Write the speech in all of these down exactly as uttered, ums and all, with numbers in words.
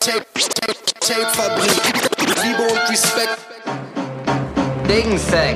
Tape, Tape, Tape-Fabrik. Liebe und Respekt. Diggensack.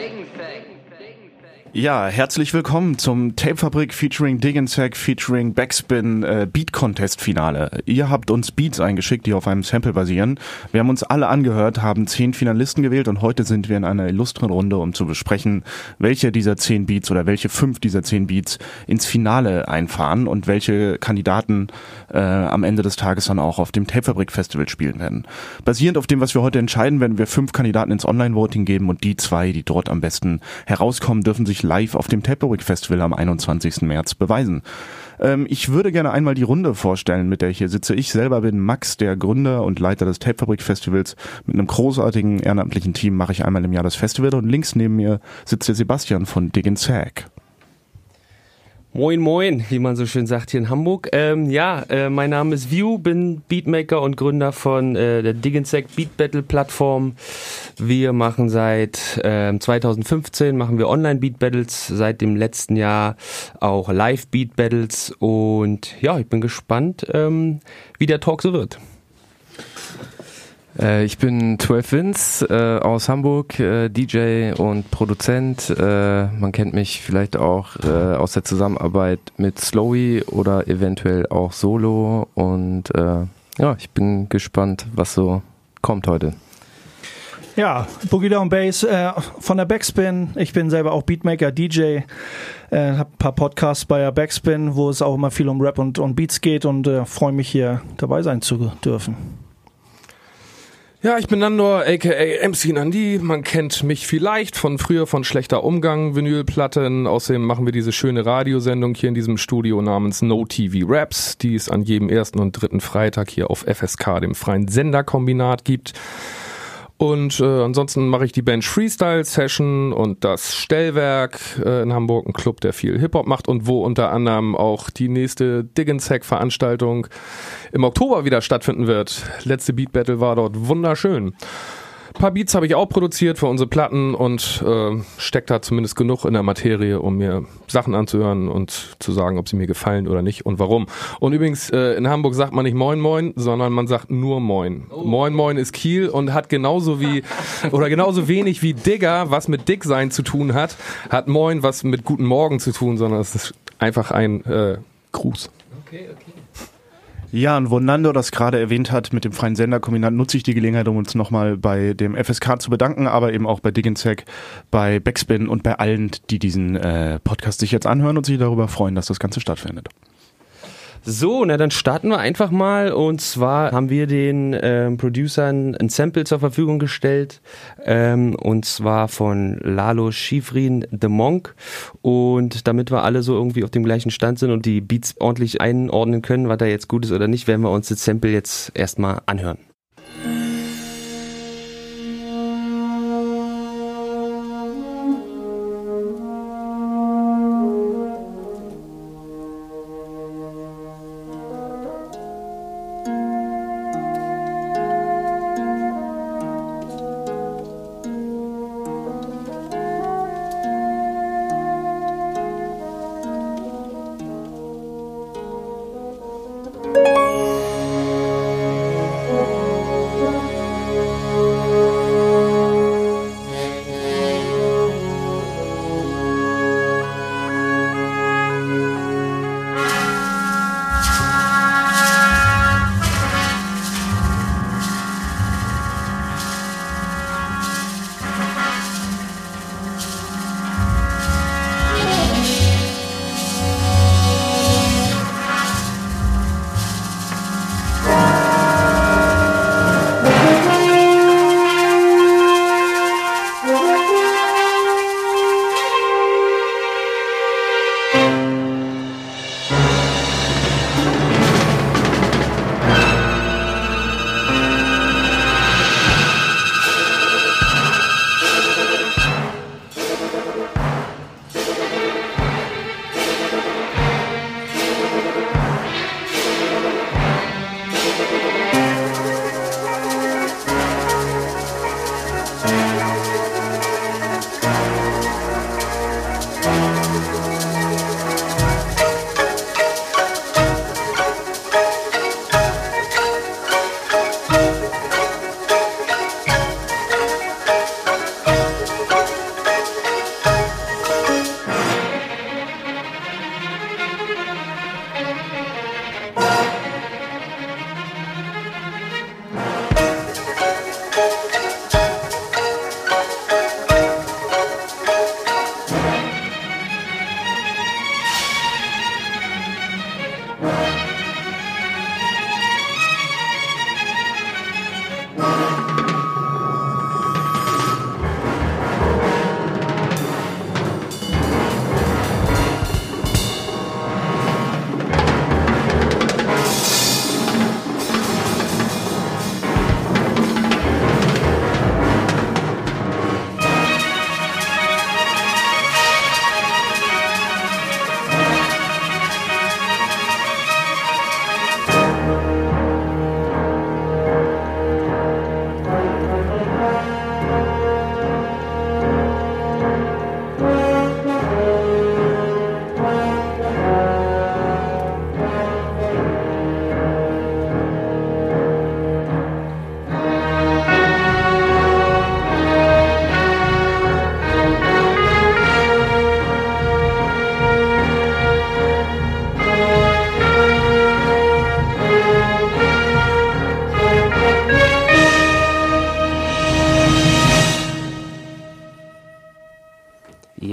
Ja, herzlich willkommen zum Tape-Fabrik featuring Diggensack featuring Backspin äh, Beat Contest Finale. Ihr habt uns Beats eingeschickt, die auf einem Sample basieren. Wir haben uns alle angehört, haben zehn Finalisten gewählt und heute sind wir in einer illustren Runde, um zu besprechen, welche dieser zehn Beats oder welche fünf dieser zehn Beats ins Finale einfahren und welche Kandidaten äh, am Ende des Tages dann auch auf dem Tape-Fabrik Festival spielen werden. Basierend auf dem, was wir heute entscheiden, werden wir fünf Kandidaten ins Online-Voting geben und die zwei, die dort am besten herauskommen, dürfen sich live auf dem Tape-Fabrik Festival am einundzwanzigsten März beweisen. Ähm, ich würde gerne einmal die Runde vorstellen, mit der ich hier sitze. Ich selber bin Max, der Gründer und Leiter des Tape-Fabrik Festivals. Mit einem großartigen ehrenamtlichen Team mache ich einmal im Jahr das Festival und links neben mir sitzt der Sebastian von Diggensack. Moin moin, wie man so schön sagt hier in Hamburg. Ähm, ja, äh, mein Name ist View, bin Beatmaker und Gründer von äh, der Diggensack Beat Battle Plattform. Wir machen seit äh, zweitausendfünfzehn machen wir Online Beat Battles, seit dem letzten Jahr auch Live Beat Battles und ja, ich bin gespannt, ähm, wie der Talk so wird. Äh, ich bin zwölf Vince äh, aus Hamburg, äh, D J und Produzent. Äh, man kennt mich vielleicht auch äh, aus der Zusammenarbeit mit Slowy oder eventuell auch solo. Und äh, ja, ich bin gespannt, was so kommt heute. Ja, Boogie Down Bass äh, von der Backspin. Ich bin selber auch Beatmaker, D J. Äh, hab ein paar Podcasts bei der Backspin, wo es auch immer viel um Rap und, und Beats geht und äh, freue mich hier dabei sein zu dürfen. Ja, ich bin Nandor, aka M C Nandi. Man kennt mich vielleicht von früher von Schlechter Umgang, Vinylplatten. Außerdem machen wir diese schöne Radiosendung hier in diesem Studio namens No T V Raps, die es an jedem ersten und dritten Freitag hier auf F S K, dem freien Senderkombinat, gibt. Und äh, ansonsten mache ich die Bench Freestyle Session und das Stellwerk äh, in Hamburg, ein Club, der viel Hip-Hop macht und wo unter anderem auch die nächste Diggensack-Veranstaltung im Oktober wieder stattfinden wird. Letzte Beat Battle war dort wunderschön. Ein paar Beats habe ich auch produziert für unsere Platten und äh, steckt da zumindest genug in der Materie, um mir Sachen anzuhören und zu sagen, ob sie mir gefallen oder nicht und warum. Und übrigens, äh, in Hamburg sagt man nicht Moin Moin, sondern man sagt nur Moin. Oh. Moin Moin ist Kiel und hat genauso wie oder genauso wenig wie Digger, was mit Dicksein zu tun hat, hat Moin was mit Guten Morgen zu tun, sondern es ist einfach ein äh, Gruß. Okay, okay. Ja, und wo Nando das gerade erwähnt hat mit dem freien Senderkombinat, nutze ich die Gelegenheit, um uns nochmal bei dem F S K zu bedanken, aber eben auch bei Diggensack, bei Backspin und bei allen, die diesen äh, Podcast sich jetzt anhören und sich darüber freuen, dass das Ganze stattfindet. So, na dann starten wir einfach mal und zwar haben wir den ähm, Producern ein Sample zur Verfügung gestellt ähm, und zwar von Lalo Schifrin The Monk und damit wir alle so irgendwie auf dem gleichen Stand sind und die Beats ordentlich einordnen können, was da jetzt gut ist oder nicht, werden wir uns das Sample jetzt erstmal anhören. Oh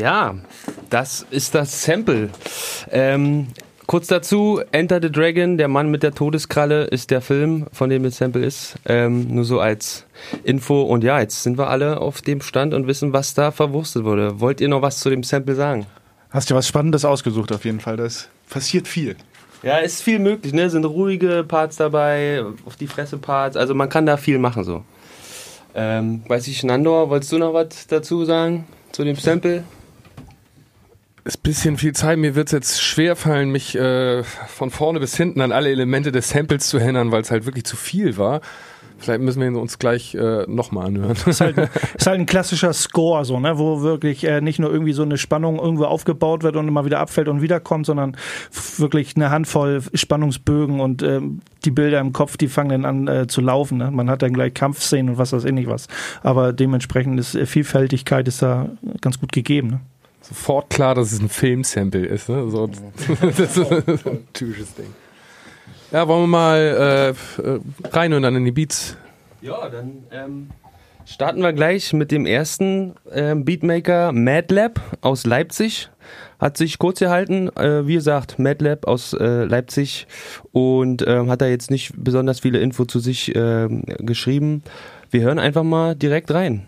Ja, das ist das Sample. Ähm, kurz dazu, Enter the Dragon, der Mann mit der Todeskralle, ist der Film, von dem das Sample ist. Ähm, nur so als Info. Und ja, jetzt sind wir alle auf dem Stand und wissen, was da verwurstet wurde. Wollt ihr noch was zu dem Sample sagen? Hast dir was Spannendes ausgesucht auf jeden Fall. Das passiert viel. Ja, ist viel möglich, ne? Sind ruhige Parts dabei, auf die Fresse Parts. Also man kann da viel machen so. Ähm, weiß ich, Nandor, wolltest du noch was dazu sagen zu dem Sample? Ist ein bisschen viel Zeit. Mir wird es jetzt schwerfallen, mich äh, von vorne bis hinten an alle Elemente des Samples zu erinnern, weil es halt wirklich zu viel war. Vielleicht müssen wir ihn uns gleich äh, nochmal anhören. Ist halt, ist halt ein klassischer Score, so, ne, wo wirklich äh, nicht nur irgendwie so eine Spannung irgendwo aufgebaut wird und immer wieder abfällt und wiederkommt, sondern f- wirklich eine Handvoll Spannungsbögen und ähm, die Bilder im Kopf, die fangen dann an äh, zu laufen. Ne? Man hat dann gleich Kampfszenen und was weiß ich nicht was. Aber dementsprechend ist äh, Vielfältigkeit ist da ganz gut gegeben. Ne? Sofort klar, dass es ein Filmsample ist. Ne? So, das ist ein typisches Ding. Ja, wollen wir mal äh, reinhören dann in die Beats. Ja, dann ähm, starten wir gleich mit dem ersten ähm, Beatmaker, Madlab aus Leipzig. Hat sich kurz gehalten, äh, wie gesagt, Madlab aus äh, Leipzig und ähm, hat da jetzt nicht besonders viele Info zu sich äh, geschrieben. Wir hören einfach mal direkt rein.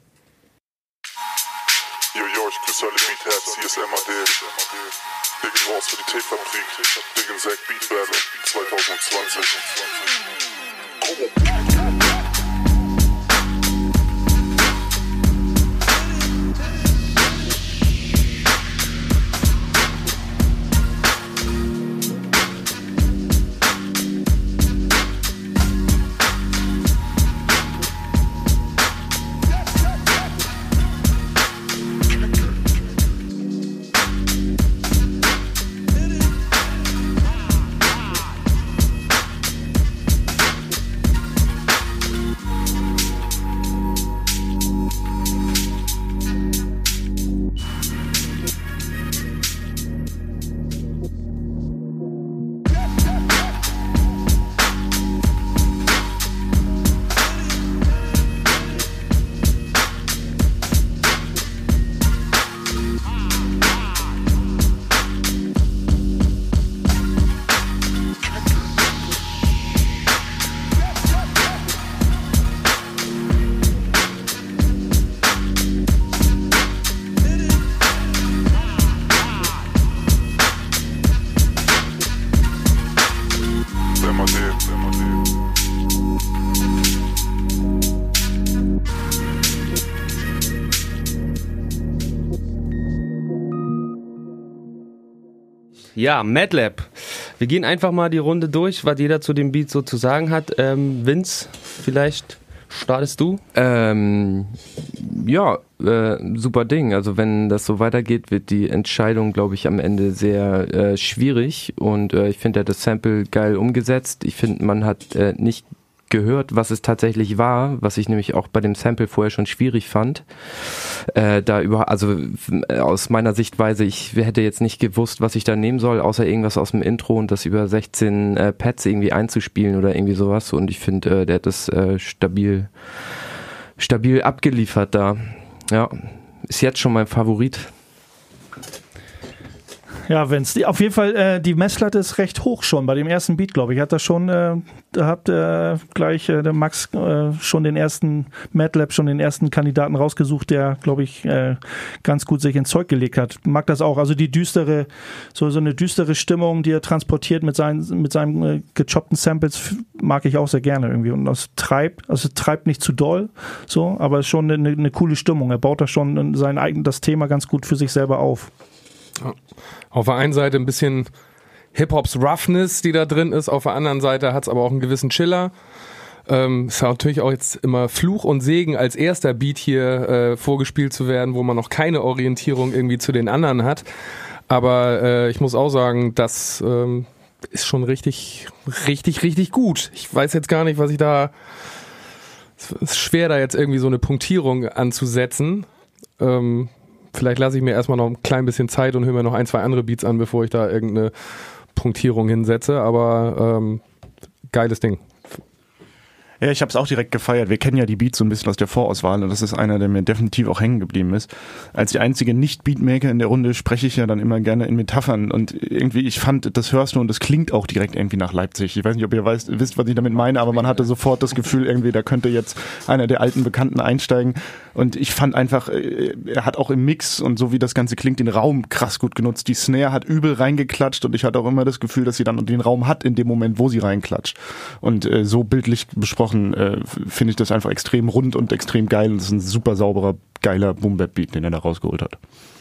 Yo, yo, ich grüße alle Beatheads, hier ist M A D. Diggin' raus für die Tape-Fabrik, Diggin' Sack Beat Battle zwanzig zwanzig. Ja, Madlab. Wir gehen einfach mal die Runde durch, was jeder zu dem Beat so zu sagen hat. Ähm, Vince, vielleicht startest du? Ähm, ja, äh, super Ding. Also wenn das so weitergeht, wird die Entscheidung, glaube ich, am Ende sehr äh, schwierig. Und äh, ich finde, er hat das Sample geil umgesetzt. Ich finde, man hat äh, nicht gehört, was es tatsächlich war, was ich nämlich auch bei dem Sample vorher schon schwierig fand. Äh, da über, also äh, aus meiner Sichtweise, ich hätte jetzt nicht gewusst, was ich da nehmen soll, außer irgendwas aus dem Intro und das über sechzehn äh, Pads irgendwie einzuspielen oder irgendwie sowas. Und ich finde, äh, der hat das äh, stabil, stabil abgeliefert da. Ja, ist jetzt schon mein Favorit. Ja, wenn's die, auf jeden Fall, äh, die Messlatte ist recht hoch schon bei dem ersten Beat, glaube ich. Hat das schon, äh, da habt äh, gleich äh, der Max äh, schon den ersten, Madlab schon den ersten Kandidaten rausgesucht, der, glaube ich, äh, ganz gut sich ins Zeug gelegt hat. Mag das auch. Also die düstere, so, so eine düstere Stimmung, die er transportiert mit seinen, mit seinen äh, gechoppten Samples, mag ich auch sehr gerne irgendwie. Und das treibt, also treibt nicht zu doll, so, aber ist schon eine, eine coole Stimmung. Er baut da schon sein eigenes, das Thema ganz gut für sich selber auf. Auf der einen Seite ein bisschen Hip-Hops Roughness, die da drin ist, auf der anderen Seite hat es aber auch einen gewissen Chiller. Ähm, ist natürlich auch jetzt immer Fluch und Segen, als erster Beat hier äh, vorgespielt zu werden, wo man noch keine Orientierung irgendwie zu den anderen hat. Aber äh, ich muss auch sagen, das ähm, ist schon richtig, richtig, richtig gut. Ich weiß jetzt gar nicht, was ich da... Es ist schwer, da jetzt irgendwie so eine Punktierung anzusetzen. Ähm, Vielleicht lasse ich mir erstmal noch ein klein bisschen Zeit und höre mir noch ein, zwei andere Beats an, bevor ich da irgendeine Punktierung hinsetze. Aber ähm, geiles Ding. Ja, ich habe es auch direkt gefeiert. Wir kennen ja die Beats so ein bisschen aus der Vorauswahl und das ist einer, der mir definitiv auch hängen geblieben ist. Als die einzige Nicht-Beatmaker in der Runde spreche ich ja dann immer gerne in Metaphern und irgendwie, ich fand, das hörst du und das klingt auch direkt irgendwie nach Leipzig. Ich weiß nicht, ob ihr weißt, wisst, was ich damit meine, aber man hatte sofort das Gefühl irgendwie, da könnte jetzt einer der alten Bekannten einsteigen und ich fand einfach, er hat auch im Mix und so wie das Ganze klingt, den Raum krass gut genutzt. Die Snare hat übel reingeklatscht und ich hatte auch immer das Gefühl, dass sie dann den Raum hat in dem Moment, wo sie reinklatscht. Und äh, so bildlich besprochen äh, finde ich das einfach extrem rund und extrem geil und es ist ein super sauberer, geiler Boom-Bap-Beat, den er da rausgeholt hat.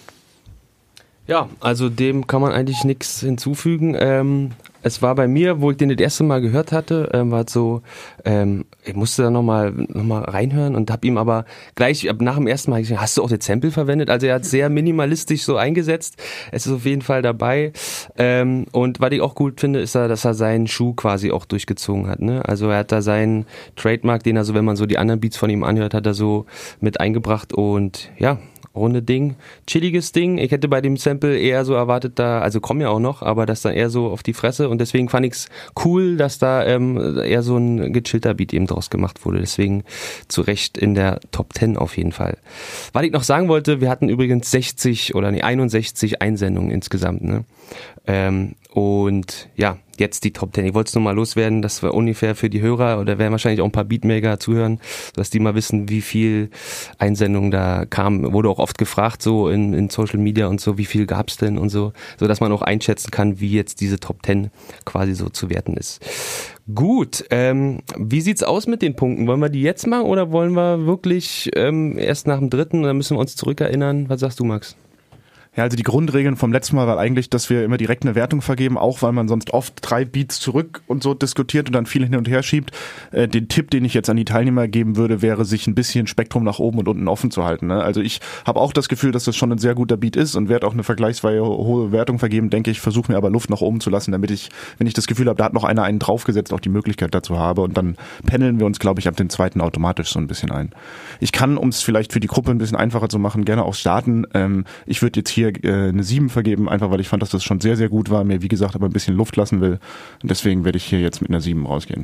Ja, also dem kann man eigentlich nichts hinzufügen. Ähm, es war bei mir, wo ich den das erste Mal gehört hatte, ähm, war es so, ähm, ich musste da nochmal noch mal reinhören und habe ihm aber gleich ab nach dem ersten Mal gesagt, hast du auch das Sample verwendet? Also er hat sehr minimalistisch so eingesetzt. Es ist auf jeden Fall dabei. Ähm, und was ich auch gut finde, ist, dass er seinen Schuh quasi auch durchgezogen hat. Ne? Also er hat da seinen Trademark, den er so, wenn man so die anderen Beats von ihm anhört, hat er so mit eingebracht und ja, runde Ding, chilliges Ding. Ich hätte bei dem Sample eher so erwartet, da, also kommen ja auch noch, aber das dann eher so auf die Fresse und deswegen fand ich's cool, dass da ähm, eher so ein gechillter Beat eben draus gemacht wurde. Deswegen zu Recht in der Top Ten auf jeden Fall. Was ich noch sagen wollte, wir hatten übrigens sechzig oder nee, einundsechzig Einsendungen insgesamt, ne? Ähm, und ja, jetzt die Top Ten. Ich wollte es nur mal loswerden, dass wir ungefähr für die Hörer, oder werden wahrscheinlich auch ein paar Beatmaker zuhören, dass die mal wissen, wie viel Einsendungen da kamen. Wurde auch oft gefragt, so in, in Social Media und so, wie viel gab's denn und so, so dass man auch einschätzen kann, wie jetzt diese Top Ten quasi so zu werten ist. Gut, ähm, wie sieht's aus mit den Punkten? Wollen wir die jetzt machen oder wollen wir wirklich ähm, erst nach dem dritten, oder müssen wir uns zurückerinnern? Was sagst du, Max? Ja, also die Grundregeln vom letzten Mal war eigentlich, dass wir immer direkt eine Wertung vergeben, auch weil man sonst oft drei Beats zurück und so diskutiert und dann viel hin und her schiebt. Äh, den Tipp, den ich jetzt an die Teilnehmer geben würde, wäre, sich ein bisschen Spektrum nach oben und unten offen zu halten. Ne? Also ich habe auch das Gefühl, dass das schon ein sehr guter Beat ist und werde auch eine vergleichsweise hohe Wertung vergeben, denke ich, versuche mir aber Luft nach oben zu lassen, damit ich, wenn ich das Gefühl habe, da hat noch einer einen draufgesetzt, auch die Möglichkeit dazu habe und dann pendeln wir uns, glaube ich, ab den zweiten automatisch so ein bisschen ein. Ich kann, um es vielleicht für die Gruppe ein bisschen einfacher zu machen, gerne auch starten. Ähm, ich würde jetzt hier eine sieben vergeben, einfach weil ich fand, dass das schon sehr, sehr gut war, mir wie gesagt aber ein bisschen Luft lassen will und deswegen werde ich hier jetzt mit einer sieben rausgehen.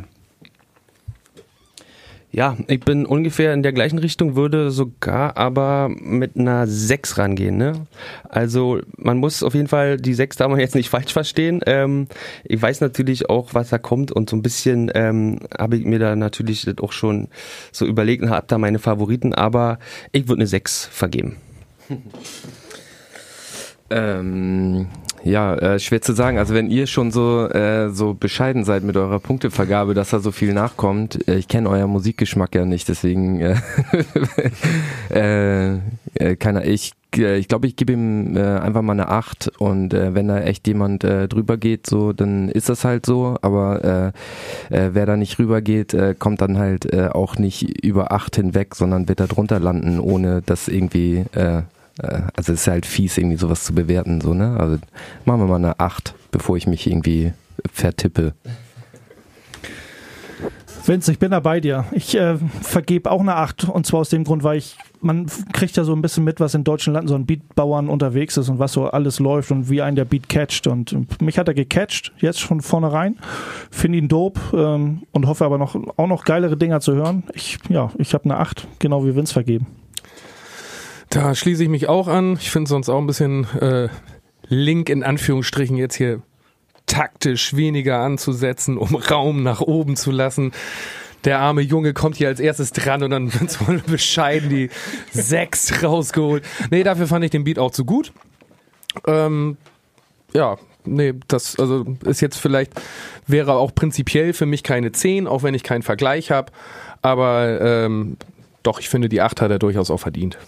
Ja, ich bin ungefähr in der gleichen Richtung, würde sogar aber mit einer sechs rangehen. Ne? Also man muss auf jeden Fall, die sechs darf man jetzt nicht falsch verstehen. Ähm, ich weiß natürlich auch, was da kommt und so ein bisschen ähm, habe ich mir da natürlich das auch schon so überlegt und habe da meine Favoriten, aber ich würde eine sechs vergeben. Ähm, ja, äh, schwer zu sagen. Also wenn ihr schon so äh, so bescheiden seid mit eurer Punktevergabe, dass da so viel nachkommt, äh, ich kenne euer Musikgeschmack ja nicht, deswegen äh, äh, äh, keiner. Ich äh, ich glaube, ich gebe ihm äh, einfach mal eine acht und äh, wenn da echt jemand äh, drüber geht, so dann ist das halt so. Aber äh, äh, wer da nicht rüber geht, äh, kommt dann halt äh, auch nicht über acht hinweg, sondern wird da drunter landen, ohne dass irgendwie äh, also es ist halt fies, irgendwie sowas zu bewerten, so, ne? Also machen wir mal eine acht, bevor ich mich irgendwie vertippe. Vince, ich bin da bei dir. Ich äh, vergebe auch eine acht und zwar aus dem Grund, weil ich, man kriegt ja so ein bisschen mit, was in deutschen Landen so ein Beatbauern unterwegs ist und was so alles läuft und wie einen der Beat catcht und mich hat er gecatcht, jetzt schon vornherein. Finde ihn dope ähm, und hoffe aber noch auch noch geilere Dinger zu hören. Ich, ja, ich habe eine acht, genau wie Vince vergeben. Da schließe ich mich auch an. Ich finde sonst auch ein bisschen äh, Link in Anführungsstrichen jetzt hier taktisch weniger anzusetzen, um Raum nach oben zu lassen. Der arme Junge kommt hier als erstes dran und dann wird so bescheiden die sechs rausgeholt. Nee, dafür fand ich den Beat auch zu gut. Ähm, ja, nee, das also ist jetzt vielleicht, wäre auch prinzipiell für mich keine zehn, auch wenn ich keinen Vergleich habe. Aber ähm, doch, ich finde, die acht hat er durchaus auch verdient.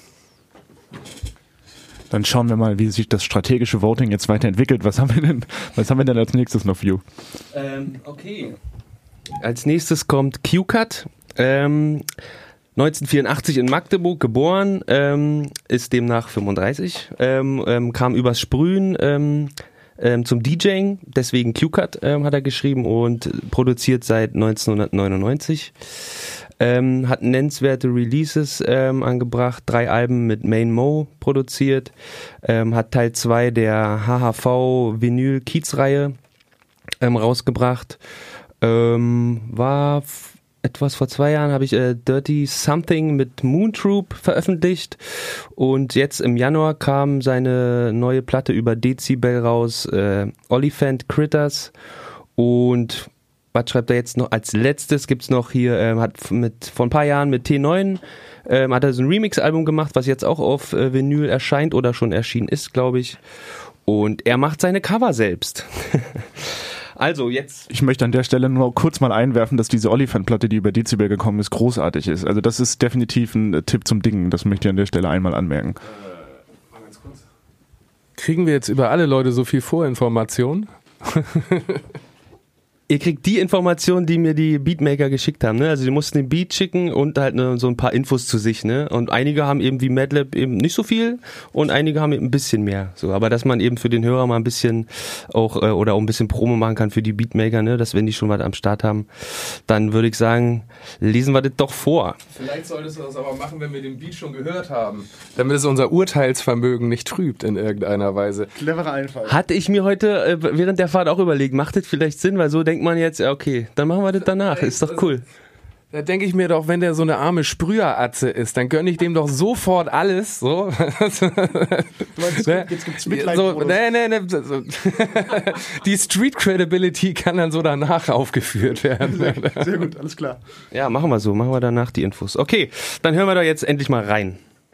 Dann schauen wir mal, wie sich das strategische Voting jetzt weiterentwickelt. Was haben wir denn, was haben wir denn als nächstes noch, View? Ähm, okay. Als nächstes kommt Q-Cut. Ähm, neunzehnhundertvierundachtzig in Magdeburg geboren, ähm, ist demnach fünfunddreißig, ähm, ähm, kam übers Sprühen ähm, ähm, zum DJing, deswegen Q-Cut ähm, hat er geschrieben und produziert seit neunzehnhundertneunundneunzig. Ähm, hat nennenswerte Releases ähm, angebracht, drei Alben mit Main Mo produziert, ähm, hat Teil zwei der H H V Vinyl Kiez Reihe ähm, rausgebracht, ähm, war f- etwas vor zwei Jahren habe ich äh, Dirty Something mit Moon Troop veröffentlicht und jetzt im Januar kam seine neue Platte über Dezibel raus, äh, Oliphant Critters, und was schreibt er jetzt noch? Als letztes gibt's noch hier, ähm, hat mit vor ein paar Jahren mit T neun ähm, hat er so ein Remix-Album gemacht, was jetzt auch auf äh, Vinyl erscheint oder schon erschienen ist, glaube ich, und er macht seine Cover selbst. Also jetzt. Ich möchte an der Stelle nur kurz mal einwerfen, dass diese Oliphant-Platte, die über Dezibel gekommen ist, großartig ist. Also das ist definitiv ein Tipp zum Dingen. Das möchte ich an der Stelle einmal anmerken. Äh, mal ganz kurz. Kriegen wir jetzt über alle Leute so viel Vorinformation? Ihr kriegt die Informationen, die mir die Beatmaker geschickt haben, ne? Also die mussten den Beat schicken und halt ne, so ein paar Infos zu sich, ne? Und einige haben eben wie Madlab eben nicht so viel und einige haben eben ein bisschen mehr. So, aber dass man eben für den Hörer mal ein bisschen auch äh, oder auch ein bisschen Promo machen kann für die Beatmaker, ne? Dass wenn die schon was am Start haben, dann würde ich sagen, lesen wir das doch vor. Vielleicht solltest du das aber machen, wenn wir den Beat schon gehört haben, damit es unser Urteilsvermögen nicht trübt in irgendeiner Weise. Cleverer Einfall. Hatte ich mir heute äh, während der Fahrt auch überlegt, macht das vielleicht Sinn, weil so denkt man jetzt, ja okay, dann machen wir das danach, ist doch cool. Da denke ich mir doch, wenn der so eine arme Sprüheratze ist, dann gönne ich dem doch sofort alles. So. Du meinst, jetzt gibt's so, nee, nee, nee, so. Die Street Credibility kann dann so danach aufgeführt werden. Sehr, sehr gut, alles klar. Ja, machen wir so, machen wir danach die Infos. Okay, dann hören wir da jetzt endlich mal rein.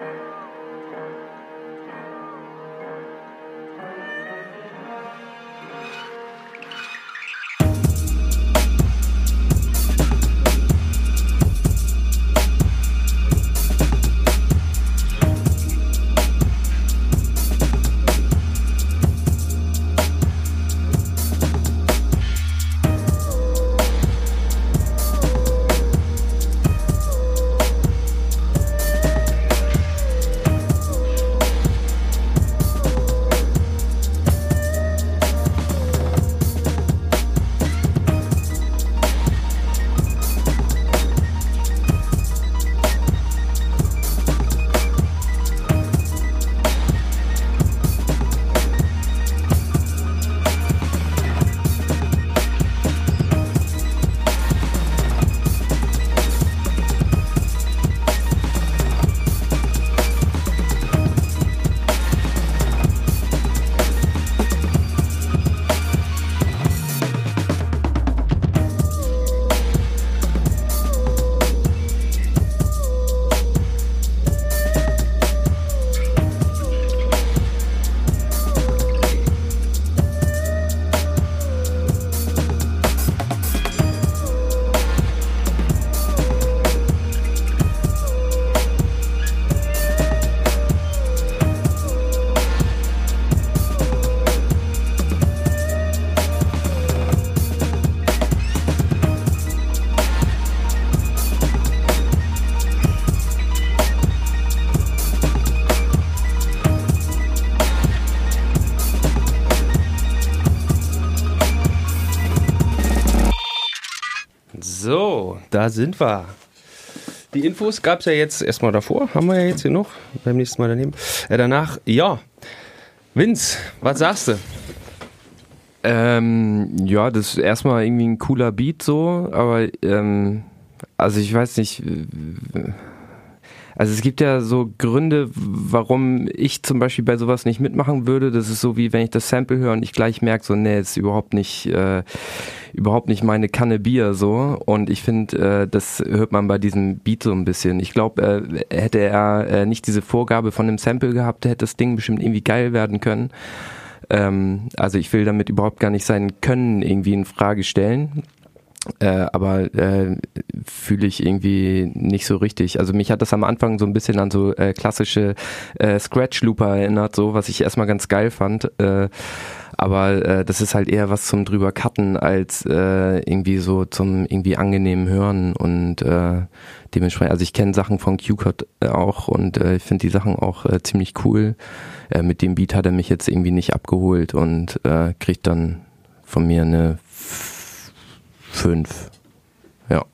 So, da sind wir. Die Infos gab es ja jetzt erstmal davor, haben wir ja jetzt hier noch, beim nächsten Mal daneben. Äh, danach, ja, Vince, was sagst du? Ähm, ja, das ist erstmal irgendwie ein cooler Beat so, aber ähm, also ich weiß nicht, also es gibt ja so Gründe, warum ich zum Beispiel bei sowas nicht mitmachen würde. Das ist so wie wenn ich das Sample höre und ich gleich merke, so nee, ist überhaupt nicht äh, überhaupt nicht meine Kanne Bier so, und ich finde, äh, das hört man bei diesem Beat so ein bisschen. Ich glaube, äh, hätte er äh, nicht diese Vorgabe von dem Sample gehabt, hätte das Ding bestimmt irgendwie geil werden können. Ähm, also ich will damit überhaupt gar nicht sein Können irgendwie in Frage stellen. Äh, aber äh, fühle ich irgendwie nicht so richtig. Also mich hat das am Anfang so ein bisschen an so äh, klassische äh, Scratch-Looper erinnert, so, was ich erstmal ganz geil fand. Äh, aber äh, das ist halt eher was zum drüber cutten als äh, irgendwie so zum irgendwie angenehmen Hören, und äh, dementsprechend, also ich kenne Sachen von Q-Code äh, auch, und äh, ich finde die Sachen auch äh, ziemlich cool. Äh, mit dem Beat hat er mich jetzt irgendwie nicht abgeholt und äh, kriegt dann von mir eine fünf. Ja.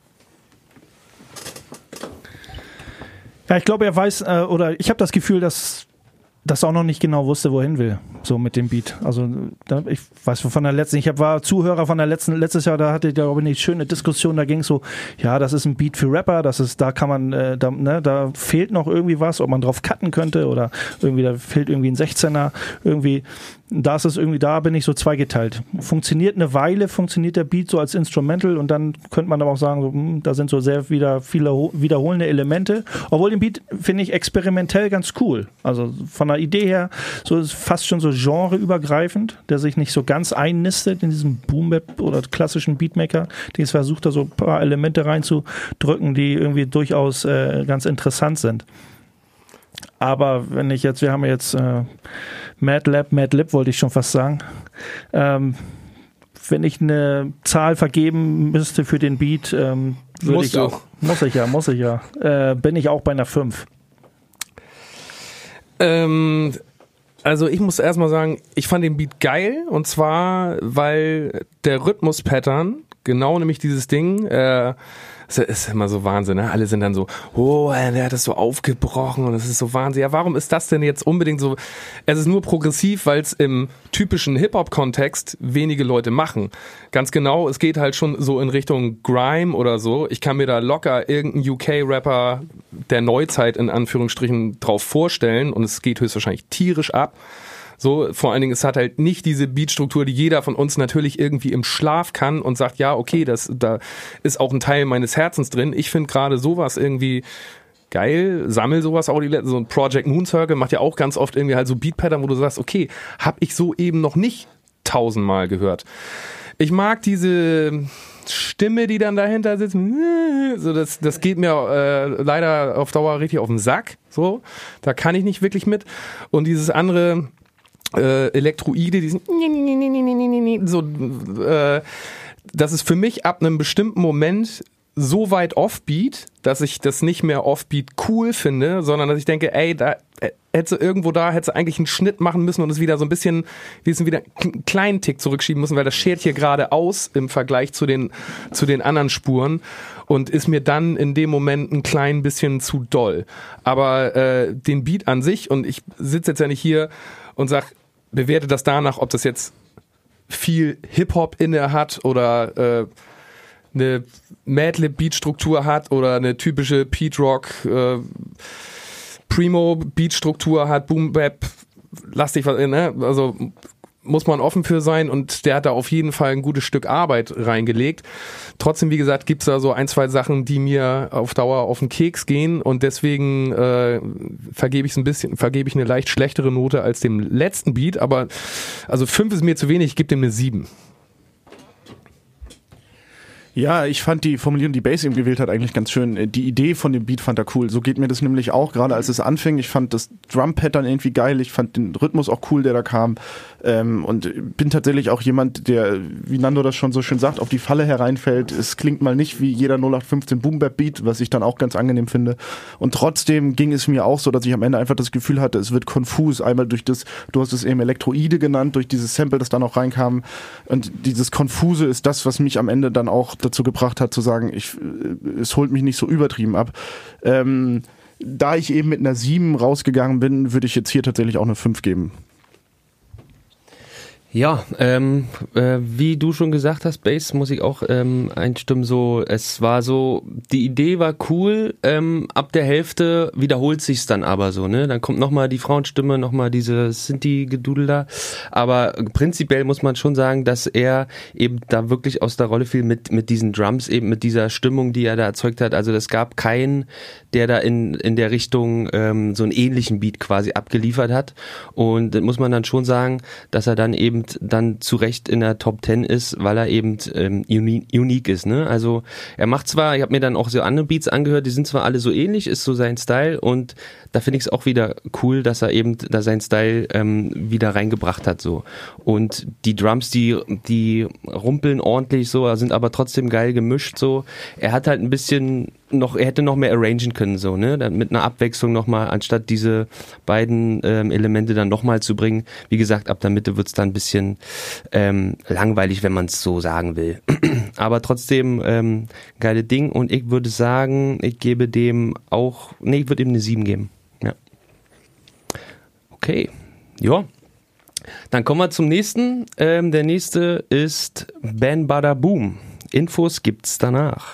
Ja, ich glaube, er weiß, äh, oder ich habe das Gefühl, dass das auch noch nicht genau wusste, wohin will, so mit dem Beat. Also da, ich weiß von der letzten, ich hab, war Zuhörer von der letzten, letztes Jahr, da hatte ich glaube ich eine schöne Diskussion, da ging es so, ja, das ist ein Beat für Rapper, das ist, da kann man, äh, da, ne, da fehlt noch irgendwie was, ob man drauf cutten könnte oder irgendwie, da fehlt irgendwie ein sechzehner, irgendwie, da ist es irgendwie, da bin ich so zweigeteilt. Funktioniert eine Weile, funktioniert der Beat so als Instrumental und dann könnte man aber auch sagen, so, hm, da sind so sehr wieder viele wiederholende Elemente, obwohl den Beat finde ich experimentell ganz cool. Also von der Idee her, so ist fast schon so genreübergreifend, der sich nicht so ganz einnistet in diesem Boom-Bap oder klassischen Beatmaker, den es versucht, da so ein paar Elemente reinzudrücken, die irgendwie durchaus äh, ganz interessant sind. Aber wenn ich jetzt, wir haben jetzt äh, Madlab, Madlib wollte ich schon fast sagen, ähm, wenn ich eine Zahl vergeben müsste für den Beat, ähm, würde ich auch. Muss ich ja, muss ich ja. Äh, bin ich auch bei einer fünf. Ähm, also ich muss erstmal sagen, ich fand den Beat geil und zwar, weil der Rhythmus-Pattern, genau nämlich dieses Ding, äh, das ist immer so Wahnsinn, ne? Alle sind dann so, oh, der hat das so aufgebrochen und das ist so Wahnsinn. Ja, warum ist das denn jetzt unbedingt so? Es ist nur progressiv, weil es im typischen Hip-Hop-Kontext wenige Leute machen. Ganz genau, es geht halt schon so in Richtung Grime oder so. Ich kann mir da locker irgendeinen U K-Rapper der Neuzeit in Anführungsstrichen drauf vorstellen und es geht höchstwahrscheinlich tierisch ab. So, vor allen Dingen, es hat halt nicht diese Beatstruktur, die jeder von uns natürlich irgendwie im Schlaf kann und sagt, ja, okay, das, da ist auch ein Teil meines Herzens drin. Ich finde gerade sowas irgendwie geil, sammel sowas auch, die letzten, so ein Project Moon Circle macht ja auch ganz oft irgendwie halt so Beat-Pattern, wo du sagst, okay, hab ich so eben noch nicht tausendmal gehört. Ich mag diese Stimme, die dann dahinter sitzt, so das, das geht mir äh, leider auf Dauer richtig auf den Sack, so, da kann ich nicht wirklich mit. Und dieses andere Äh, Elektroide, die sind so, äh, das ist für mich ab einem bestimmten Moment so weit Offbeat, dass ich das nicht mehr Offbeat cool finde, sondern dass ich denke, ey, da hätte irgendwo da, hätte eigentlich einen Schnitt machen müssen und es wieder so ein bisschen, wir sind wieder einen kleinen Tick zurückschieben müssen, weil das schert hier gerade aus im Vergleich zu den, zu den anderen Spuren und ist mir dann in dem Moment ein klein bisschen zu doll. Aber äh, den Beat an sich, und ich sitze jetzt ja nicht hier und sag, bewerte das danach, ob das jetzt viel Hip-Hop inne hat oder äh, eine Madlib-Beat-Struktur hat oder eine typische Pete Rock äh, Primo-Beat-Struktur hat, Boom-Bap, lass dich was, ne? Also muss man offen für sein und der hat da auf jeden Fall ein gutes Stück Arbeit reingelegt. Trotzdem, wie gesagt, gibt's da so ein, zwei Sachen, die mir auf Dauer auf den Keks gehen und deswegen äh, vergebe ich es ein bisschen, vergebe ich eine leicht schlechtere Note als dem letzten Beat, aber also fünf ist mir zu wenig, ich gebe dem eine sieben. Ja, ich fand die Formulierung, die Bass eben gewählt hat, eigentlich ganz schön. Die Idee von dem Beat fand er cool. So geht mir das nämlich auch, gerade als es anfing. Ich fand das Drum-Pattern irgendwie geil. Ich fand den Rhythmus auch cool, der da kam. Ähm, und bin tatsächlich auch jemand, der, wie Nando das schon so schön sagt, auf die Falle hereinfällt. Es klingt mal nicht wie jeder null acht fünfzehn Boom-Bap-Beat, was ich dann auch ganz angenehm finde. Und trotzdem ging es mir auch so, dass ich am Ende einfach das Gefühl hatte, es wird konfus. Einmal durch das, du hast es eben Elektroide genannt, durch dieses Sample, das dann auch reinkam. Und dieses Konfuse ist das, was mich am Ende dann auch dazu gebracht hat, zu sagen, ich, es holt mich nicht so übertrieben ab. Ähm, da ich eben mit einer sieben rausgegangen bin, würde ich jetzt hier tatsächlich auch eine fünf geben. Ja, ähm, äh, wie du schon gesagt hast, Bass muss ich auch ähm, einstimmen, so, es war so, die Idee war cool, ähm, ab der Hälfte wiederholt sich's dann aber so, ne, dann kommt nochmal die Frauenstimme, nochmal diese Sinti-Gedudel da, aber prinzipiell muss man schon sagen, dass er eben da wirklich aus der Rolle fiel mit, mit diesen Drums, eben mit dieser Stimmung, die er da erzeugt hat, also es gab keinen, der da in, in der Richtung ähm, so einen ähnlichen Beat quasi abgeliefert hat und das muss man dann schon sagen, dass er dann eben dann zu Recht in der Top Ten ist, weil er eben ähm, uni- unique ist, ne? Also er macht zwar, ich habe mir dann auch so andere Beats angehört, die sind zwar alle so ähnlich, ist so sein Style und da finde ich es auch wieder cool, dass er eben da seinen Style ähm, wieder reingebracht hat so. Und die Drums, die die rumpeln ordentlich so, sind aber trotzdem geil gemischt so. Er hat halt ein bisschen noch, er hätte noch mehr arrangen können so, ne? Mit einer Abwechslung nochmal, anstatt diese beiden ähm, Elemente dann nochmal zu bringen. Wie gesagt, ab der Mitte wird's dann ein bisschen ähm, langweilig, wenn man es so sagen will. Aber trotzdem ähm, geile Ding und ich würde sagen, ich gebe dem auch, nee, ich würde ihm eine sieben geben. Ja. Okay, ja. Dann kommen wir zum nächsten. Ähm, der nächste ist Ben Bada Boom. Infos gibt's danach.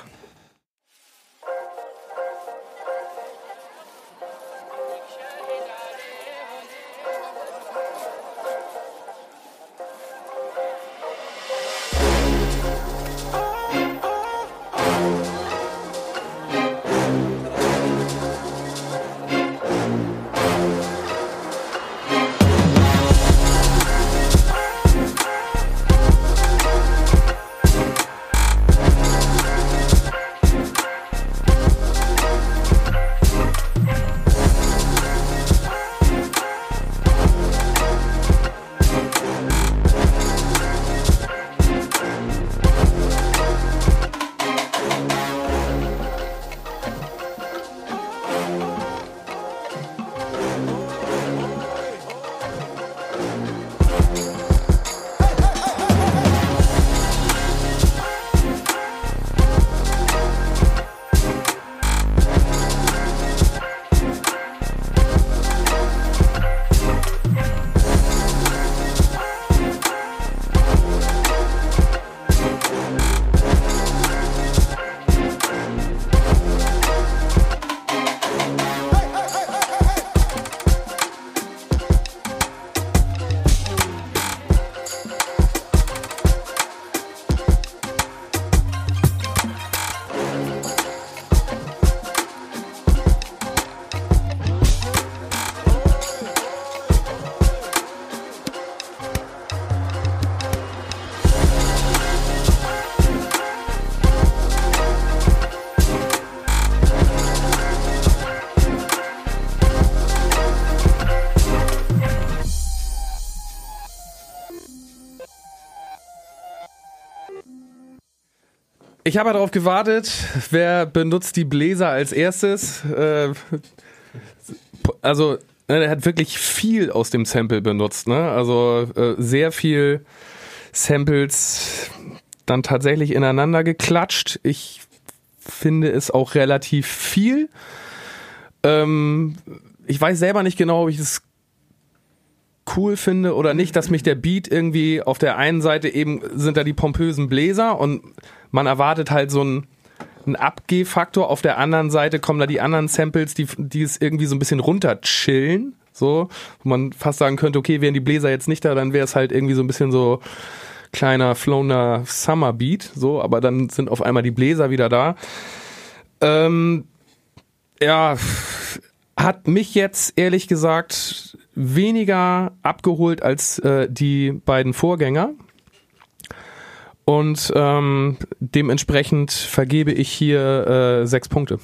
Ich habe ja darauf gewartet, wer benutzt die Bläser als erstes. Äh, also, er hat wirklich viel aus dem Sample benutzt, ne? Also äh, sehr viel Samples dann tatsächlich ineinander geklatscht. Ich finde es auch relativ viel. Ähm, ich weiß selber nicht genau, ob ich es cool finde oder nicht, dass mich der Beat irgendwie auf der einen Seite eben sind da die pompösen Bläser und man erwartet halt so einen, einen Abgehfaktor, auf der anderen Seite kommen da die anderen Samples, die, die es irgendwie so ein bisschen runterchillen, so, wo man fast sagen könnte, okay, wären die Bläser jetzt nicht da, dann wäre es halt irgendwie so ein bisschen so kleiner, floner Summer Beat, so, aber dann sind auf einmal die Bläser wieder da. Ähm, ja, hat mich jetzt ehrlich gesagt weniger abgeholt als äh, die beiden Vorgänger. Und ähm, dementsprechend vergebe ich hier äh, sechs Punkte.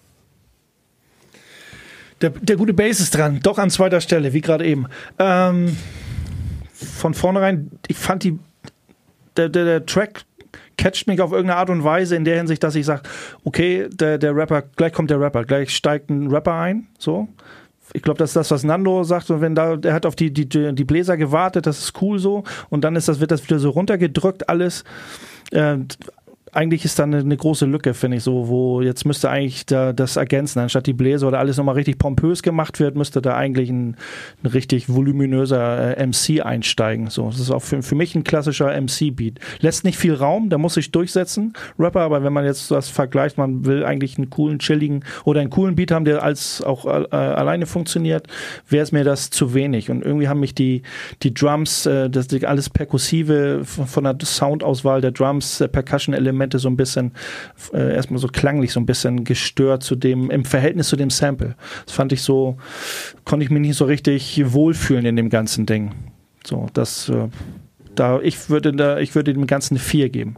Der, der gute Bass ist dran, doch an zweiter Stelle, wie gerade eben. Ähm, von vornherein, ich fand die, der, der, der Track catcht mich auf irgendeine Art und Weise in der Hinsicht, dass ich sage, okay, der, der Rapper, gleich kommt der Rapper, gleich steigt ein Rapper ein, so. Ich glaube, das ist das, was Nando sagt. Und wenn da, der hat auf die, die, die Bläser gewartet, das ist cool so. Und dann ist das, wird das wieder so runtergedrückt, alles. Äh, eigentlich ist da eine, eine große Lücke, finde ich, so, wo jetzt müsste eigentlich da das ergänzen, anstatt die Bläser oder alles nochmal richtig pompös gemacht wird, müsste da eigentlich ein, ein richtig voluminöser äh, M C einsteigen. So, das ist auch für, für mich ein klassischer M C-Beat. Lässt nicht viel Raum, der muss sich durchsetzen, Rapper, aber wenn man jetzt das vergleicht, man will eigentlich einen coolen, chilligen oder einen coolen Beat haben, der als auch äh, alleine funktioniert, wäre es mir das zu wenig. Und irgendwie haben mich die, die Drums, äh, das alles Perkussive von, von der Soundauswahl der Drums, äh, Percussion-Elemente so ein bisschen, äh, erstmal so klanglich so ein bisschen gestört zu dem, im Verhältnis zu dem Sample. Das fand ich so, konnte ich mich nicht so richtig wohlfühlen in dem ganzen Ding. So, das, äh, da, ich würde da, ich würde dem Ganzen eine vier geben.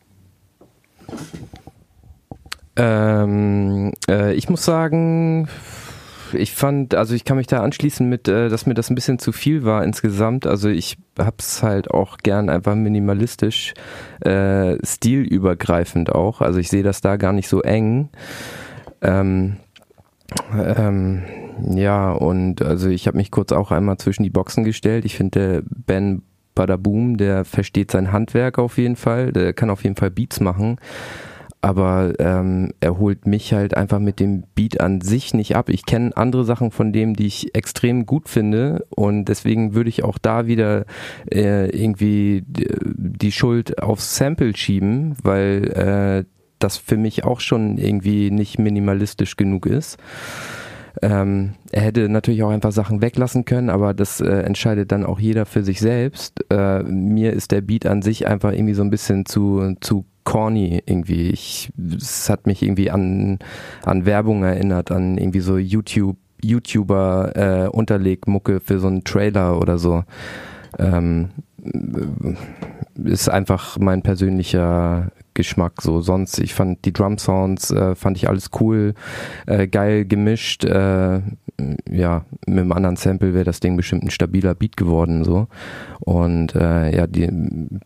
Ähm, äh, ich muss sagen, ich fand, also ich kann mich da anschließen mit, äh, dass mir das ein bisschen zu viel war insgesamt. Also ich hab's halt auch gern einfach minimalistisch, äh, stilübergreifend auch. Also ich sehe das da gar nicht so eng. Ähm, ähm, ja, und also ich habe mich kurz auch einmal zwischen die Boxen gestellt. Ich finde, der Ben Bada Boom, der versteht sein Handwerk auf jeden Fall. Der kann auf jeden Fall Beats machen. aber ähm, er holt mich halt einfach mit dem Beat an sich nicht ab. Ich kenne andere Sachen von dem, die ich extrem gut finde und deswegen würde ich auch da wieder äh, irgendwie die Schuld aufs Sample schieben, weil äh, das für mich auch schon irgendwie nicht minimalistisch genug ist. Ähm, er hätte natürlich auch einfach Sachen weglassen können, aber das äh, entscheidet dann auch jeder für sich selbst. Äh, mir ist der Beat an sich einfach irgendwie so ein bisschen zu, zu corny irgendwie. Ich, es hat mich irgendwie an, an Werbung erinnert, an irgendwie so YouTube, YouTuber äh, Unterlegmucke für so einen Trailer oder so. Ähm, ist einfach mein persönlicher Geschmack so. Sonst, ich fand die Drum Sounds, äh, fand ich alles cool, äh, geil gemischt. Äh, ja, mit einem anderen Sample wäre das Ding bestimmt ein stabiler Beat geworden so. Und äh, ja, die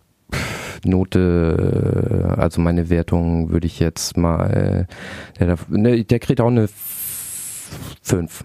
Note, also meine Wertung würde ich jetzt mal, äh, der, ne, der kriegt auch eine fünf.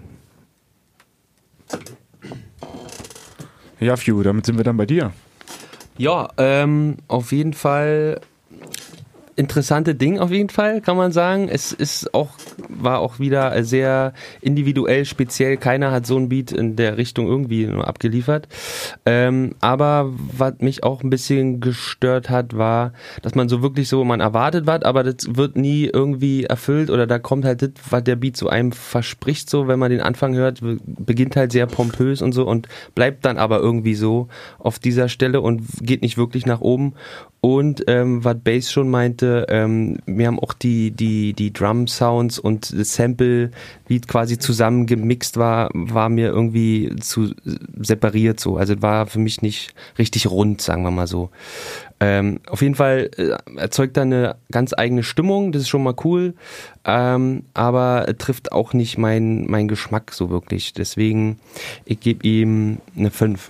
Ja, Few, damit sind wir dann bei dir. Ja, ähm, auf jeden Fall interessante Ding auf jeden Fall, kann man sagen. Es ist auch, war auch wieder sehr individuell, speziell. Keiner hat so ein Beat in der Richtung irgendwie nur abgeliefert. Ähm, aber was mich auch ein bisschen gestört hat, war, dass man so wirklich so, man erwartet was, aber das wird nie irgendwie erfüllt oder da kommt halt das, was der Beat so einem verspricht, so, wenn man den Anfang hört, beginnt halt sehr pompös und so und bleibt dann aber irgendwie so auf dieser Stelle und geht nicht wirklich nach oben. Und ähm, was Bass schon meinte, ähm, wir haben auch die die die Drum-Sounds und das Sample, wie quasi zusammen gemixt war, war mir irgendwie zu separiert so. Also war für mich nicht richtig rund, sagen wir mal so. Ähm, auf jeden Fall äh, erzeugt er eine ganz eigene Stimmung, das ist schon mal cool, ähm, aber trifft auch nicht meinen mein Geschmack so wirklich. Deswegen, ich gebe ihm eine fünf.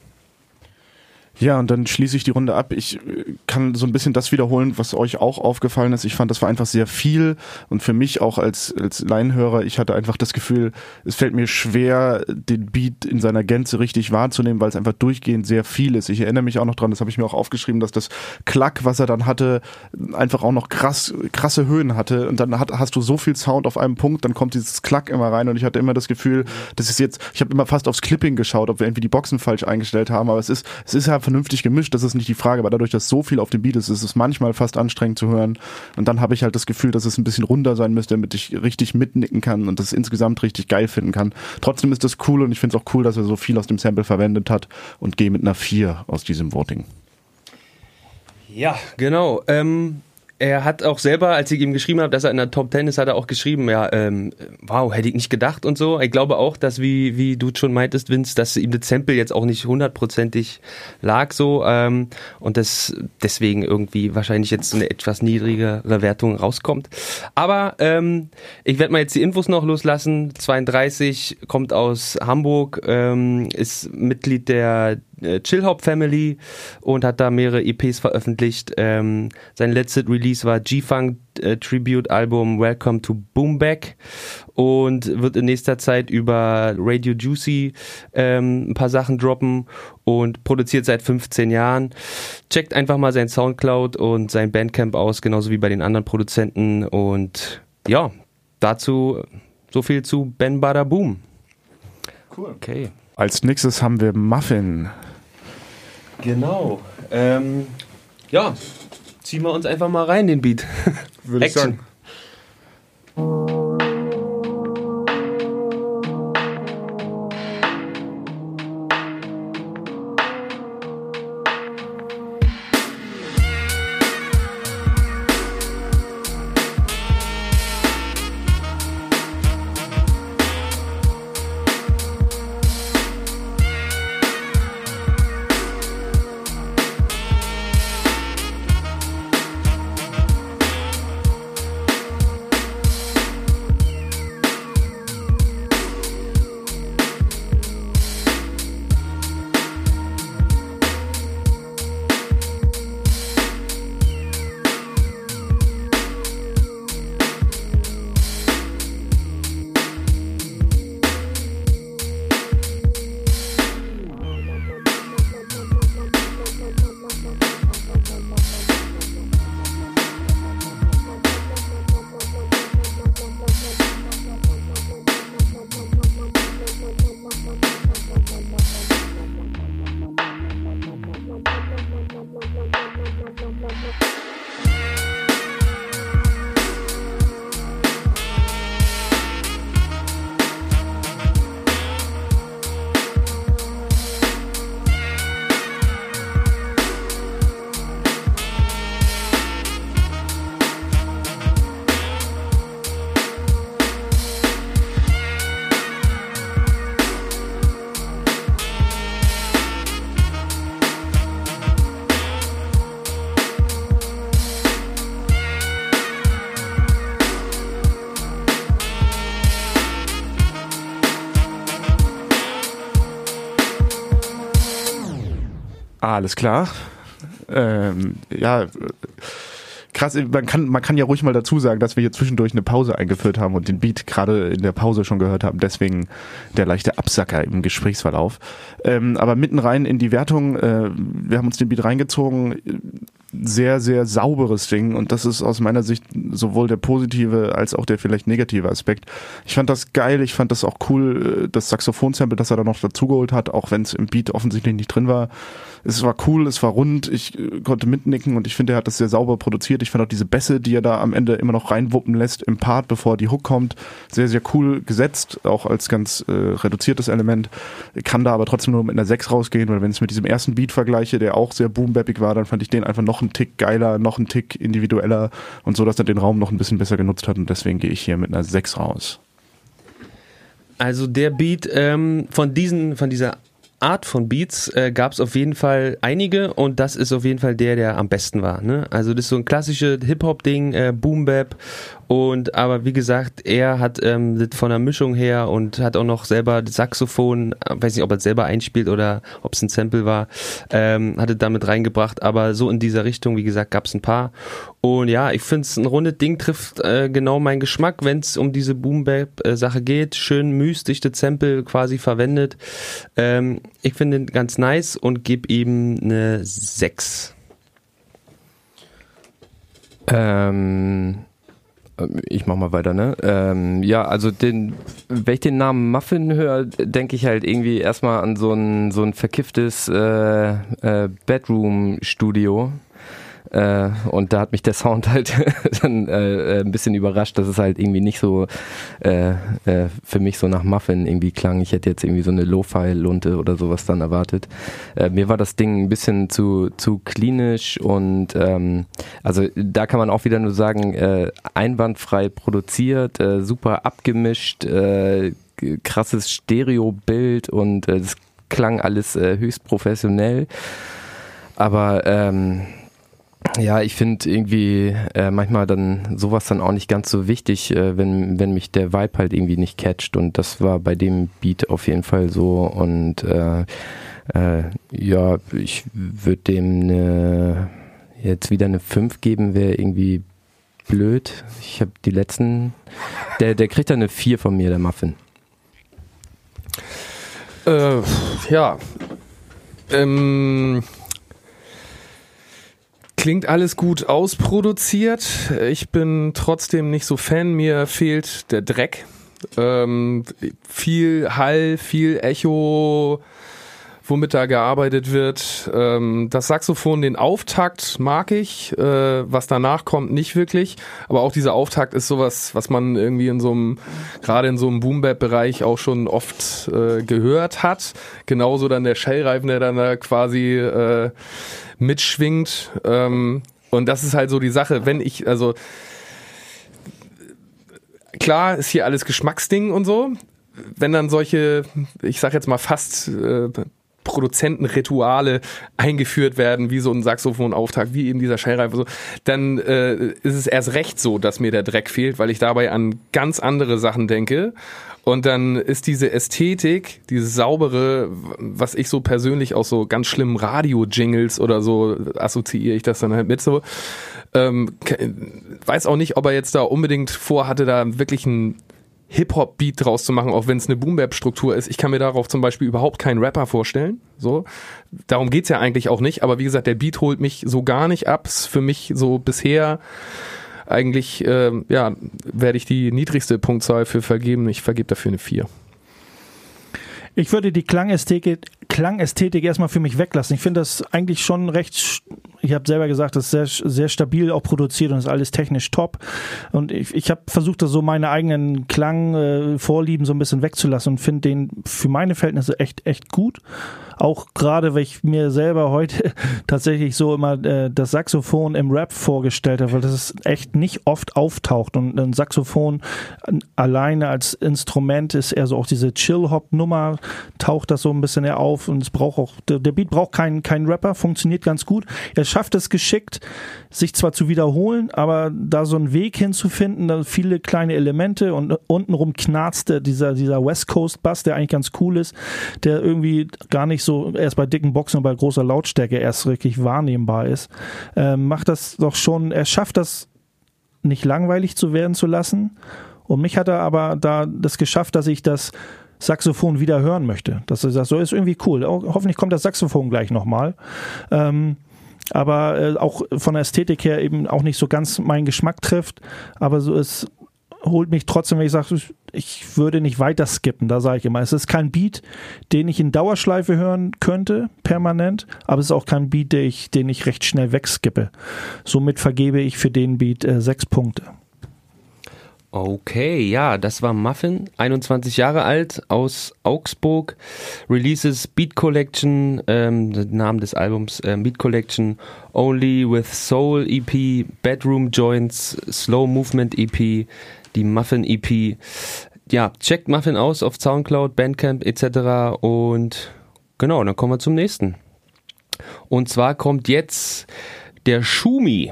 Ja, und dann schließe ich die Runde ab. Ich kann so ein bisschen das wiederholen, was euch auch aufgefallen ist. Ich fand, das war einfach sehr viel und für mich auch als, als Laienhörer, ich hatte einfach das Gefühl, es fällt mir schwer, den Beat in seiner Gänze richtig wahrzunehmen, weil es einfach durchgehend sehr viel ist. Ich erinnere mich auch noch dran, das habe ich mir auch aufgeschrieben, dass das Klack, was er dann hatte, einfach auch noch krass, krasse Höhen hatte und dann hat, hast du so viel Sound auf einem Punkt, dann kommt dieses Klack immer rein und ich hatte immer das Gefühl, das ist jetzt, ich habe immer fast aufs Clipping geschaut, ob wir irgendwie die Boxen falsch eingestellt haben, aber es ist, es ist ja vernünftig gemischt, das ist nicht die Frage, aber dadurch, dass so viel auf dem Beat ist, ist es manchmal fast anstrengend zu hören und dann habe ich halt das Gefühl, dass es ein bisschen runder sein müsste, damit ich richtig mitnicken kann und das insgesamt richtig geil finden kann. Trotzdem ist das cool und ich finde es auch cool, dass er so viel aus dem Sample verwendet hat und gehe mit einer vier aus diesem Voting. Ja, genau. Ähm Er hat auch selber, als ich ihm geschrieben habe, dass er in der Top Ten ist, hat er auch geschrieben, ja, ähm, wow, hätte ich nicht gedacht und so. Ich glaube auch, dass, wie, wie du schon meintest, Vince, dass ihm das Sample jetzt auch nicht hundertprozentig lag so ähm, und das deswegen irgendwie wahrscheinlich jetzt eine etwas niedrigere Wertung rauskommt. Aber ähm, ich werde mal jetzt die Infos noch loslassen. zweiunddreißig, kommt aus Hamburg, ähm, ist Mitglied der Chillhop Family und hat da mehrere E Ps veröffentlicht. Ähm, sein letztes Release war G-Funk äh, Tribute Album Welcome to Boom Back und wird in nächster Zeit über Radio Juicy ähm, ein paar Sachen droppen und produziert seit fünfzehn Jahren. Checkt einfach mal sein Soundcloud und sein Bandcamp aus, genauso wie bei den anderen Produzenten und ja, dazu so viel zu Ben Bada Boom. Cool. Okay. Als nächstes haben wir Muffin. Genau. Ähm, ja, ziehen wir uns einfach mal rein, den Beat. Würde ich sagen. Alles klar. Ähm, ja, krass, man kann, man kann ja ruhig mal dazu sagen, dass wir hier zwischendurch eine Pause eingeführt haben und den Beat gerade in der Pause schon gehört haben, deswegen der leichte Absacker im Gesprächsverlauf. Ähm, aber mitten rein in die Wertung, äh, wir haben uns den Beat reingezogen, sehr, sehr sauberes Ding und das ist aus meiner Sicht sowohl der positive als auch der vielleicht negative Aspekt. Ich fand das geil, ich fand das auch cool, das Saxophon-Sample, das er da noch dazugeholt hat, auch wenn es im Beat offensichtlich nicht drin war. Es war cool, es war rund, ich konnte mitnicken und ich finde, er hat das sehr sauber produziert. Ich fand auch diese Bässe, die er da am Ende immer noch reinwuppen lässt im Part, bevor die Hook kommt, sehr, sehr cool gesetzt, auch als ganz äh, reduziertes Element. Kann da aber trotzdem nur mit einer sechs rausgehen, weil wenn ich es mit diesem ersten Beat vergleiche, der auch sehr boom-bappig war, dann fand ich den einfach noch einen Tick geiler, noch einen Tick individueller und so, dass er den Raum noch ein bisschen besser genutzt hat und deswegen gehe ich hier mit einer sechs raus. Also der Beat ähm, von diesen, von dieser Art von Beats äh, gab es auf jeden Fall einige und das ist auf jeden Fall der, der am besten war. Ne? Also das ist so ein klassisches Hip-Hop-Ding, äh, Boom-Bap und aber wie gesagt, er hat ähm, das von der Mischung her und hat auch noch selber das Saxophon, weiß nicht, ob er es selber einspielt oder ob es ein Sample war, ähm, hat es damit reingebracht, aber so in dieser Richtung, wie gesagt, gab es ein paar und ja, ich finde es ein rundes Ding, trifft äh, genau meinen Geschmack, wenn es um diese Boom-Bap-Sache geht, schön mystisch das Sample quasi verwendet. Ähm, ich finde ihn ganz nice und gebe ihm eine sechs. Ähm, ich mach mal weiter, ne? Ähm, ja, also den, wenn ich den Namen Muffin höre, denke ich halt irgendwie erstmal an so ein, so ein verkifftes äh, äh, Bedroom-Studio. Äh, und da hat mich der Sound halt dann äh, ein bisschen überrascht, dass es halt irgendwie nicht so äh, äh, für mich so nach Muffin irgendwie klang. Ich hätte jetzt irgendwie so eine Lo-Fi-Lunte oder sowas dann erwartet. Äh, mir war das Ding ein bisschen zu zu klinisch und ähm, also da kann man auch wieder nur sagen, äh, einwandfrei produziert, äh, super abgemischt, äh, krasses Stereobild und äh, das klang alles äh, höchst professionell. Aber ähm, ja, ich finde irgendwie äh, manchmal dann sowas dann auch nicht ganz so wichtig, äh, wenn wenn mich der Vibe halt irgendwie nicht catcht und das war bei dem Beat auf jeden Fall so und äh, äh, ja, ich würde dem eine, jetzt wieder eine fünf geben, wäre irgendwie blöd. Ich habe die letzten, der der kriegt dann eine vier von mir, der Muffin. Äh, ja, ähm... Klingt alles gut ausproduziert. Ich bin trotzdem nicht so Fan. Mir fehlt der Dreck. Ähm, viel Hall, viel Echo, womit da gearbeitet wird. Ähm, das Saxophon, den Auftakt mag ich. Äh, was danach kommt, nicht wirklich. Aber auch dieser Auftakt ist sowas, was man irgendwie in so einem, gerade in so einem Boom-Bap-Bereich auch schon oft äh, gehört hat. Genauso dann der Shellreifen, der dann da quasi äh, mitschwingt, ähm, und das ist halt so die Sache, wenn ich, also klar ist hier alles Geschmacksding und so, wenn dann solche, ich sag jetzt mal fast äh, Produzentenrituale eingeführt werden, wie so ein Saxophonauftakt, wie eben dieser Shellreifen, so, dann äh, ist es erst recht so, dass mir der Dreck fehlt, weil ich dabei an ganz andere Sachen denke. Und dann ist diese Ästhetik, dieses saubere, was ich so persönlich aus so ganz schlimmen Radio-Jingles oder so assoziiere ich das dann halt mit so. Ähm, weiß auch nicht, ob er jetzt da unbedingt vorhatte, da wirklich einen Hip-Hop-Beat draus zu machen, auch wenn es eine Boom-Bap-Struktur ist. Ich kann mir darauf zum Beispiel überhaupt keinen Rapper vorstellen. So, darum geht's ja eigentlich auch nicht. Aber wie gesagt, der Beat holt mich so gar nicht ab. Ist für mich so bisher eigentlich, äh, ja, werde ich die niedrigste Punktzahl für vergeben. Ich vergebe dafür eine vier. Ich würde die Klangästhetik, Klangästhetik erstmal für mich weglassen. Ich finde das eigentlich schon recht, ich habe selber gesagt, das ist sehr, sehr stabil auch produziert und ist alles technisch top. Und ich, ich habe versucht, da so meine eigenen Klangvorlieben äh, so ein bisschen wegzulassen und finde den für meine Verhältnisse echt, echt gut. Auch gerade, weil ich mir selber heute tatsächlich so immer äh, das Saxophon im Rap vorgestellt habe, weil das ist echt nicht oft auftaucht. Und ein Saxophon alleine als Instrument ist eher so auch diese Chill-Hop-Nummer, taucht das so ein bisschen eher auf. drauf und es braucht auch, der, der Beat braucht keinen keinen Rapper, funktioniert ganz gut. Er schafft es geschickt, sich zwar zu wiederholen, aber da so einen Weg hinzufinden, da viele kleine Elemente und untenrum knarzt der, dieser, dieser West Coast Bass, der eigentlich ganz cool ist, der irgendwie gar nicht so erst bei dicken Boxen und bei großer Lautstärke erst wirklich wahrnehmbar ist, äh, macht das doch schon, er schafft das nicht langweilig zu werden zu lassen. Und mich hat er aber da das geschafft, dass ich das Saxophon wieder hören möchte. Das ist, das so ist irgendwie cool. Auch, hoffentlich kommt das Saxophon gleich nochmal. Ähm, aber äh, auch von der Ästhetik her eben auch nicht so ganz meinen Geschmack trifft. Aber so es holt mich trotzdem, wenn ich sage, ich würde nicht weiter skippen. Da sage ich immer, es ist kein Beat, den ich in Dauerschleife hören könnte, permanent. Aber es ist auch kein Beat, den ich, den ich recht schnell wegskippe. Somit vergebe ich für den Beat äh, sechs Punkte. Okay, ja, das war Muffin, einundzwanzig Jahre alt, aus Augsburg, Releases Beat Collection, ähm, der Name des Albums, äh, Beat Collection, Only with Soul E P, Bedroom Joints, Slow Movement E P, die Muffin E P. Ja, checkt Muffin aus auf Soundcloud, Bandcamp et cetera. Und genau, dann kommen wir zum nächsten. Und zwar kommt jetzt der Schumi.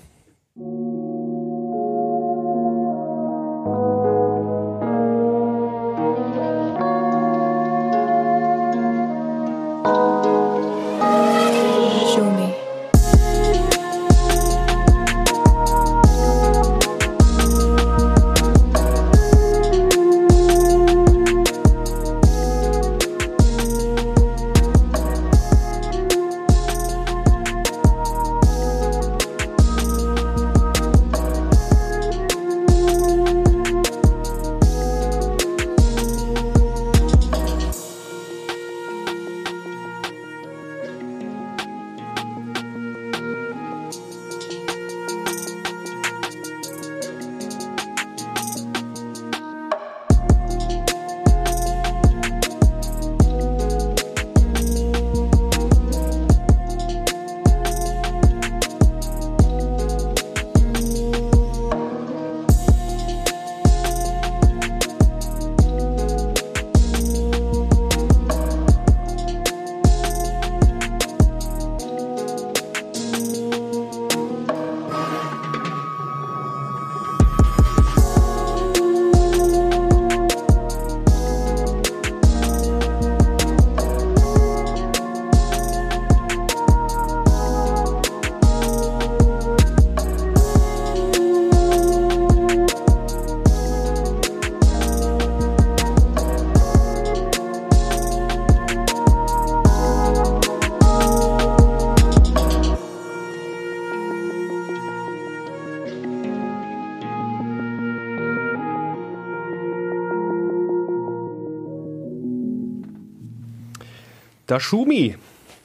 Da Schumi.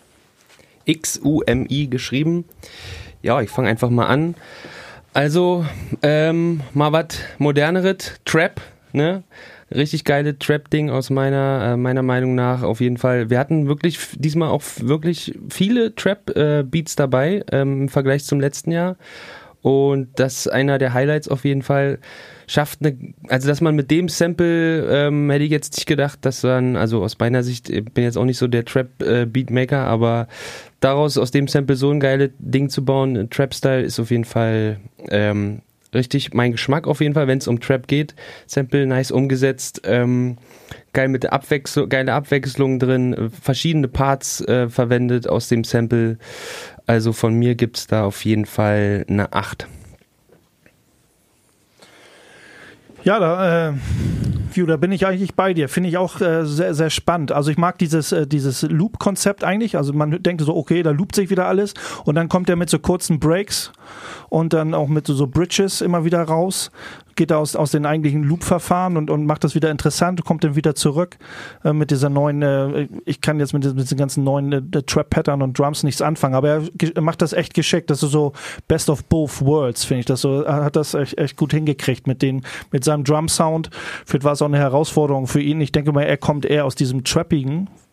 X U M I geschrieben. Ja, ich fange einfach mal an. Also, ähm, mal was moderneres, Trap, ne? Richtig geile Trap-Ding aus meiner, äh, meiner Meinung nach auf jeden Fall. Wir hatten wirklich diesmal auch wirklich viele Trap-Beats äh, dabei ähm, im Vergleich zum letzten Jahr. Und das ist einer der Highlights auf jeden Fall. Schafft eine, also dass man mit dem Sample, ähm, hätte ich jetzt nicht gedacht, dass man, also aus meiner Sicht, ich bin jetzt auch nicht so der Trap-Beatmaker, aber daraus, aus dem Sample so ein geiles Ding zu bauen, Trap-Style, ist auf jeden Fall ähm, richtig mein Geschmack auf jeden Fall, wenn es um Trap geht. Sample nice umgesetzt, ähm, geil mit der Abwechslung, geile Abwechslung drin, verschiedene Parts äh, verwendet aus dem Sample. Also von mir gibt's da auf jeden Fall eine acht. Ja, da, äh, View, da bin ich eigentlich bei dir. Finde ich auch äh, sehr, sehr spannend. Also ich mag dieses, äh, dieses Loop-Konzept eigentlich. Also man denkt so, okay, da loopt sich wieder alles. Und dann kommt er mit so kurzen Breaks und dann auch mit so, so Bridges immer wieder raus. Geht er aus, aus den eigentlichen Loop-Verfahren und, und macht das wieder interessant, kommt dann wieder zurück äh, mit dieser neuen, äh, ich kann jetzt mit, mit diesen ganzen neuen äh, Trap-Pattern und Drums nichts anfangen, aber er, er macht das echt geschickt. Das ist so Best of both worlds, finde ich. Das so, er hat das echt, echt gut hingekriegt mit den, mit seinem Drum-Sound. Vielleicht war es auch eine Herausforderung für ihn. Ich denke mal, er kommt eher aus diesem Trappigen,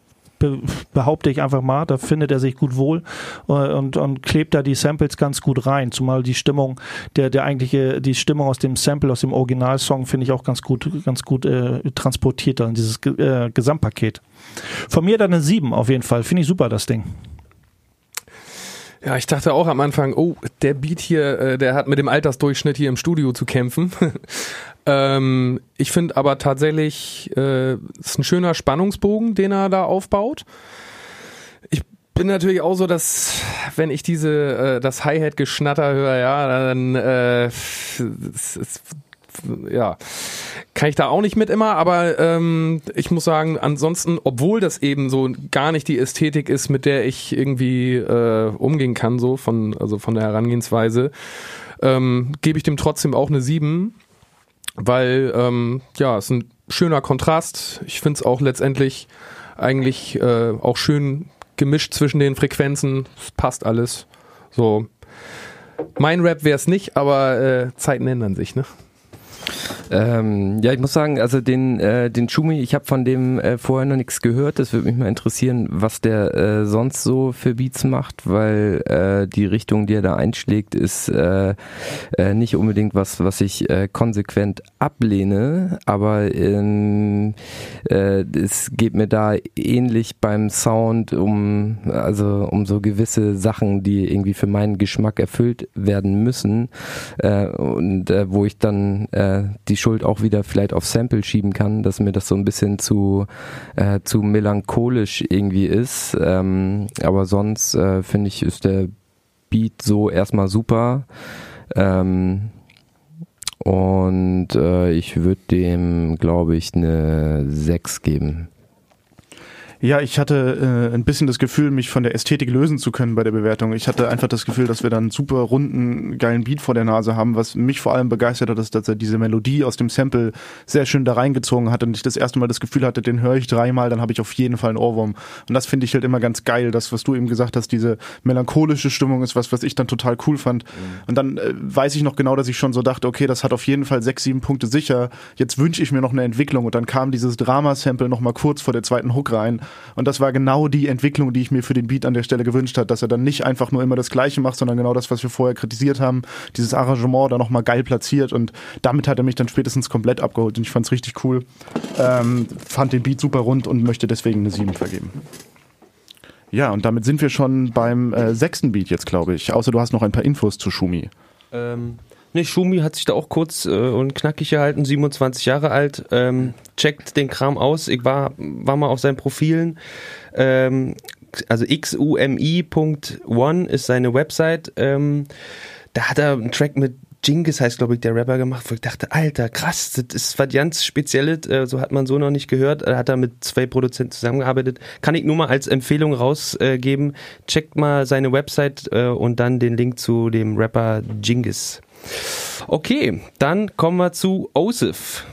be, behaupte ich einfach mal. Da findet er sich gut wohl und, und klebt da die Samples ganz gut rein. Zumal die Stimmung, der, der eigentliche, die Stimmung aus dem Sample, aus dem Originalsong finde ich auch ganz gut, ganz gut äh, transportiert dann, dieses äh, Gesamtpaket. Von mir dann eine sieben auf jeden Fall. Finde ich super, das Ding. Ja, ich dachte auch am Anfang, oh, der Beat hier, äh, der hat mit dem Altersdurchschnitt hier im Studio zu kämpfen. ähm, ich finde aber tatsächlich, äh, ist ein schöner Spannungsbogen, den er da aufbaut. Ich bin natürlich auch so, dass wenn ich diese äh, das Hi-Hat-Geschnatter höre, ja, dann äh, es, es, ja, kann ich da auch nicht mit immer, aber ähm, ich muss sagen, ansonsten, obwohl das eben so gar nicht die Ästhetik ist, mit der ich irgendwie äh, umgehen kann, so von, also von der Herangehensweise, ähm, gebe ich dem trotzdem auch eine sieben, weil ähm, ja, es ist ein schöner Kontrast. Ich finde es auch letztendlich eigentlich äh, auch schön gemischt zwischen den Frequenzen. Es passt alles. So, mein Rap wäre es nicht, aber äh, Zeiten ändern sich, ne? Ähm, ja, ich muss sagen, also den äh, den Schumi, ich habe von dem äh, vorher noch nichts gehört. Das würde mich mal interessieren, was der äh, sonst so für Beats macht, weil äh, die Richtung, die er da einschlägt, ist äh, äh, nicht unbedingt was, was ich äh, konsequent ablehne, aber ähm, äh, es geht mir da ähnlich beim Sound um also um so gewisse Sachen, die irgendwie für meinen Geschmack erfüllt werden müssen äh, und äh, wo ich dann äh, die Schuld auch wieder vielleicht auf Sample schieben kann, dass mir das so ein bisschen zu äh, zu melancholisch irgendwie ist. Ähm, aber sonst äh, finde ich, ist der Beat so erstmal super. Ähm, und äh, ich würde dem, glaube ich, eine sechs geben. Ja, ich hatte äh, ein bisschen das Gefühl, mich von der Ästhetik lösen zu können bei der Bewertung. Ich hatte einfach das Gefühl, dass wir da einen super runden, geilen Beat vor der Nase haben. Was mich vor allem begeistert hat, ist, dass er diese Melodie aus dem Sample sehr schön da reingezogen hat und ich das erste Mal das Gefühl hatte, den höre ich dreimal, dann habe ich auf jeden Fall einen Ohrwurm. Und das finde ich halt immer ganz geil. Das, was du eben gesagt hast, diese melancholische Stimmung ist was, was ich dann total cool fand. Mhm. Und dann äh, weiß ich noch genau, dass ich schon so dachte, okay, das hat auf jeden Fall sechs, sieben Punkte sicher. Jetzt wünsche ich mir noch eine Entwicklung. Und dann kam dieses Drama-Sample noch mal kurz vor der zweiten Hook rein. Und das war genau die Entwicklung, die ich mir für den Beat an der Stelle gewünscht habe, dass er dann nicht einfach nur immer das Gleiche macht, sondern genau das, was wir vorher kritisiert haben, dieses Arrangement da nochmal geil platziert und damit hat er mich dann spätestens komplett abgeholt und ich fand es richtig cool, ähm, fand den Beat super rund und möchte deswegen eine sieben vergeben. Ja, und damit sind wir schon beim äh, sechsten Beat jetzt, glaube ich, außer du hast noch ein paar Infos zu Schumi. Ähm... Ne, Schumi hat sich da auch kurz äh, und knackig gehalten, siebenundzwanzig Jahre alt, ähm, checkt den Kram aus, ich war, war mal auf seinen Profilen, ähm, also x u m i punkt one ist seine Website, ähm, da hat er einen Track mit Genghis, heißt glaube ich der Rapper, gemacht, wo ich dachte, Alter, krass, das ist was ganz Spezielles, äh, so hat man so noch nicht gehört, da hat er mit zwei Produzenten zusammengearbeitet, kann ich nur mal als Empfehlung rausgeben, äh, checkt mal seine Website äh, und dann den Link zu dem Rapper Genghis. Okay, dann kommen wir zu Osif.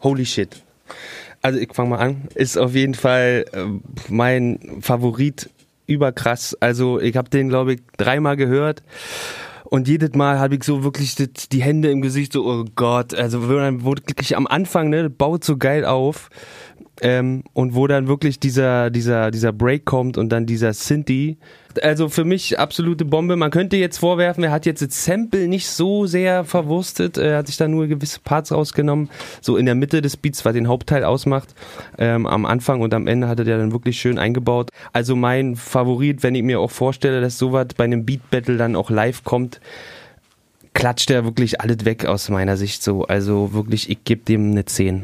holy shit. Also ich fange mal an, ist auf jeden Fall äh, mein Favorit, überkrass. Also ich habe den, glaube ich, dreimal gehört und jedes Mal habe ich so wirklich die, die Hände im Gesicht, so oh Gott, also wo dann wirklich am Anfang, ne, baut so geil auf ähm, und wo dann wirklich dieser dieser dieser Break kommt und dann dieser Synthi. Also für mich absolute Bombe. Man könnte jetzt vorwerfen, er hat jetzt das Sample nicht so sehr verwurstet, er hat sich da nur gewisse Parts rausgenommen, so in der Mitte des Beats, was den Hauptteil ausmacht, ähm, am Anfang und am Ende hat er der dann wirklich schön eingebaut. Also mein Favorit, wenn ich mir auch vorstelle, dass sowas bei einem Beat Battle dann auch live kommt, klatscht er wirklich alles weg aus meiner Sicht so. Also wirklich, ich gebe dem eine zehn.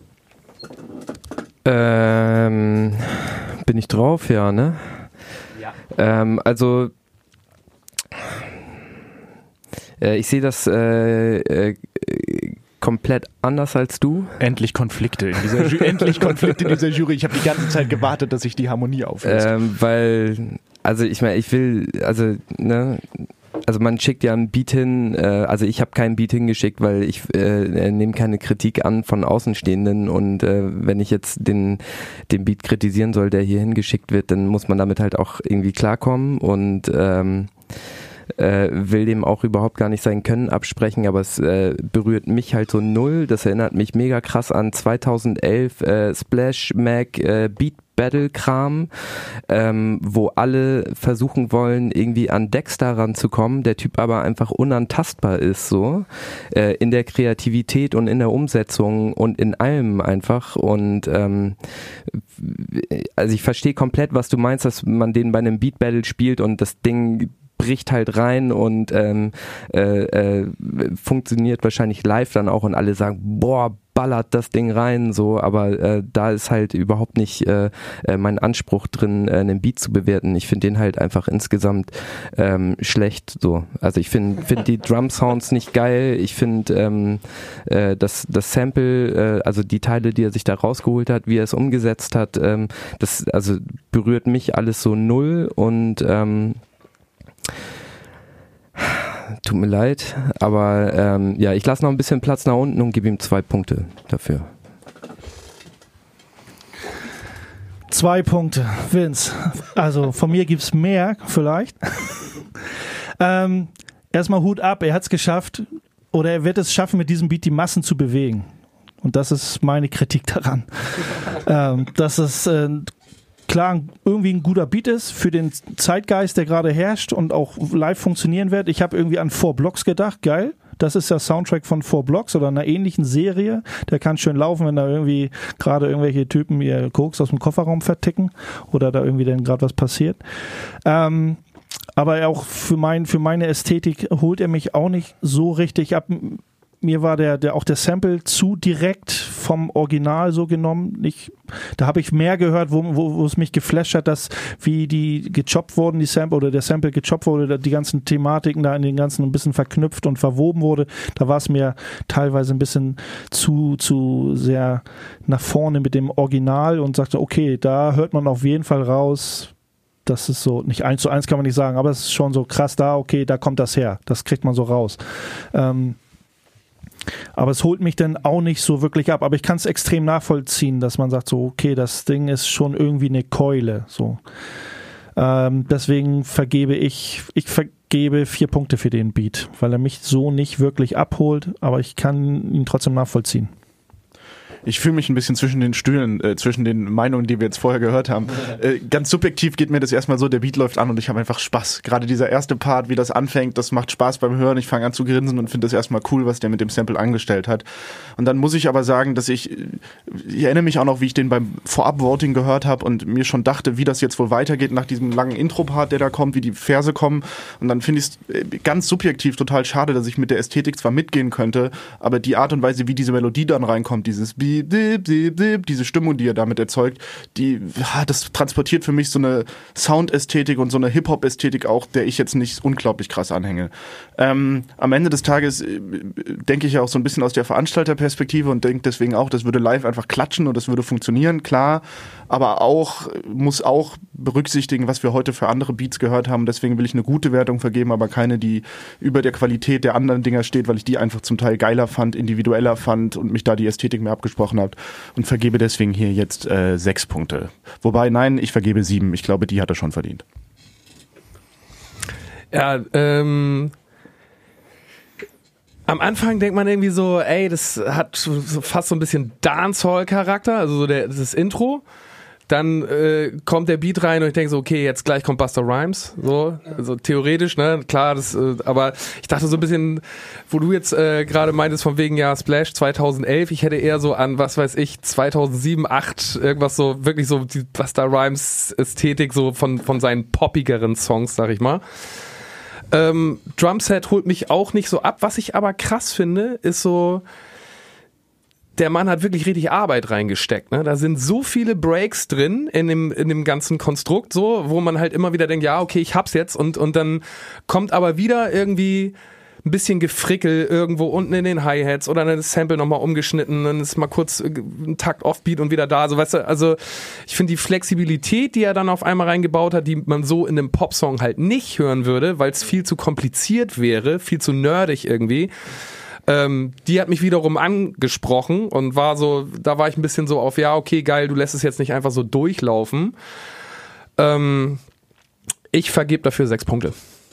Ähm, bin ich drauf, ja, ne? Ähm, also äh, ich sehe das äh, äh, komplett anders als du. Endlich Konflikte in dieser Ju- endlich Konflikte in dieser Jury. Ich habe die ganze Zeit gewartet, dass sich die Harmonie auflöst. Ähm, weil, also ich meine, ich will, also ne, also man schickt ja einen Beat hin, äh, also ich habe keinen Beat hingeschickt, weil ich äh, nehme keine Kritik an von Außenstehenden und äh, wenn ich jetzt den, den Beat kritisieren soll, der hier hingeschickt wird, dann muss man damit halt auch irgendwie klarkommen und ähm, äh, will dem auch überhaupt gar nicht sein Können absprechen, aber es äh, berührt mich halt so null. Das erinnert mich mega krass an zweitausendelf äh, Splash Mag äh, Beat Battle Kram, ähm, wo alle versuchen wollen, irgendwie an Dexter ranzukommen, der Typ aber einfach unantastbar ist, so äh, in der Kreativität und in der Umsetzung und in allem einfach und ähm, also ich verstehe komplett, was du meinst, dass man den bei einem Beat Battle spielt und das Ding bricht halt rein und ähm, äh, äh, funktioniert wahrscheinlich live dann auch und alle sagen, boah, ballert das Ding rein, so, aber äh, da ist halt überhaupt nicht äh, mein Anspruch drin, äh, einen Beat zu bewerten. Ich finde den halt einfach insgesamt ähm, schlecht, so. Also ich finde find die Drum-Sounds nicht geil, ich finde ähm, äh, das, das Sample, äh, also die Teile, die er sich da rausgeholt hat, wie er es umgesetzt hat, ähm, das also berührt mich alles so null und ähm, tut mir leid, aber ähm, ja, ich lasse noch ein bisschen Platz nach unten und gebe ihm zwei Punkte dafür. Zwei Punkte, Vince. Also von mir gibt's mehr, vielleicht. ähm, erstmal Hut ab, er hat es geschafft, oder er wird es schaffen, mit diesem Beat die Massen zu bewegen. Und das ist meine Kritik daran. ähm, dass es äh, klar irgendwie ein guter Beat ist für den Zeitgeist, der gerade herrscht und auch live funktionieren wird. Ich habe irgendwie an Four Blocks gedacht, geil. Das ist der Soundtrack von Four Blocks oder einer ähnlichen Serie. Der kann schön laufen, wenn da irgendwie gerade irgendwelche Typen ihr Koks aus dem Kofferraum verticken oder da irgendwie dann gerade was passiert. Ähm, aber auch für, mein, für meine Ästhetik holt er mich auch nicht so richtig ab. Mir war der, der auch der Sample zu direkt vom Original so genommen. Ich, da habe ich mehr gehört, wo, wo, wo es mich geflasht hat, dass wie die gechoppt wurden, die Sample oder der Sample gechoppt wurde, die ganzen Thematiken da in den ganzen ein bisschen verknüpft und verwoben wurde. Da war es mir teilweise ein bisschen zu, zu sehr nach vorne mit dem Original und sagte, okay, da hört man auf jeden Fall raus. Das ist so, nicht eins zu eins kann man nicht sagen, aber es ist schon so krass da, okay, da kommt das her. Das kriegt man so raus. Ähm, Aber es holt mich dann auch nicht so wirklich ab. Aber ich kann es extrem nachvollziehen, dass man sagt so, okay, das Ding ist schon irgendwie eine Keule. So. Ähm, deswegen vergebe ich, ich vergebe vier Punkte für den Beat, weil er mich so nicht wirklich abholt, aber ich kann ihn trotzdem nachvollziehen. Ich fühle mich ein bisschen zwischen den Stühlen, äh, zwischen den Meinungen, die wir jetzt vorher gehört haben. Äh, ganz subjektiv geht mir das erstmal so, der Beat läuft an und ich habe einfach Spaß. Gerade dieser erste Part, wie das anfängt, das macht Spaß beim Hören. Ich fange an zu grinsen und finde das erstmal cool, was der mit dem Sample angestellt hat. Und dann muss ich aber sagen, dass ich, ich erinnere mich auch noch, wie ich den beim Vorab-Voting gehört habe und mir schon dachte, wie das jetzt wohl weitergeht nach diesem langen Intro-Part, der da kommt, wie die Verse kommen. Und dann finde ich es ganz subjektiv total schade, dass ich mit der Ästhetik zwar mitgehen könnte, aber die Art und Weise, wie diese Melodie dann reinkommt, dieses diese Stimmung, die er damit erzeugt, die, das transportiert für mich so eine Soundästhetik und so eine Hip-Hop-Ästhetik auch, der ich jetzt nicht unglaublich krass anhänge. Ähm, am Ende des Tages äh, denke ich ja auch so ein bisschen aus der Veranstalterperspektive und denke deswegen auch, das würde live einfach klatschen und das würde funktionieren, klar, aber auch, muss auch berücksichtigen, was wir heute für andere Beats gehört haben, deswegen will ich eine gute Wertung vergeben, aber keine, die über der Qualität der anderen Dinger steht, weil ich die einfach zum Teil geiler fand, individueller fand und mich da die Ästhetik mehr abgesprochen angesprochen habt und vergebe deswegen hier jetzt äh, sechs Punkte. Wobei, nein, ich vergebe sieben. Ich glaube, die hat er schon verdient. Ja, ähm... Am Anfang denkt man irgendwie so, ey, das hat so fast so ein bisschen Dancehall-Charakter, also so der, das Intro. Dann äh, kommt der Beat rein und ich denke so, okay, jetzt gleich kommt Busta Rhymes, so, also theoretisch, ne, klar, das, äh, aber ich dachte so ein bisschen, wo du jetzt äh, gerade meintest von wegen, ja, Splash zweitausendelf, ich hätte eher so an, was weiß ich, zweitausendsieben, acht, irgendwas so, wirklich so die Busta Rhymes Ästhetik so von von seinen poppigeren Songs, sag ich mal. Ähm, Drumset holt mich auch nicht so ab. Was ich aber krass finde, ist so, der Mann hat wirklich richtig Arbeit reingesteckt. Ne? Da sind so viele Breaks drin in dem, in dem ganzen Konstrukt, so, wo man halt immer wieder denkt, ja, okay, ich hab's jetzt. Und, und dann kommt aber wieder irgendwie ein bisschen Gefrickel irgendwo unten in den Hi-Hats oder dann das Sample nochmal umgeschnitten, dann ist mal kurz ein Takt Offbeat und wieder da, also weißt du, also ich finde die Flexibilität, die er dann auf einmal reingebaut hat, die man so in einem Popsong halt nicht hören würde, weil es viel zu kompliziert wäre, viel zu nerdig irgendwie, ähm, die hat mich wiederum angesprochen und war so, da war ich ein bisschen so auf, ja, okay, geil, du lässt es jetzt nicht einfach so durchlaufen. Ähm, ich vergebe dafür sechs Punkte.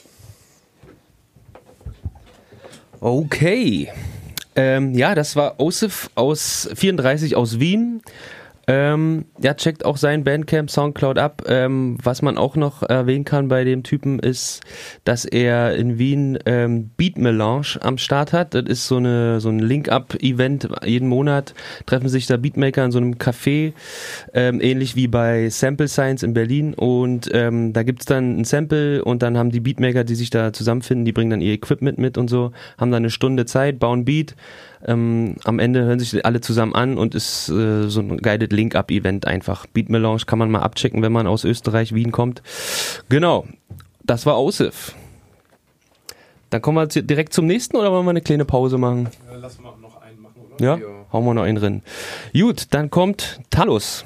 Okay. Ähm, ja, das war Osif aus vierunddreißig aus Wien. Ähm, ja, checkt auch seinen Bandcamp Soundcloud ab. Ähm, was man auch noch erwähnen kann bei dem Typen ist, dass er in Wien ähm, Beat Melange am Start hat. Das ist so eine so ein Link-Up-Event. Jeden Monat treffen sich da Beatmaker in so einem Café, ähm, ähnlich wie bei Sample Science in Berlin. Und ähm, da gibt's dann ein Sample und dann haben die Beatmaker, die sich da zusammenfinden, die bringen dann ihr Equipment mit und so, haben dann eine Stunde Zeit, bauen Beat. Ähm, am Ende hören sich alle zusammen an und ist äh, so ein Guided Link-Up-Event einfach. Beat Melange kann man mal abchecken, wenn man aus Österreich, Wien kommt. Genau, das war Osif. Dann kommen wir direkt zum nächsten oder wollen wir eine kleine Pause machen? Ja, lass mal noch einen machen, oder? Ja, ja, hauen wir noch einen drin. Gut, dann kommt Talus.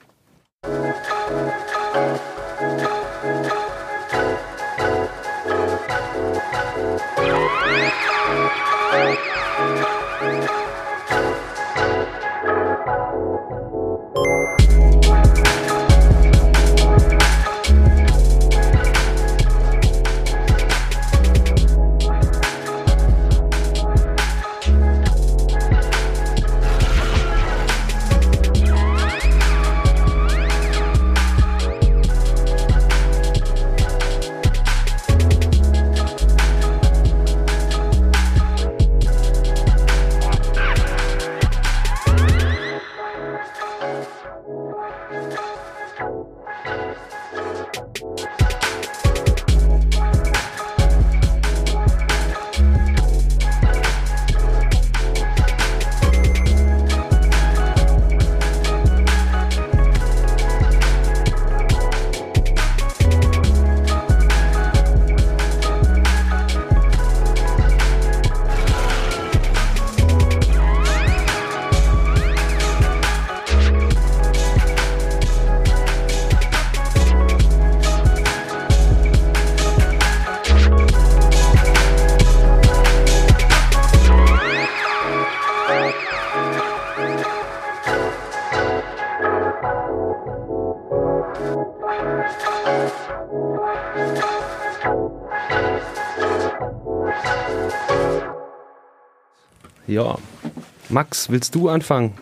Ja, Max, willst du anfangen?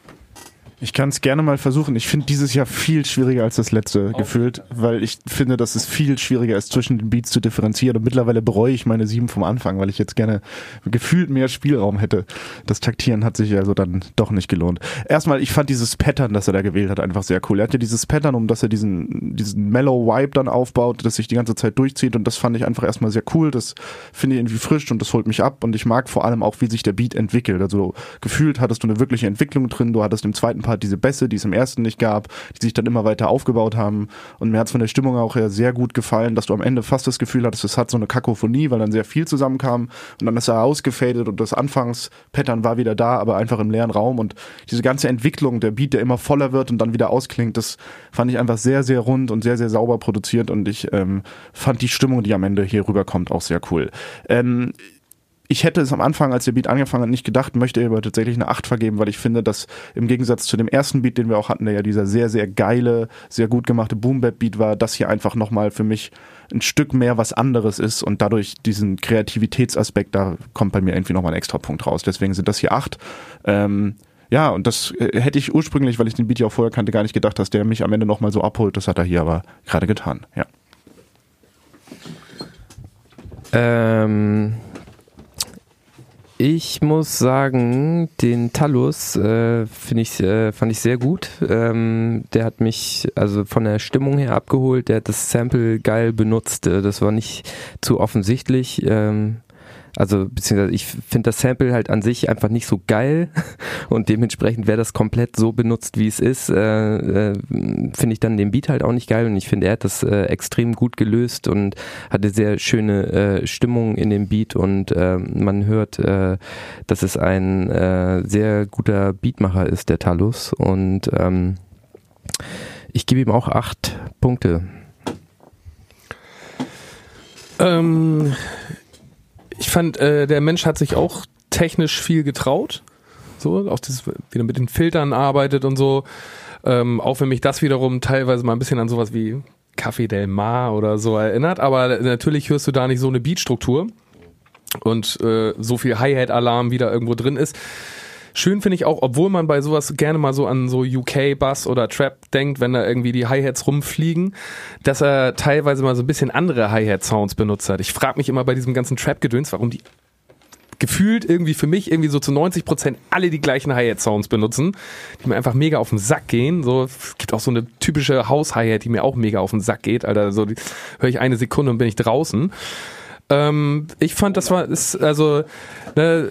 Ich kann es gerne mal versuchen. Ich finde dieses Jahr viel schwieriger als das letzte, oh, gefühlt, weil ich finde, dass es viel schwieriger ist, zwischen den Beats zu differenzieren. Und mittlerweile bereue ich meine sieben vom Anfang, weil ich jetzt gerne gefühlt mehr Spielraum hätte. Das Taktieren hat sich also dann doch nicht gelohnt. Erstmal, ich fand dieses Pattern, das er da gewählt hat, einfach sehr cool. Er hat ja dieses Pattern, um dass er diesen, diesen Mellow Vibe dann aufbaut, das sich die ganze Zeit durchzieht. Und das fand ich einfach erstmal sehr cool. Das finde ich irgendwie frisch und das holt mich ab. Und ich mag vor allem auch, wie sich der Beat entwickelt. Also gefühlt hattest du eine wirkliche Entwicklung drin. Du hattest im zweiten Part diese Bässe, die es im ersten nicht gab, die sich dann immer weiter aufgebaut haben. Und mir hat es von der Stimmung auch her sehr gut gefallen, dass du am Ende fast das Gefühl hattest, es hat so eine Kakophonie, weil dann sehr viel zusammenkam und dann ist er ausgefadet und das Anfangspattern war wieder da, aber einfach im leeren Raum. Und diese ganze Entwicklung, der Beat, der immer voller wird und dann wieder ausklingt, das fand ich einfach sehr, sehr rund und sehr, sehr sauber produziert und ich ähm, fand die Stimmung, die am Ende hier rüberkommt, auch sehr cool. Ähm, ich hätte es am Anfang, als der Beat angefangen hat, nicht gedacht, möchte aber tatsächlich eine acht vergeben, weil ich finde, dass im Gegensatz zu dem ersten Beat, den wir auch hatten, der ja dieser sehr, sehr geile, sehr gut gemachte Boom-Bap-Beat war, das hier einfach nochmal für mich ein Stück mehr was anderes ist und dadurch diesen Kreativitätsaspekt, da kommt bei mir irgendwie nochmal ein extra Punkt raus. Deswegen sind das hier acht. Ähm, ja, und das äh, hätte ich ursprünglich, weil ich den Beat ja auch vorher kannte, gar nicht gedacht, dass der mich am Ende nochmal so abholt. Das hat er hier aber gerade getan, ja. Ähm, ich muss sagen, den Talus äh, finde ich, äh, fand ich sehr gut. Ähm, der hat mich also von der Stimmung her abgeholt. Der hat das Sample geil benutzt. Äh, das war nicht zu offensichtlich. Ähm, Also beziehungsweise ich finde das Sample halt an sich einfach nicht so geil und dementsprechend wäre das komplett so benutzt, wie es ist, äh, äh, finde ich dann den Beat halt auch nicht geil und ich finde, er hat das äh, extrem gut gelöst und hatte sehr schöne äh, Stimmung in dem Beat und äh, man hört, äh, dass es ein äh, sehr guter Beatmacher ist, der Talus, und ähm, ich gebe ihm auch acht Punkte. Ähm... Ich fand, äh, der Mensch hat sich auch technisch viel getraut, so, auch das, wie er mit den Filtern arbeitet und so, ähm, auch wenn mich das wiederum teilweise mal ein bisschen an sowas wie Café Del Mar oder so erinnert, aber natürlich hörst du da nicht so eine Beatstruktur und äh, so viel Hi-Hat-Alarm, wie da irgendwo drin ist. Schön finde ich auch, obwohl man bei sowas gerne mal so an so U K-Bass oder Trap denkt, wenn da irgendwie die Hi-Hats rumfliegen, dass er teilweise mal so ein bisschen andere Hi-Hat-Sounds benutzt hat. Ich frage mich immer bei diesem ganzen Trap-Gedöns, warum die gefühlt irgendwie für mich irgendwie so zu neunzig Prozent alle die gleichen Hi-Hat-Sounds benutzen, die mir einfach mega auf den Sack gehen. So, es gibt auch so eine typische House-Hi-Hat, die mir auch mega auf den Sack geht. Alter, so höre ich eine Sekunde und bin ich draußen. Ähm, ich fand, das war, ist, also, ne,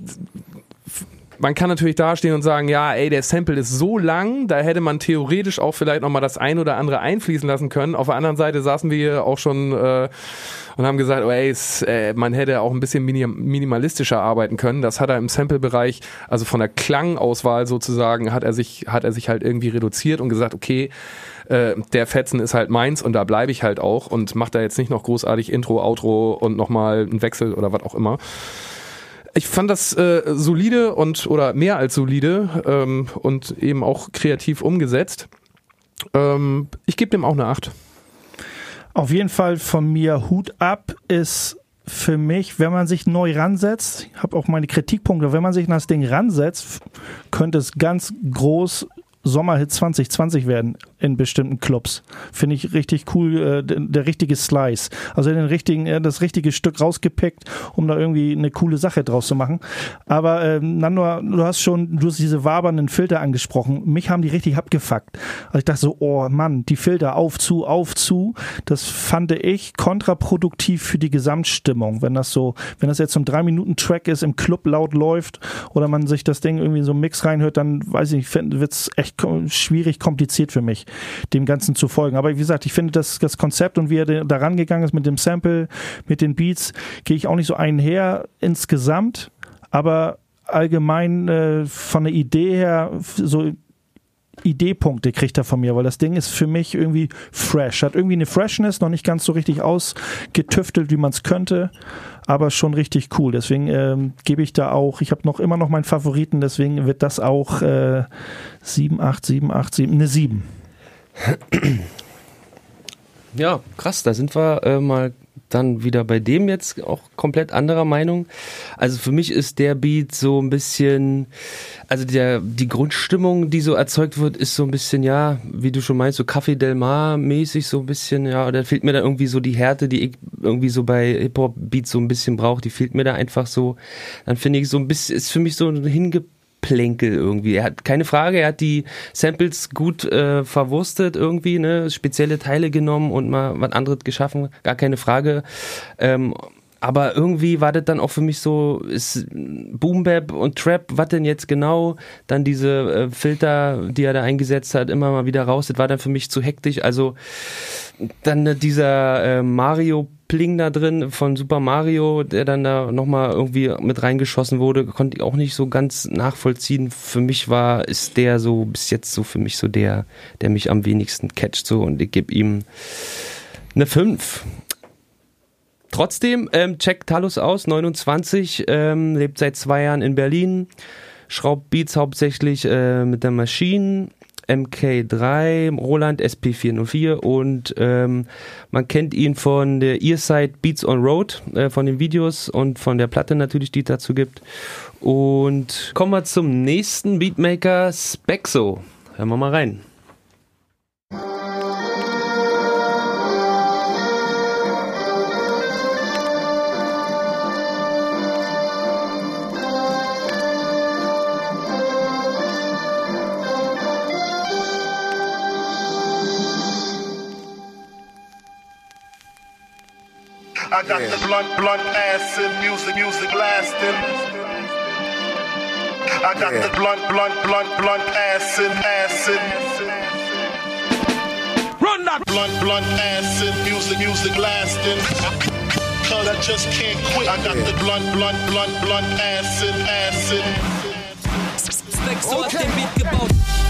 man kann natürlich dastehen und sagen, ja, ey, der Sample ist so lang, da hätte man theoretisch auch vielleicht nochmal das ein oder andere einfließen lassen können. Auf der anderen Seite saßen wir hier auch schon äh, und haben gesagt, oh, ey, es, äh, man hätte auch ein bisschen minim- minimalistischer arbeiten können. Das hat er im Sample-Bereich, also von der Klangauswahl sozusagen, hat er sich, hat er sich halt irgendwie reduziert und gesagt, okay, äh, der Fetzen ist halt meins und da bleibe ich halt auch und macht da jetzt nicht noch großartig Intro, Outro und nochmal einen Wechsel oder was auch immer. Ich fand das äh, solide und oder mehr als solide ähm, und eben auch kreativ umgesetzt. Ähm, ich gebe dem auch eine acht. Auf jeden Fall von mir Hut ab ist für mich, wenn man sich neu ransetzt, ich habe auch meine Kritikpunkte, wenn man sich an das Ding ransetzt, könnte es ganz groß Sommerhit zwanzig zwanzig werden in bestimmten Clubs. Finde ich richtig cool, äh, der, der richtige Slice. Also den richtigen, äh, das richtige Stück rausgepickt, um da irgendwie eine coole Sache draus zu machen. Aber äh, Nando, du hast schon, du hast diese wabernden Filter angesprochen. Mich haben die richtig abgefuckt. Also ich dachte so, oh Mann, die Filter auf, zu, auf, zu. Das fand ich kontraproduktiv für die Gesamtstimmung. Wenn das so, wenn das jetzt so ein drei Minuten Track ist, im Club laut läuft oder man sich das Ding irgendwie in so einen Mix reinhört, dann weiß ich nicht, wird's echt schwierig, kompliziert für mich, dem Ganzen zu folgen. Aber wie gesagt, ich finde das, das Konzept und wie er da rangegangen ist mit dem Sample, mit den Beats, gehe ich auch nicht so einher insgesamt, aber allgemein äh, von der Idee her, so Ideepunkte kriegt er von mir, weil das Ding ist für mich irgendwie fresh, hat irgendwie eine Freshness, noch nicht ganz so richtig ausgetüftelt, wie man es könnte, aber schon richtig cool. Deswegen ähm, gebe ich da auch, ich habe noch immer noch meinen Favoriten, deswegen wird das auch äh, sieben, acht, sieben, acht, sieben, eine sieben. Ja, krass, da sind wir äh, mal dann wieder bei dem jetzt auch komplett anderer Meinung. Also für mich ist der Beat so ein bisschen, also der die Grundstimmung, die so erzeugt wird, ist so ein bisschen, ja, wie du schon meinst, so Café Del Mar mäßig so ein bisschen, ja, da fehlt mir dann irgendwie so die Härte, die ich irgendwie so bei Hip-Hop-Beats so ein bisschen brauche, die fehlt mir da einfach so. Dann finde ich so ein bisschen, ist für mich so ein hinge Plänkel irgendwie. Er hat keine Frage, er hat die Samples gut äh, verwurstet irgendwie, ne, spezielle Teile genommen und mal was anderes geschaffen, gar keine Frage. Ähm, aber irgendwie war das dann auch für mich so, ist Boom Bap und Trap, was denn jetzt genau? Dann diese äh, Filter, die er da eingesetzt hat, immer mal wieder raus, das war dann für mich zu hektisch. Also dann äh, dieser äh, Mario Pling da drin von Super Mario, der dann da nochmal irgendwie mit reingeschossen wurde, konnte ich auch nicht so ganz nachvollziehen. Für mich war, ist der so bis jetzt so für mich so der, der mich am wenigsten catcht so und ich gebe ihm eine fünf. trotzdem, ähm, checkt Talus aus, neunundzwanzig, ähm, lebt seit zwei Jahren in Berlin, schraubt Beats hauptsächlich äh, mit der Maschine, M K drei, Roland S P vier null vier und ähm, man kennt ihn von der Earside Beats on Road, äh, von den Videos und von der Platte natürlich, die es dazu gibt. Und kommen wir zum nächsten Beatmaker, Spexo. Hören wir mal rein. I got yeah. the blunt, blunt acid, music, music lasting. I got yeah. the blunt, blunt, blunt, blunt acid, acid. Run that blunt, blunt acid, music, music lasting. Cause I just can't quit. I got yeah. the blunt, blunt, blunt, blunt acid, acid. Spexo hat den Beat gebaut.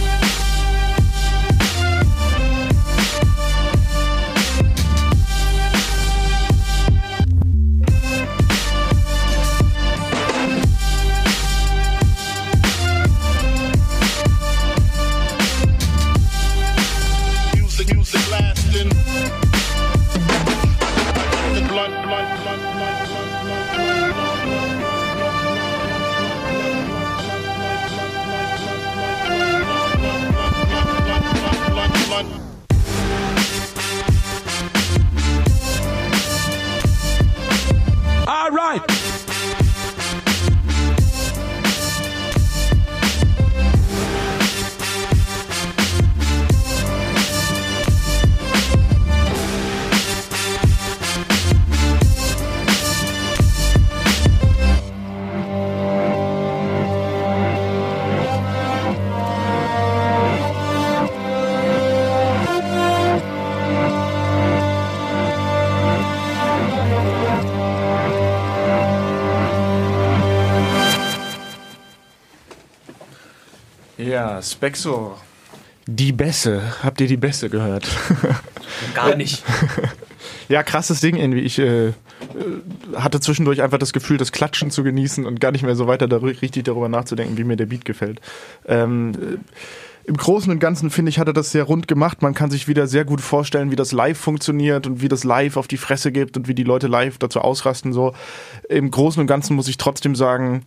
Ja, Spexo. Die Bässe. Habt ihr die Bässe gehört? Gar nicht. Ja, krasses Ding irgendwie. Ich äh, hatte zwischendurch einfach das Gefühl, das Klatschen zu genießen und gar nicht mehr so weiter dar- richtig darüber nachzudenken, wie mir der Beat gefällt. Ähm, äh, Im Großen und Ganzen, finde ich, hat er das sehr rund gemacht. Man kann sich wieder sehr gut vorstellen, wie das live funktioniert und wie das live auf die Fresse gibt und wie die Leute live dazu ausrasten. So. Im Großen und Ganzen muss ich trotzdem sagen,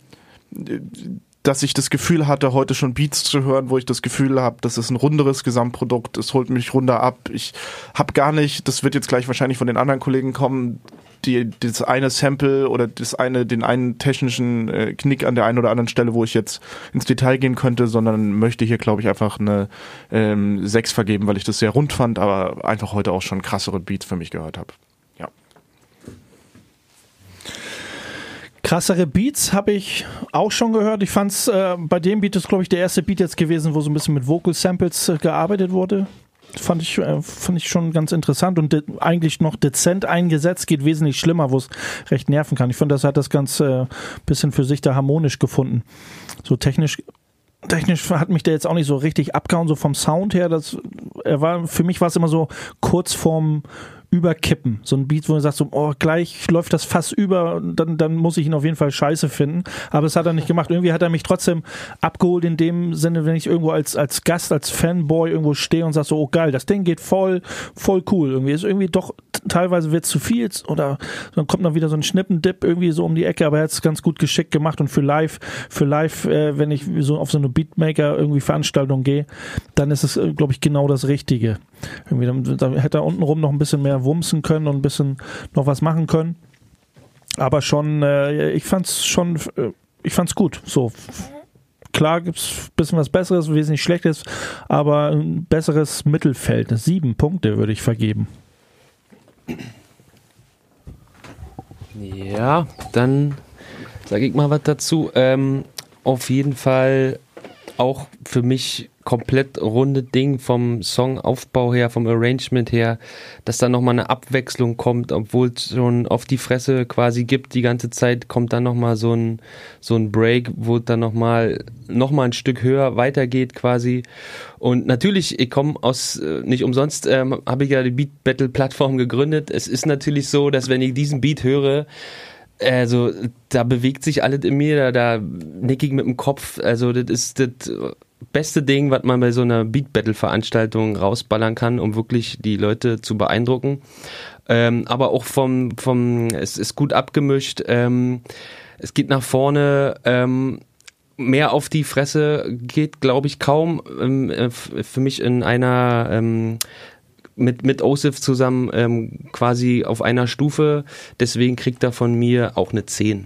dass ich das Gefühl hatte, heute schon Beats zu hören, wo ich das Gefühl habe, das ist ein runderes Gesamtprodukt, es holt mich runder ab. Ich habe gar nicht, das wird jetzt gleich wahrscheinlich von den anderen Kollegen kommen, die, das eine Sample oder das eine, den einen technischen äh, Knick an der einen oder anderen Stelle, wo ich jetzt ins Detail gehen könnte, sondern möchte hier, glaube ich, einfach eine ähm, sechs vergeben, weil ich das sehr rund fand, aber einfach heute auch schon krassere Beats für mich gehört habe. Ja. Krassere Beats habe ich auch schon gehört. Ich fand's, äh, bei dem Beat ist, glaube ich, der erste Beat jetzt gewesen, wo so ein bisschen mit Vocal Samples äh, gearbeitet wurde. Fand ich, äh, fand ich schon ganz interessant und de- eigentlich noch dezent eingesetzt, geht wesentlich schlimmer, wo es recht nerven kann. Ich finde, das hat das ganz äh, bisschen für sich da harmonisch gefunden. So technisch Technisch hat mich der jetzt auch nicht so richtig abgehauen, so vom Sound her. Das, er war, für mich war es immer so kurz vorm Überkippen. So ein Beat, wo du sagst, so, oh, gleich läuft das Fass über, dann, dann muss ich ihn auf jeden Fall scheiße finden. Aber das hat er nicht gemacht. Irgendwie hat er mich trotzdem abgeholt in dem Sinne, wenn ich irgendwo als, als Gast, als Fanboy irgendwo stehe und sag so, oh geil, das Ding geht voll, voll cool. Irgendwie ist irgendwie doch, teilweise wird es zu viel oder dann kommt noch wieder so ein Schnippendip irgendwie so um die Ecke, aber er hat es ganz gut geschickt gemacht und für live, für live, äh, wenn ich so auf so eine Beatmaker irgendwie Veranstaltung gehe, dann ist es, äh, glaube ich, genau das Richtige. Irgendwie, dann, dann hätte er untenrum noch ein bisschen mehr wumsen können und ein bisschen noch was machen können. Aber schon, äh, ich fand's schon, äh, ich fand's gut. So, klar gibt's ein bisschen was Besseres, wesentlich Schlechtes, aber ein besseres Mittelfeld. Sieben Punkte würde ich vergeben. Ja, dann sage ich mal was dazu. Ähm, auf jeden Fall auch für mich komplett runde Ding vom Songaufbau her, vom Arrangement her, dass da nochmal eine Abwechslung kommt, obwohl es schon auf die Fresse quasi gibt, die ganze Zeit kommt dann nochmal so ein, so ein Break, wo dann nochmal noch mal ein Stück höher weitergeht quasi. Und natürlich, ich komme aus, nicht umsonst ähm, habe ich ja die Beat Battle Plattform gegründet. Es ist natürlich so, dass wenn ich diesen Beat höre, also da bewegt sich alles in mir, da, da nick ich mit dem Kopf, also das ist das beste Ding, was man bei so einer Beat-Battle-Veranstaltung rausballern kann, um wirklich die Leute zu beeindrucken. Ähm, aber auch vom, vom, es ist gut abgemischt, ähm, es geht nach vorne, ähm, mehr auf die Fresse geht, glaube ich, kaum. Ähm, äh, für mich in einer ähm, mit, mit Osif zusammen ähm, quasi auf einer Stufe. Deswegen kriegt er von mir auch eine zehn.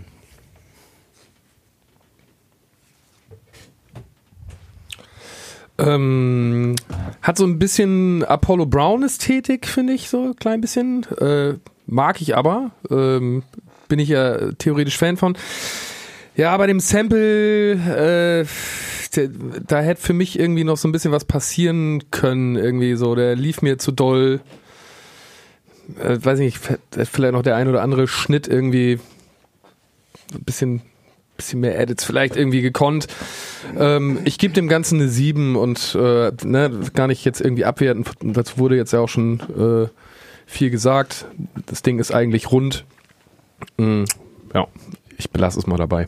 Ähm, hat so ein bisschen Apollo Brown-Ästhetik, finde ich, so ein klein bisschen. Äh, mag ich aber. Ähm, bin ich ja theoretisch Fan von. Ja, bei dem Sample, äh, der, da hätte für mich irgendwie noch so ein bisschen was passieren können, irgendwie so. Der lief mir zu doll. Äh, weiß ich nicht, vielleicht noch der ein oder andere Schnitt irgendwie ein bisschen, bisschen mehr Edits vielleicht irgendwie gekonnt. Ähm, ich gebe dem Ganzen eine sieben und äh, ne, gar nicht jetzt irgendwie abwerten. Dazu wurde jetzt ja auch schon äh, viel gesagt. Das Ding ist eigentlich rund. Mm, ja, ich belasse es mal dabei.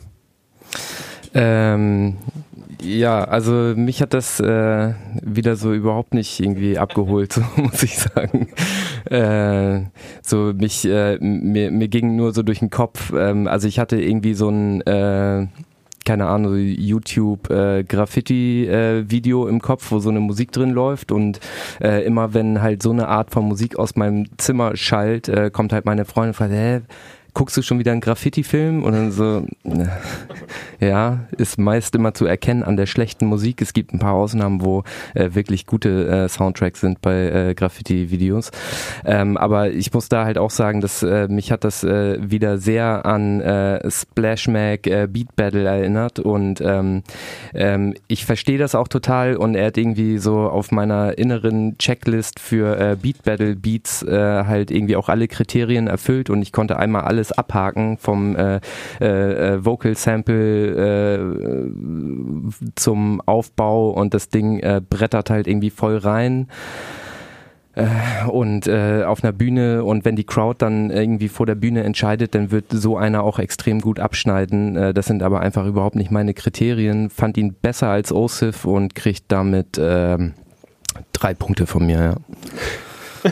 Ähm, ja, also mich hat das äh, wieder so überhaupt nicht irgendwie abgeholt, so muss ich sagen. Äh, so mich, äh, mir, mir ging nur so durch den Kopf. Ähm, also ich hatte irgendwie so ein, äh, keine Ahnung, YouTube äh, Graffiti-Video äh, im Kopf, wo so eine Musik drin läuft und äh, immer wenn halt so eine Art von Musik aus meinem Zimmer schallt, äh, kommt halt meine Freundin und fragt, hä, guckst du schon wieder einen Graffiti-Film? Und dann so, ja, ist meist immer zu erkennen an der schlechten Musik. Es gibt ein paar Ausnahmen, wo äh, wirklich gute äh, Soundtracks sind bei äh, Graffiti-Videos. Ähm, aber ich muss da halt auch sagen, dass äh, mich hat das äh, wieder sehr an äh, Splash Mag äh, Beat Battle erinnert und ähm, ähm, ich verstehe das auch total und er hat irgendwie so auf meiner inneren Checklist für äh, Beat Battle Beats äh, halt irgendwie auch alle Kriterien erfüllt und ich konnte einmal alles abhaken vom äh, äh, Vocal Sample äh, zum Aufbau und das Ding äh, brettert halt irgendwie voll rein äh, und äh, auf einer Bühne und wenn die Crowd dann irgendwie vor der Bühne entscheidet, dann wird so einer auch extrem gut abschneiden. Äh, das sind aber einfach überhaupt nicht meine Kriterien. Fand ihn besser als Osif und kriegt damit äh, drei Punkte von mir. Ja.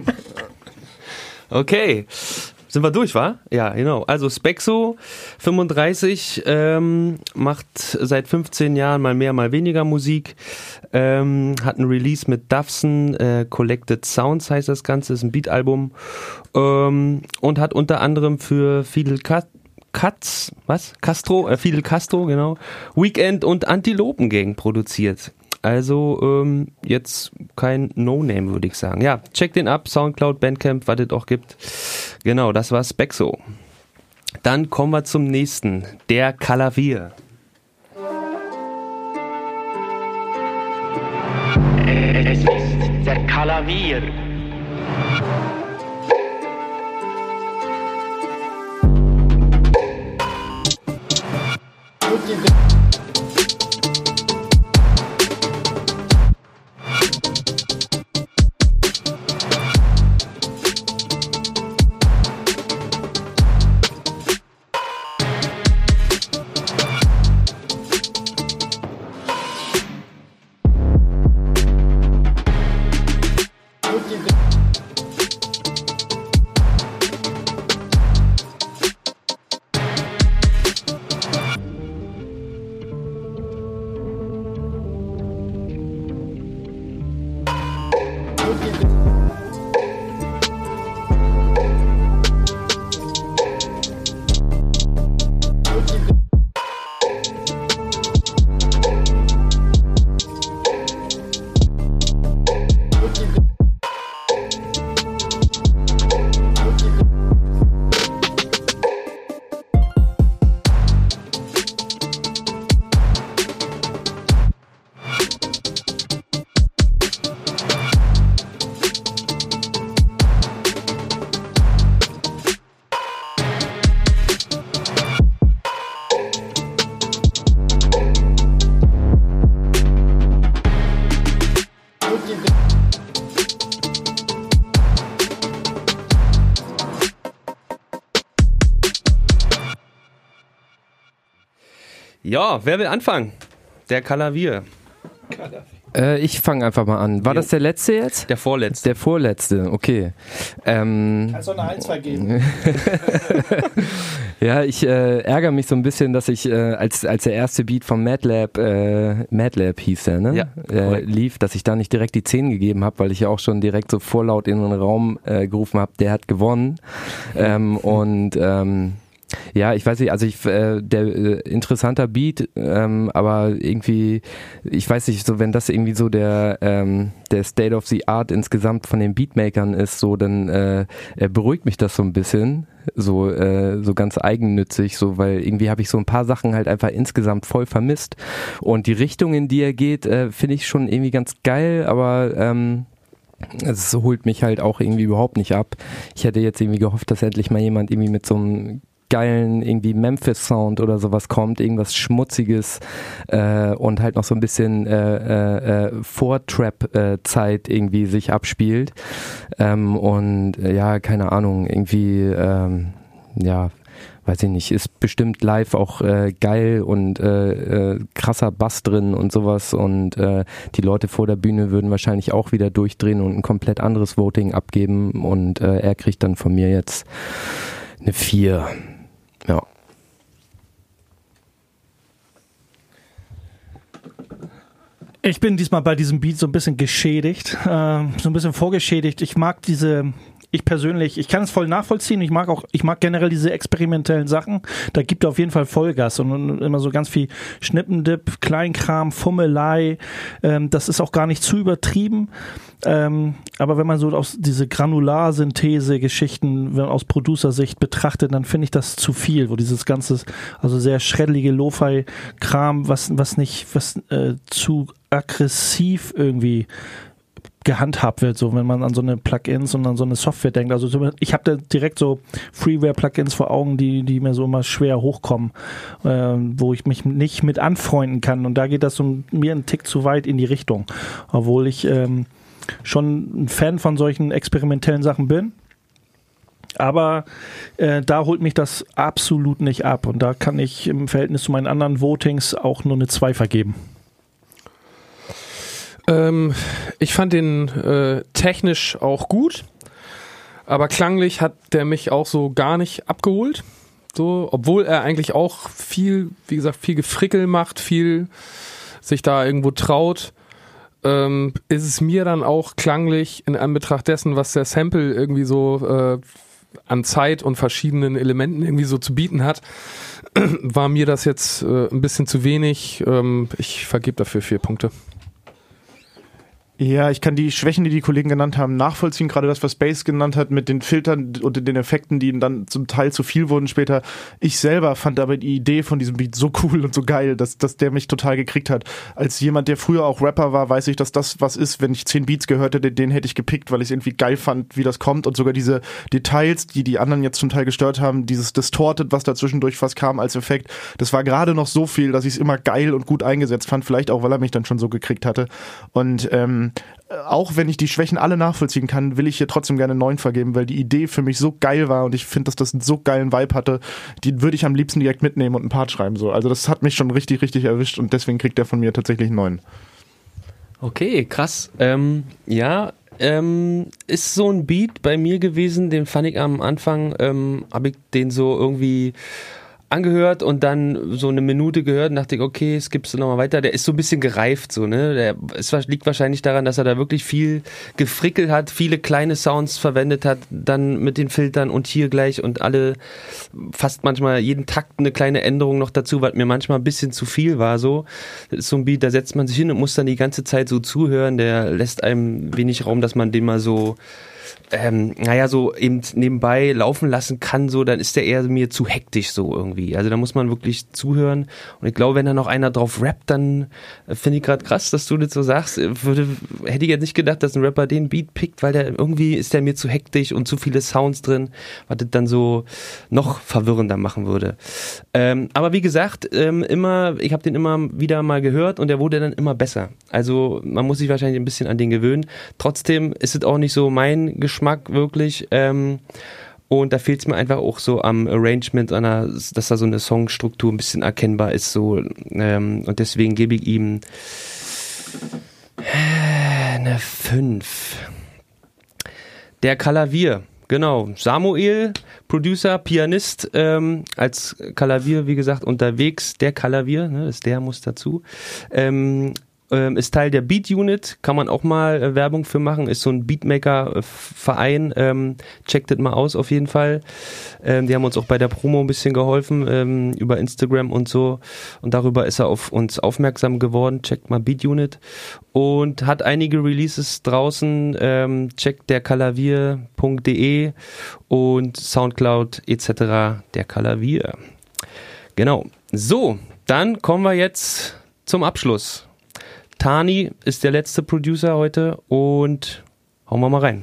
Okay. Sind wir durch, wa? Ja, genau. Also Spexo, fünfunddreißig, ähm, macht seit fünfzehn Jahren mal mehr, mal weniger Musik. Ähm, hat ein Release mit Dufson, äh, Collected Sounds heißt das Ganze, ist ein Beat-Album. Ähm, und hat unter anderem für Fidel Katz, was? Castro, äh, Fidel Castro, genau. Weekend und Antilopen-Gang produziert. Also ähm, jetzt kein No-Name, würde ich sagen. Ja, check den ab, Soundcloud, Bandcamp, was es auch gibt. Genau, das war Spexo. Dann kommen wir zum nächsten, der Kalavier. Es ist der Kalavier. Ja, wer will anfangen? Der Kalavier. Äh, ich fange einfach mal an. War jo. das der letzte jetzt? Der vorletzte. Der vorletzte, okay. Ähm, Kannst du eine eins vergeben? Ja, ich äh, ärgere mich so ein bisschen, dass ich äh, als als der erste Beat von Madlab, äh, Madlab hieß der, ne? Ja, äh, lief, dass ich da nicht direkt die zehn gegeben habe, weil ich ja auch schon direkt so vorlaut in den Raum äh, gerufen habe, der hat gewonnen. ähm, und ähm, ja, ich weiß nicht, also ich äh, der äh, interessanter Beat, ähm, aber irgendwie, ich weiß nicht, so wenn das irgendwie so der ähm, der State of the Art insgesamt von den Beatmakern ist, so dann äh, äh, beruhigt mich das so ein bisschen, so äh, so ganz eigennützig, so weil irgendwie habe ich so ein paar Sachen halt einfach insgesamt voll vermisst und die Richtung, in die er geht, äh, finde ich schon irgendwie ganz geil, aber ähm, es holt mich halt auch irgendwie überhaupt nicht ab. Ich hätte jetzt irgendwie gehofft, dass endlich mal jemand irgendwie mit so einem geilen irgendwie Memphis-Sound oder sowas kommt, irgendwas Schmutziges äh, und halt noch so ein bisschen äh, äh, Vor-Trap-Zeit irgendwie sich abspielt ähm, und äh, ja, keine Ahnung, irgendwie ähm, ja, weiß ich nicht, ist bestimmt live auch äh, geil und äh, äh, krasser Bass drin und sowas und äh, die Leute vor der Bühne würden wahrscheinlich auch wieder durchdrehen und ein komplett anderes Voting abgeben und äh, er kriegt dann von mir jetzt eine vier. Ja. Ich bin diesmal bei diesem Beat so ein bisschen geschädigt, äh, so ein bisschen vorgeschädigt. Ich mag diese, ich persönlich, ich kann es voll nachvollziehen. Ich mag auch, ich mag generell diese experimentellen Sachen. Da gibt er auf jeden Fall Vollgas und immer so ganz viel Schnippendip, Kleinkram, Fummelei. Ähm, das ist auch gar nicht zu übertrieben. Ähm, aber wenn man so aus diese Granularsynthese-Geschichten aus Producer-Sicht betrachtet, dann finde ich das zu viel, wo dieses ganze, also sehr schreddelige Lo-Fi-Kram, was, was nicht, was äh, zu aggressiv irgendwie gehandhabt wird, so wenn man an so eine Plugins und an so eine Software denkt. Also ich habe da direkt so Freeware-Plugins vor Augen, die die mir so immer schwer hochkommen, äh, wo ich mich nicht mit anfreunden kann. Und da geht das so mir einen Tick zu weit in die Richtung, obwohl ich ähm, schon ein Fan von solchen experimentellen Sachen bin. Aber äh, da holt mich das absolut nicht ab. Und da kann ich im Verhältnis zu meinen anderen Votings auch nur eine zwei vergeben. Ähm, ich fand den äh, technisch auch gut, aber klanglich hat der mich auch so gar nicht abgeholt. So, obwohl er eigentlich auch viel, wie gesagt, viel Gefrickel macht, viel sich da irgendwo traut. Ähm, ist es mir dann auch klanglich in Anbetracht dessen, was der Sample irgendwie so äh, an Zeit und verschiedenen Elementen irgendwie so zu bieten hat, war mir das jetzt äh, ein bisschen zu wenig. Ähm, ich vergebe dafür vier Punkte. Ja, ich kann die Schwächen, die die Kollegen genannt haben, nachvollziehen. Gerade das, was Bass genannt hat mit den Filtern und den Effekten, die dann zum Teil zu viel wurden später. Ich selber fand aber die Idee von diesem Beat so cool und so geil, dass, dass der mich total gekriegt hat. Als jemand, der früher auch Rapper war, weiß ich, dass das was ist, wenn ich zehn Beats gehört hätte, den hätte ich gepickt, weil ich es irgendwie geil fand, wie das kommt. Und sogar diese Details, die die anderen jetzt zum Teil gestört haben, dieses Distorted, was da zwischendurch fast kam als Effekt, das war gerade noch so viel, dass ich es immer geil und gut eingesetzt fand. Vielleicht auch, weil er mich dann schon so gekriegt hatte. Und ähm, auch wenn ich die Schwächen alle nachvollziehen kann, will ich hier trotzdem gerne neun vergeben, weil die Idee für mich so geil war und ich finde, dass das einen so geilen Vibe hatte, die würde ich am liebsten direkt mitnehmen und einen Part schreiben. So. Also das hat mich schon richtig, richtig erwischt und deswegen kriegt er von mir tatsächlich neun. Okay, krass. Ähm, ja, ähm, ist so ein Beat bei mir gewesen, den fand ich am Anfang, ähm, habe ich den so irgendwie angehört und dann so eine Minute gehört und dachte ich, okay, es gibt's nochmal weiter. Der ist so ein bisschen gereift, so, ne? Der es liegt wahrscheinlich daran, dass er da wirklich viel gefrickelt hat, viele kleine Sounds verwendet hat, dann mit den Filtern und hier gleich und alle, fast manchmal jeden Takt eine kleine Änderung noch dazu, was mir manchmal ein bisschen zu viel war, so. Das ist so ein Beat, da setzt man sich hin und muss dann die ganze Zeit so zuhören, der lässt einem wenig Raum, dass man den mal so Ähm, naja, so eben nebenbei laufen lassen kann, so, dann ist der eher mir zu hektisch so irgendwie. Also da muss man wirklich zuhören. Und ich glaube, wenn da noch einer drauf rappt, dann äh, finde ich gerade krass, dass du das so sagst. Würde, hätte ich jetzt nicht gedacht, dass ein Rapper den Beat pickt, weil der irgendwie ist der mir zu hektisch und zu viele Sounds drin, was das dann so noch verwirrender machen würde. Ähm, aber wie gesagt, ähm, immer, ich habe den immer wieder mal gehört und der wurde dann immer besser. Also man muss sich wahrscheinlich ein bisschen an den gewöhnen. Trotzdem ist es auch nicht so mein Geschmack wirklich. Ähm, Und da fehlt es mir einfach auch so am Arrangement, an einer, dass da so eine Songstruktur ein bisschen erkennbar ist. So, ähm, und deswegen gebe ich ihm eine fünf. Der Kalavier, genau. Samuel, Producer, Pianist, ähm, als Kalavier, wie gesagt, unterwegs. Der Kalavier, ne, das der muss dazu. Ähm, ähm, ist Teil der Beat Unit, kann man auch mal äh, Werbung für machen. Ist so ein Beatmaker-Verein. Ähm, checkt das mal aus auf jeden Fall. Ähm, die haben uns auch bei der Promo ein bisschen geholfen, ähm, über Instagram und so. Und darüber ist er auf uns aufmerksam geworden. Checkt mal Beat Unit. Und hat einige Releases draußen. Ähm, checkt der Kalavier punkt de und Soundcloud et cetera. Der Kalavier. Genau. So, dann kommen wir jetzt zum Abschluss. Tani ist der letzte Producer heute und hauen wir mal rein.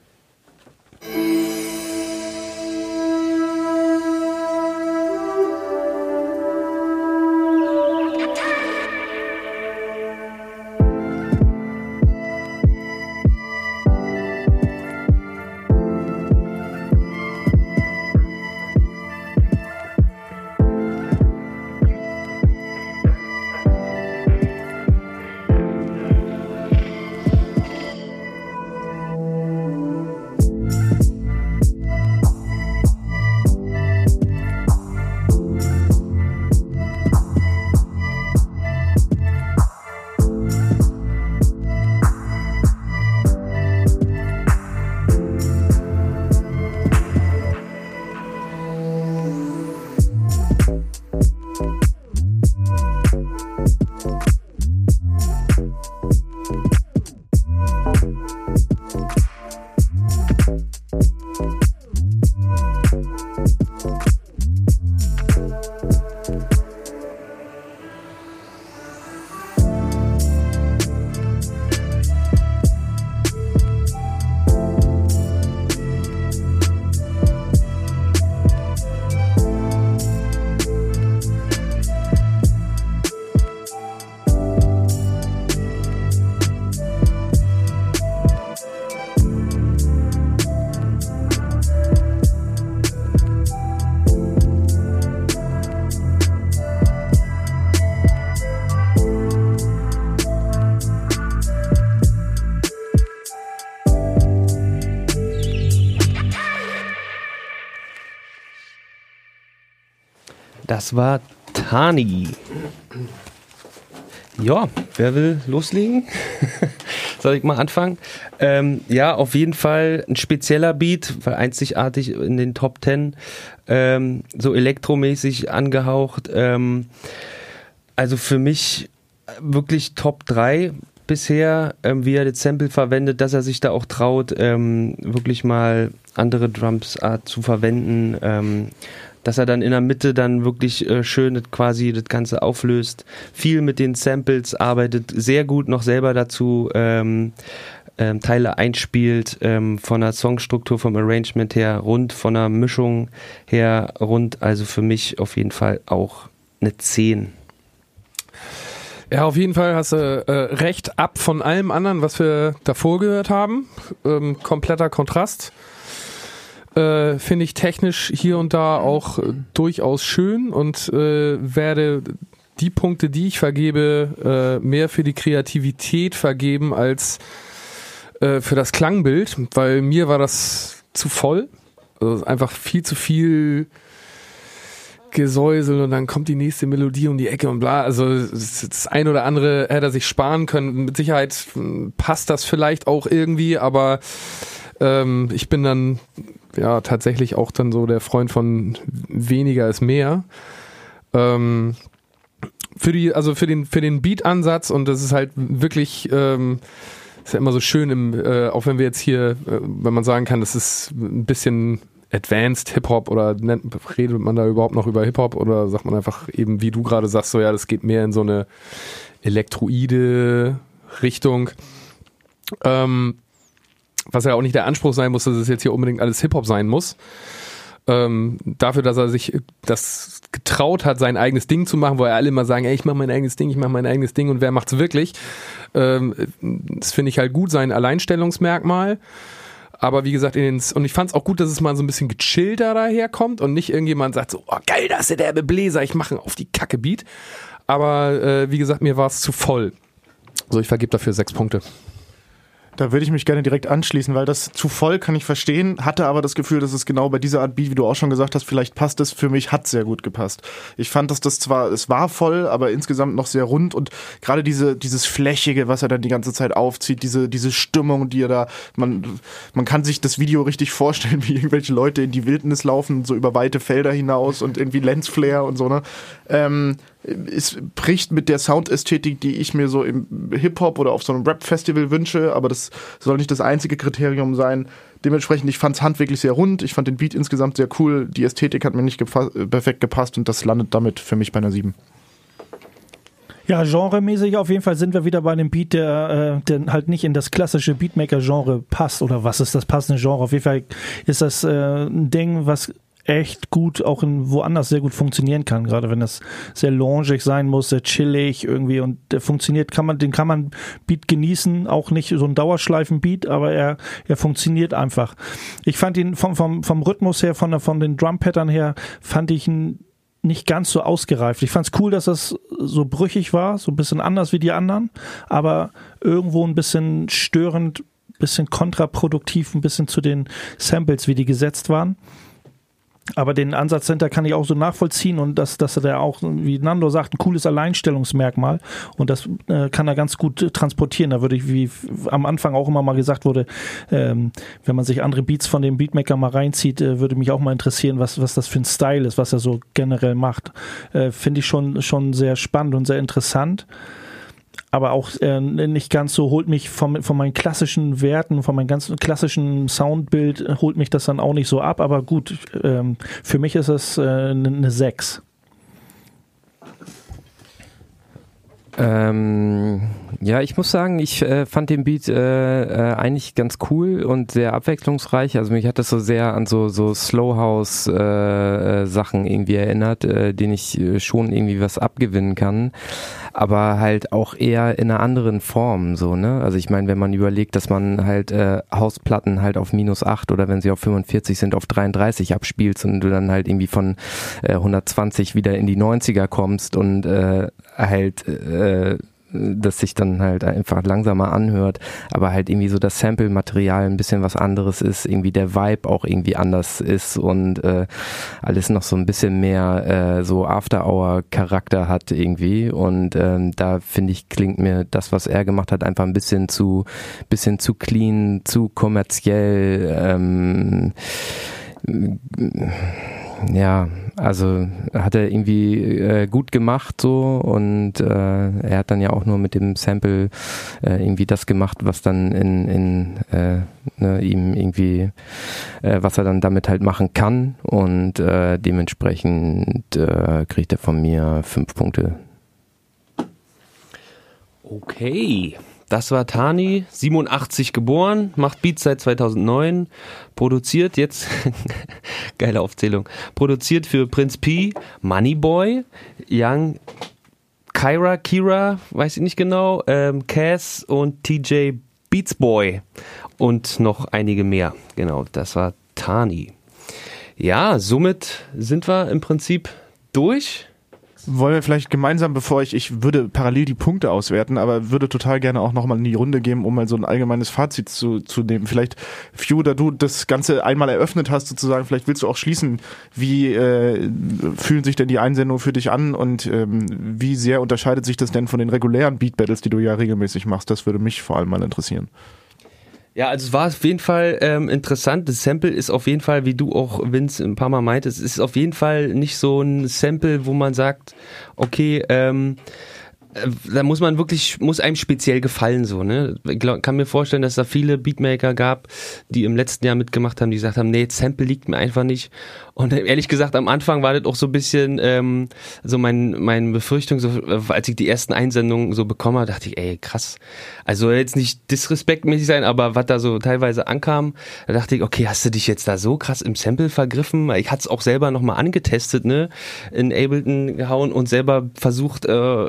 Das war Tani. Ja, wer will loslegen? Soll ich mal anfangen? Ähm, ja, auf jeden Fall ein spezieller Beat, weil einzigartig in den Top Ten, ähm, so elektromäßig angehaucht. Ähm, also für mich wirklich Top drei bisher, ähm, wie er das Sample verwendet, dass er sich da auch traut, ähm, wirklich mal andere Drumsart zu verwenden, ähm, dass er dann in der Mitte dann wirklich äh, schön das quasi das Ganze auflöst, viel mit den Samples arbeitet, sehr gut noch selber dazu ähm, ähm, Teile einspielt, ähm, von der Songstruktur, vom Arrangement her rund, von der Mischung her rund, also für mich auf jeden Fall auch eine zehn. Ja, auf jeden Fall hast du äh, recht ab von allem anderen, was wir davor gehört haben. Ähm, kompletter Kontrast. Äh, finde ich technisch hier und da auch äh, durchaus schön und äh, werde die Punkte, die ich vergebe, äh, mehr für die Kreativität vergeben als äh, für das Klangbild, weil mir war das zu voll. Also einfach viel zu viel Gesäusel und dann kommt die nächste Melodie um die Ecke und bla. Also das ein oder andere hätte er sich sparen können. Mit Sicherheit passt das vielleicht auch irgendwie, aber ähm, ich bin dann ja tatsächlich auch dann so der Freund von weniger ist mehr. Ähm, für die, also für den für den Beat-Ansatz, und das ist halt wirklich ähm, ist ja immer so schön im, äh, auch wenn wir jetzt hier, äh, wenn man sagen kann, das ist ein bisschen Advanced Hip-Hop oder nennt, redet man da überhaupt noch über Hip-Hop oder sagt man einfach eben, wie du gerade sagst, so ja, das geht mehr in so eine elektroide Richtung. Ähm, was ja auch nicht der Anspruch sein muss, dass es jetzt hier unbedingt alles Hip-Hop sein muss. Ähm, dafür, dass er sich das getraut hat, sein eigenes Ding zu machen, wo er alle immer sagen, ey, ich mache mein eigenes Ding, ich mache mein eigenes Ding, und wer macht's wirklich? Ähm, das finde ich halt gut, sein Alleinstellungsmerkmal. Aber wie gesagt, in den, und ich fand es auch gut, dass es mal so ein bisschen gechillter daherkommt und nicht irgendjemand sagt so, oh geil, da ist der derbe Bläser, ich mache auf die Kacke Beat. Aber äh, wie gesagt, mir war es zu voll. So, ich vergebe dafür sechs Punkte. Da würde ich mich gerne direkt anschließen, weil das zu voll kann ich verstehen, hatte aber das Gefühl, dass es genau bei dieser Art Beat, wie du auch schon gesagt hast, vielleicht passt es, für mich hat sehr gut gepasst. Ich fand, dass das zwar, es war voll, aber insgesamt noch sehr rund und gerade diese, dieses Flächige, was er dann die ganze Zeit aufzieht, diese, diese Stimmung, die er da, man, man kann sich das Video richtig vorstellen, wie irgendwelche Leute in die Wildnis laufen, so über weite Felder hinaus und irgendwie Lensflare und so, ne, ähm, es bricht mit der Soundästhetik, die ich mir so im Hip-Hop oder auf so einem Rap-Festival wünsche, aber das soll nicht das einzige Kriterium sein. Dementsprechend, ich fand es handwerklich sehr rund, ich fand den Beat insgesamt sehr cool, die Ästhetik hat mir nicht gefa- perfekt gepasst und das landet damit für mich bei einer sieben. Ja, genremäßig auf jeden Fall sind wir wieder bei einem Beat, der, äh, der halt nicht in das klassische Beatmaker-Genre passt, oder was ist das passende Genre? Auf jeden Fall ist das äh, ein Ding, was echt gut auch in woanders sehr gut funktionieren kann, gerade wenn das sehr loungig sein muss, sehr chillig irgendwie und der funktioniert, kann man, den kann man Beat genießen, auch nicht so ein Dauerschleifen-Beat, aber er, er funktioniert einfach. Ich fand ihn vom, vom, vom Rhythmus her, von, von den Drum-Pattern her, fand ich ihn nicht ganz so ausgereift. Ich fand es cool, dass das so brüchig war, so ein bisschen anders wie die anderen, aber irgendwo ein bisschen störend, ein bisschen kontraproduktiv, ein bisschen zu den Samples, wie die gesetzt waren. Aber den Ansatz dahinter kann ich auch so nachvollziehen und dass, dass er da auch, wie Nando sagt, ein cooles Alleinstellungsmerkmal und das äh, kann er ganz gut äh, transportieren. Da würde ich, wie am Anfang auch immer mal gesagt wurde, ähm, wenn man sich andere Beats von dem Beatmaker mal reinzieht, äh, würde mich auch mal interessieren, was, was das für ein Style ist, was er so generell macht. Äh, finde ich schon, schon sehr spannend und sehr interessant. Aber auch äh, nicht ganz so, holt mich von, von meinen klassischen Werten, von meinem ganzen klassischen Soundbild, holt mich das dann auch nicht so ab. Aber gut, ähm, für mich ist es äh, eine sechs. Ähm, ja, ich muss sagen, ich äh, fand den Beat äh, äh, eigentlich ganz cool und sehr abwechslungsreich. Also mich hat das so sehr an so, so Slowhouse-Sachen äh, irgendwie erinnert, äh, denen ich äh, schon irgendwie was abgewinnen kann. Aber halt auch eher in einer anderen Form, so, ne? Also ich meine, wenn man überlegt, dass man halt äh, Hausplatten halt auf minus acht oder wenn sie auf fünfundvierzig sind, auf dreiunddreißig abspielst und du dann halt irgendwie von äh, hundertzwanzig wieder in die neunziger kommst und äh, halt äh, das sich dann halt einfach langsamer anhört, aber halt irgendwie so das Sample-Material ein bisschen was anderes ist, irgendwie der Vibe auch irgendwie anders ist und äh, alles noch so ein bisschen mehr äh, so After-Hour-Charakter hat irgendwie und ähm, da finde ich, klingt mir das, was er gemacht hat, einfach ein bisschen zu bisschen zu clean, zu kommerziell, ähm, ja, also hat er irgendwie äh, gut gemacht so und äh, er hat dann ja auch nur mit dem Sample äh, irgendwie das gemacht, was dann in, in äh, ne, ihm irgendwie, äh, was er dann damit halt machen kann und äh, dementsprechend äh, kriegt er von mir fünf Punkte. Okay. Das war Tani, siebenundachtzig geboren, macht Beats seit zweitausendneun, produziert jetzt, geile Aufzählung, produziert für Prinz P, Moneyboy, Young, Kyra, Kira, weiß ich nicht genau, ähm, Cass und T J Beatsboy und noch einige mehr. Genau, das war Tani. Ja, somit sind wir im Prinzip durch. Wollen wir vielleicht gemeinsam, bevor ich, ich würde parallel die Punkte auswerten, aber würde total gerne auch nochmal in die Runde geben, um mal so ein allgemeines Fazit zu, zu nehmen. Vielleicht, Few, da du das Ganze einmal eröffnet hast sozusagen, vielleicht willst du auch schließen, wie äh, fühlen sich denn die Einsendungen für dich an und ähm, wie sehr unterscheidet sich das denn von den regulären Beat Battles, die du ja regelmäßig machst? Das würde mich vor allem mal interessieren. Ja, also es war auf jeden Fall ähm, interessant. Das Sample ist auf jeden Fall, wie du auch, Vince, ein paar Mal meintest, ist auf jeden Fall nicht so ein Sample, wo man sagt, okay, ähm, da muss man wirklich, muss einem speziell gefallen so, ne? Ich glaub, kann mir vorstellen, dass da viele Beatmaker gab, die im letzten Jahr mitgemacht haben, die gesagt haben, nee, Sample liegt mir einfach nicht. Und ehrlich gesagt, am Anfang war das auch so ein bisschen ähm, so mein meine Befürchtung, so als ich die ersten Einsendungen so bekommen habe, dachte ich, ey, krass. Also jetzt nicht disrespektmäßig sein, aber was da so teilweise ankam, da dachte ich, okay, hast du dich jetzt da so krass im Sample vergriffen? Ich hatte es auch selber nochmal angetestet, ne? In Ableton gehauen und selber versucht, äh, Beats damit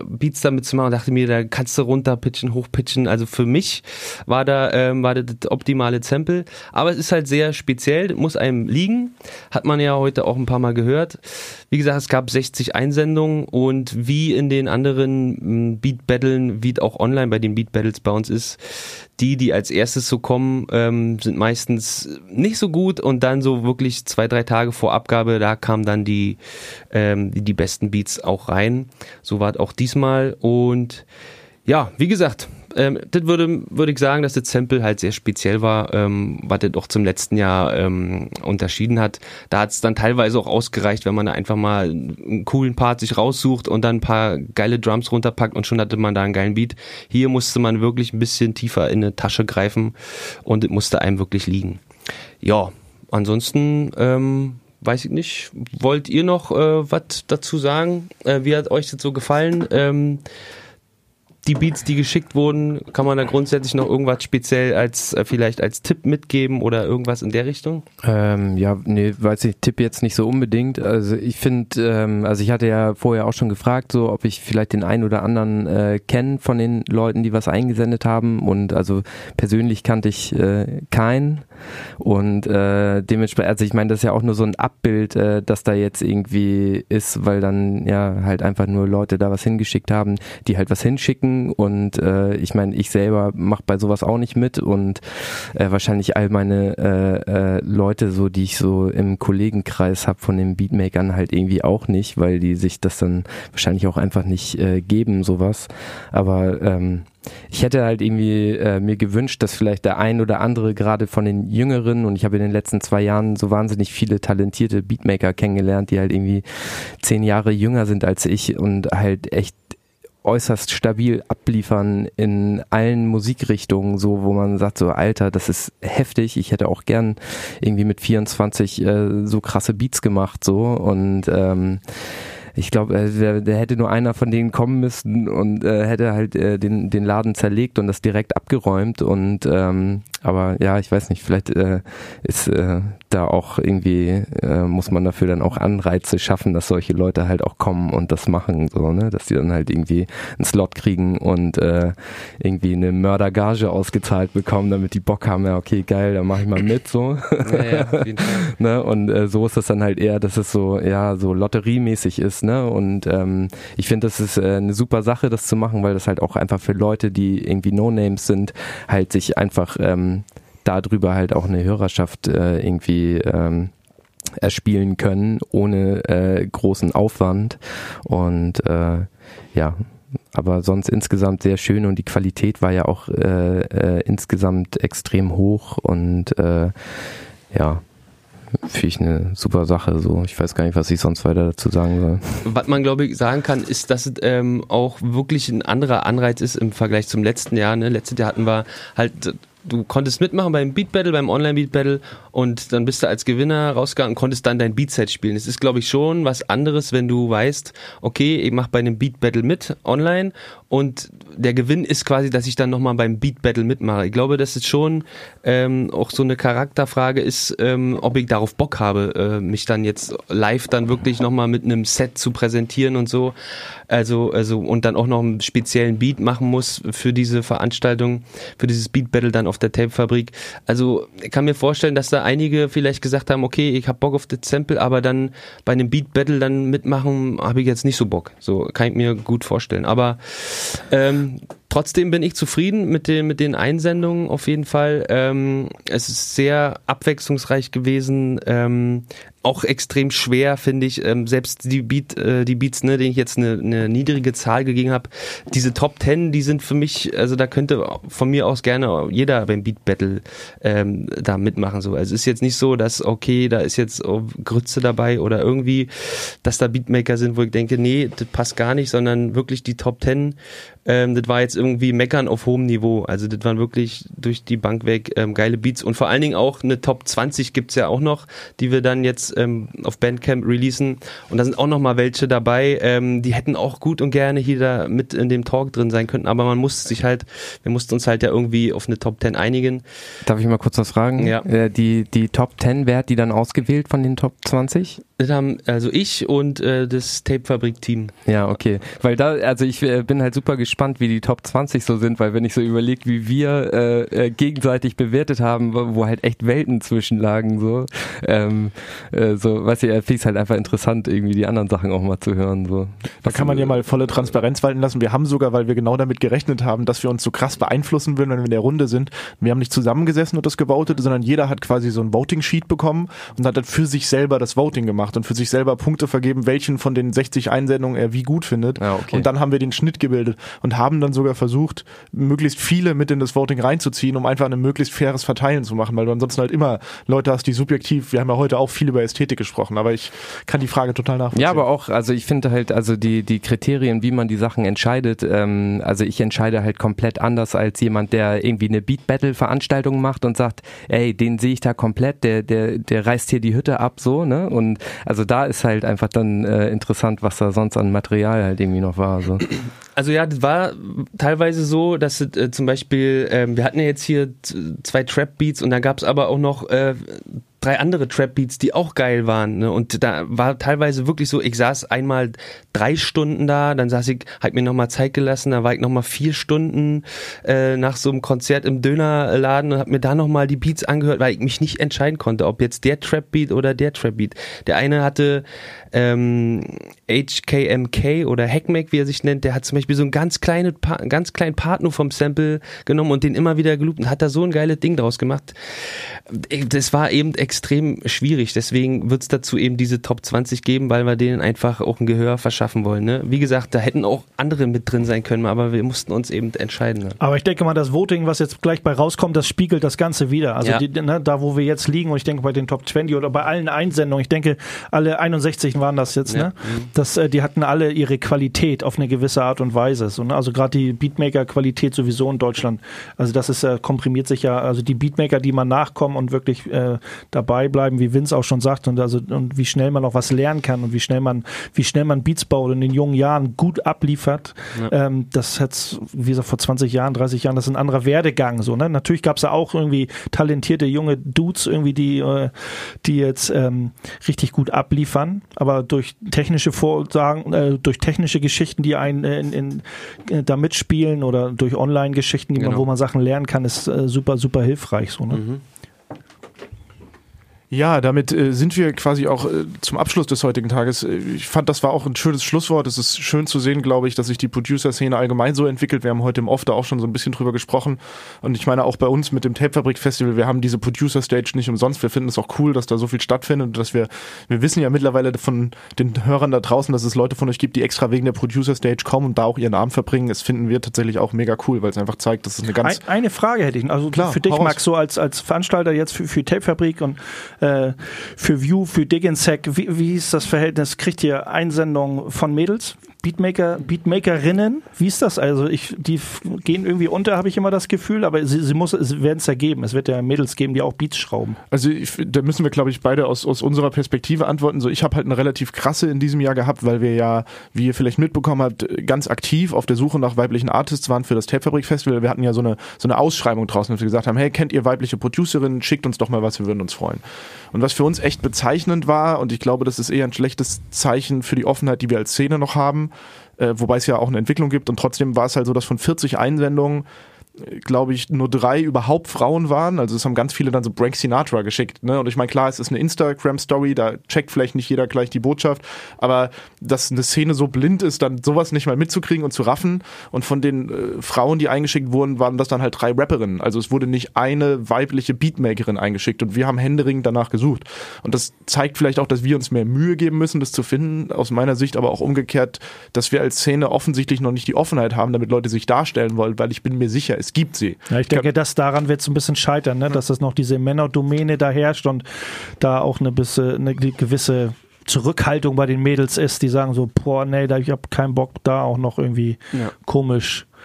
damit zu machen und dachte mir, da kannst du runterpitchen, hochpitchen. Also für mich war da ähm, war das, das optimale Sample. Aber es ist halt sehr speziell, muss einem liegen. Hat man ja heute auch ein paar Mal gehört. Wie gesagt, es gab sechzig Einsendungen und wie in den anderen Beat-Battlen, wie auch online bei den Beat-Battles bei uns ist, die, die als erstes so kommen, ähm, sind meistens nicht so gut und dann so wirklich zwei, drei Tage vor Abgabe, da kamen dann die, ähm, die, die besten Beats auch rein. So war es auch diesmal und ja, wie gesagt, ähm, das würde, würde ich sagen, dass das Sample halt sehr speziell war, ähm, was das auch zum letzten Jahr ähm, unterschieden hat. Da hat es dann teilweise auch ausgereicht, wenn man da einfach mal einen coolen Part sich raussucht und dann ein paar geile Drums runterpackt und schon hatte man da einen geilen Beat. Hier musste man wirklich ein bisschen tiefer in eine Tasche greifen und es musste einem wirklich liegen. Ja, ansonsten ähm, weiß ich nicht, wollt ihr noch äh, was dazu sagen? Äh, wie hat euch das so gefallen? Ähm, Die Beats, die geschickt wurden, kann man da grundsätzlich noch irgendwas speziell als äh, vielleicht als Tipp mitgeben oder irgendwas in der Richtung? Ähm, ja, nee, weiß ich, Tipp jetzt nicht so unbedingt. Also ich finde, ähm, also ich hatte ja vorher auch schon gefragt, so ob ich vielleicht den einen oder anderen äh, kenne von den Leuten, die was eingesendet haben und also persönlich kannte ich äh, keinen und äh, dementsprechend, also ich meine, das ist ja auch nur so ein Abbild, äh, das da jetzt irgendwie ist, weil dann ja halt einfach nur Leute da was hingeschickt haben, die halt was hinschicken. Und äh, ich meine, ich selber mache bei sowas auch nicht mit und äh, wahrscheinlich all meine äh, äh, Leute, so die ich so im Kollegenkreis habe von den Beatmakern halt irgendwie auch nicht, weil die sich das dann wahrscheinlich auch einfach nicht äh, geben, sowas. Aber ähm, ich hätte halt irgendwie äh, mir gewünscht, dass vielleicht der ein oder andere gerade von den Jüngeren, und ich habe in den letzten zwei Jahren so wahnsinnig viele talentierte Beatmaker kennengelernt, die halt irgendwie zehn Jahre jünger sind als ich und halt echt äußerst stabil abliefern in allen Musikrichtungen, so wo man sagt, so Alter, das ist heftig, ich hätte auch gern irgendwie mit vierundzwanzig äh, so krasse Beats gemacht, so und ähm, ich glaube, da, da hätte nur einer von denen kommen müssen und äh, hätte halt äh, den, den Laden zerlegt und das direkt abgeräumt und ähm, aber ja, ich weiß nicht, vielleicht äh, ist äh, da auch irgendwie, äh, muss man dafür dann auch Anreize schaffen, dass solche Leute halt auch kommen und das machen, so, ne, dass die dann halt irgendwie einen Slot kriegen und äh, irgendwie eine Mördergage ausgezahlt bekommen, damit die Bock haben, ja okay, geil, dann mache ich mal mit, so. Ja, ja, auf jeden Fall. Ne, und äh, so ist das dann halt eher, dass es so, ja, so lotteriemäßig ist, ne, und ähm, ich finde, das ist äh, eine super Sache, das zu machen, weil das halt auch einfach für Leute, die irgendwie No-Names sind, halt sich einfach ähm, darüber halt auch eine Hörerschaft äh, irgendwie ähm, erspielen können, ohne äh, großen Aufwand und äh, ja, aber sonst insgesamt sehr schön und die Qualität war ja auch äh, äh, insgesamt extrem hoch und äh, ja, finde ich eine super Sache. So, ich weiß gar nicht, was ich sonst weiter dazu sagen soll. Was man, glaube ich, sagen kann, ist, dass es ähm, auch wirklich ein anderer Anreiz ist im Vergleich zum letzten Jahr. Ne? Letztes Jahr hatten wir halt, du konntest mitmachen beim Beat Battle, beim Online Beat Battle und dann bist du als Gewinner rausgegangen und konntest dann dein Beatset spielen. Es ist, glaube ich, schon was anderes, wenn du weißt, okay, ich mache bei einem Beat Battle mit online und der Gewinn ist quasi, dass ich dann nochmal beim Beat Battle mitmache. Ich glaube, dass es schon ähm, auch so eine Charakterfrage ist, ähm, ob ich darauf Bock habe, äh, mich dann jetzt live dann wirklich nochmal mit einem Set zu präsentieren und so. Also, also und dann auch noch einen speziellen Beat machen muss für diese Veranstaltung, für dieses Beat Battle dann auf der Tape-Fabrik. Also ich kann mir vorstellen, dass da einige vielleicht gesagt haben, okay, ich hab Bock auf das Sample, aber dann bei einem Beat Battle dann mitmachen, habe ich jetzt nicht so Bock. So kann ich mir gut vorstellen. Aber ähm, trotzdem bin ich zufrieden mit den, mit den Einsendungen auf jeden Fall. Ähm, es ist sehr abwechslungsreich gewesen. Ähm, auch extrem schwer, finde ich, ähm, selbst die Beat, äh, die Beats, ne, denen ich jetzt eine, eine niedrige Zahl gegeben habe, diese Top Ten, die sind für mich, also da könnte von mir aus gerne jeder beim Beat Battle ähm, da mitmachen. So. Also es ist jetzt nicht so, dass, okay, da ist jetzt oh, Grütze dabei oder irgendwie, dass da Beatmaker sind, wo ich denke, nee, das passt gar nicht, sondern wirklich die Top Ten. Ähm, das war jetzt irgendwie meckern auf hohem Niveau. Also das waren wirklich durch die Bank weg ähm, geile Beats und vor allen Dingen auch eine Top zwanzig gibt's ja auch noch, die wir dann jetzt ähm, auf Bandcamp releasen und da sind auch noch mal welche dabei, ähm, die hätten auch gut und gerne hier da mit in dem Talk drin sein können, aber man musste sich halt, wir mussten uns halt ja irgendwie auf eine Top zehn einigen. Darf ich mal kurz was fragen? Ja. Äh, die, die Top zehn, wer hat die dann ausgewählt von den Top zwanzig? Das haben also ich und äh, das Tape-Fabrik-Team. Ja, okay. Weil da, also ich äh, bin halt super gespannt, wie die Top zwanzig so sind, weil wenn ich so überlege, wie wir äh, äh, gegenseitig bewertet haben, wo, wo halt echt Welten zwischenlagen, so, ähm, äh, so, weißt du, ich finde es halt einfach interessant, irgendwie die anderen Sachen auch mal zu hören, so. Da kann man ja mal volle Transparenz walten lassen. Wir haben sogar, weil wir genau damit gerechnet haben, dass wir uns so krass beeinflussen würden, wenn wir in der Runde sind. Wir haben nicht zusammengesessen und das gewotet, sondern jeder hat quasi so ein Voting-Sheet bekommen und hat dann für sich selber das Voting gemacht und für sich selber Punkte vergeben, welchen von den sechzig Einsendungen er wie gut findet. Ja, okay. Und dann haben wir den Schnitt gebildet und haben dann sogar versucht, möglichst viele mit in das Voting reinzuziehen, um einfach ein möglichst faires Verteilen zu machen, weil du ansonsten halt immer Leute hast, die subjektiv, wir haben ja heute auch viel über Ästhetik gesprochen, aber ich kann die Frage total nachvollziehen. Ja, aber auch, also ich finde halt, also die, die Kriterien, wie man die Sachen entscheidet, ähm, also ich entscheide halt komplett anders als jemand, der irgendwie eine Beat-Battle-Veranstaltung macht und sagt, ey, den sehe ich da komplett, der, der, der reißt hier die Hütte ab, so, ne, und also da ist halt einfach dann äh, interessant, was da sonst an Material halt irgendwie noch war, so. Also ja, das war teilweise so, dass es, äh, zum Beispiel, ähm, wir hatten ja jetzt hier t- zwei Trap-Beats und da gab es aber auch noch äh, drei andere Trap-Beats, die auch geil waren, ne? Und da war teilweise wirklich so, ich saß einmal drei Stunden da, dann saß ich, hab mir nochmal Zeit gelassen, da war ich nochmal vier Stunden äh, nach so einem Konzert im Dönerladen und hab mir da nochmal die Beats angehört, weil ich mich nicht entscheiden konnte, ob jetzt der Trap-Beat oder der Trap-Beat. Der eine hatte ähm, H K M K oder Hackmack, wie er sich nennt, der hat zum Beispiel so einen ganz kleinen, pa- ganz kleinen Part nur vom Sample genommen und den immer wieder geloopt und hat da so ein geiles Ding draus gemacht. Das war eben extrem schwierig, deswegen wird es dazu eben diese Top zwanzig geben, weil wir denen einfach auch ein Gehör verschaffen wollen. Ne? Wie gesagt, da hätten auch andere mit drin sein können, aber wir mussten uns eben entscheiden. Ne? Aber ich denke mal, das Voting, was jetzt gleich bei rauskommt, das spiegelt das Ganze wieder. Also ja. die, ne, da, wo wir jetzt liegen und ich denke bei den Top zwanzig oder bei allen Einsendungen, ich denke, alle einundsechzig waren das jetzt, ja. ne? Das, äh, die hatten alle ihre Qualität auf eine gewisse Art und Weise. So, ne? Also gerade die Beatmaker-Qualität sowieso in Deutschland. Also das ist, äh, komprimiert sich ja, also die Beatmaker, die man nachkommen und wirklich äh, dabei bleiben, wie Vince auch schon sagt, und also und wie schnell man auch was lernen kann und wie schnell man, wie schnell man Beats baut und in den jungen Jahren gut abliefert. Ja. Ähm, das hat, wie gesagt, vor zwanzig Jahren, dreißig Jahren, das ist ein anderer Werdegang. So, ne? Natürlich gab es ja auch irgendwie talentierte junge Dudes, irgendwie, die, äh, die jetzt ähm, richtig gut abliefern, aber durch technische Vorsagen, äh, durch technische Geschichten, die einen äh, in, in, äh, da mitspielen oder durch Online-Geschichten, genau. wo man Sachen lernen kann, ist äh, super, super hilfreich. So, ne? Mhm. Ja, damit äh, sind wir quasi auch äh, zum Abschluss des heutigen Tages. Ich fand, das war auch ein schönes Schlusswort. Es ist schön zu sehen, glaube ich, dass sich die Producer-Szene allgemein so entwickelt. Wir haben heute im Off da auch schon so ein bisschen drüber gesprochen. Und ich meine, auch bei uns mit dem Tape-Fabrik-Festival, wir haben diese Producer-Stage nicht umsonst. Wir finden es auch cool, dass da so viel stattfindet und dass wir, wir wissen ja mittlerweile von den Hörern da draußen, dass es Leute von euch gibt, die extra wegen der Producer-Stage kommen und da auch ihren Abend verbringen. Das finden wir tatsächlich auch mega cool, weil es einfach zeigt, dass es eine ganz... Ein, eine Frage hätte ich, also Klar, für dich, Max, so als, als Veranstalter jetzt für, für Tape-Fabrik und äh, für View, für Dig and Sack, wie, wie ist das Verhältnis? Kriegt ihr Einsendungen von Mädels? Beatmaker, Beatmakerinnen? Wie ist das? Also ich, die f- gehen irgendwie unter, habe ich immer das Gefühl, aber sie, sie muss, es werden es ja geben. Es wird ja Mädels geben, die auch Beats schrauben. Also ich, da müssen wir, glaube ich, beide aus, aus unserer Perspektive antworten. So, ich habe halt eine relativ krasse in diesem Jahr gehabt, weil wir ja, wie ihr vielleicht mitbekommen habt, ganz aktiv auf der Suche nach weiblichen Artists waren für das Tape-Fabrik-Festival. Wir hatten ja so eine, so eine Ausschreibung draußen, dass wir gesagt haben, hey, kennt ihr weibliche Producerinnen? Schickt uns doch mal was, wir würden uns freuen. Und was für uns echt bezeichnend war, und ich glaube, das ist eher ein schlechtes Zeichen für die Offenheit, die wir als Szene noch haben, äh, wobei es ja auch eine Entwicklung gibt, und trotzdem war es halt so, dass von vierzig Einsendungen, glaube ich, nur drei überhaupt Frauen waren. Also es haben ganz viele dann so Frank Sinatra geschickt. Ne? Und ich meine, klar, es ist eine Instagram-Story, da checkt vielleicht nicht jeder gleich die Botschaft, aber dass eine Szene so blind ist, dann sowas nicht mal mitzukriegen und zu raffen. Und von den äh, Frauen, die eingeschickt wurden, waren das dann halt drei Rapperinnen. Also es wurde nicht eine weibliche Beatmakerin eingeschickt und wir haben händeringend danach gesucht. Und das zeigt vielleicht auch, dass wir uns mehr Mühe geben müssen, das zu finden, aus meiner Sicht, aber auch umgekehrt, dass wir als Szene offensichtlich noch nicht die Offenheit haben, damit Leute sich darstellen wollen, weil ich bin mir sicher, es gibt sie. Ja, ich denke, dass daran wird es ein bisschen scheitern, ne? Dass das noch diese Männerdomäne da herrscht und da auch eine, bisschen, eine gewisse Zurückhaltung bei den Mädels ist, die sagen so, boah, nee, ich habe keinen Bock, da auch noch irgendwie ja. komisch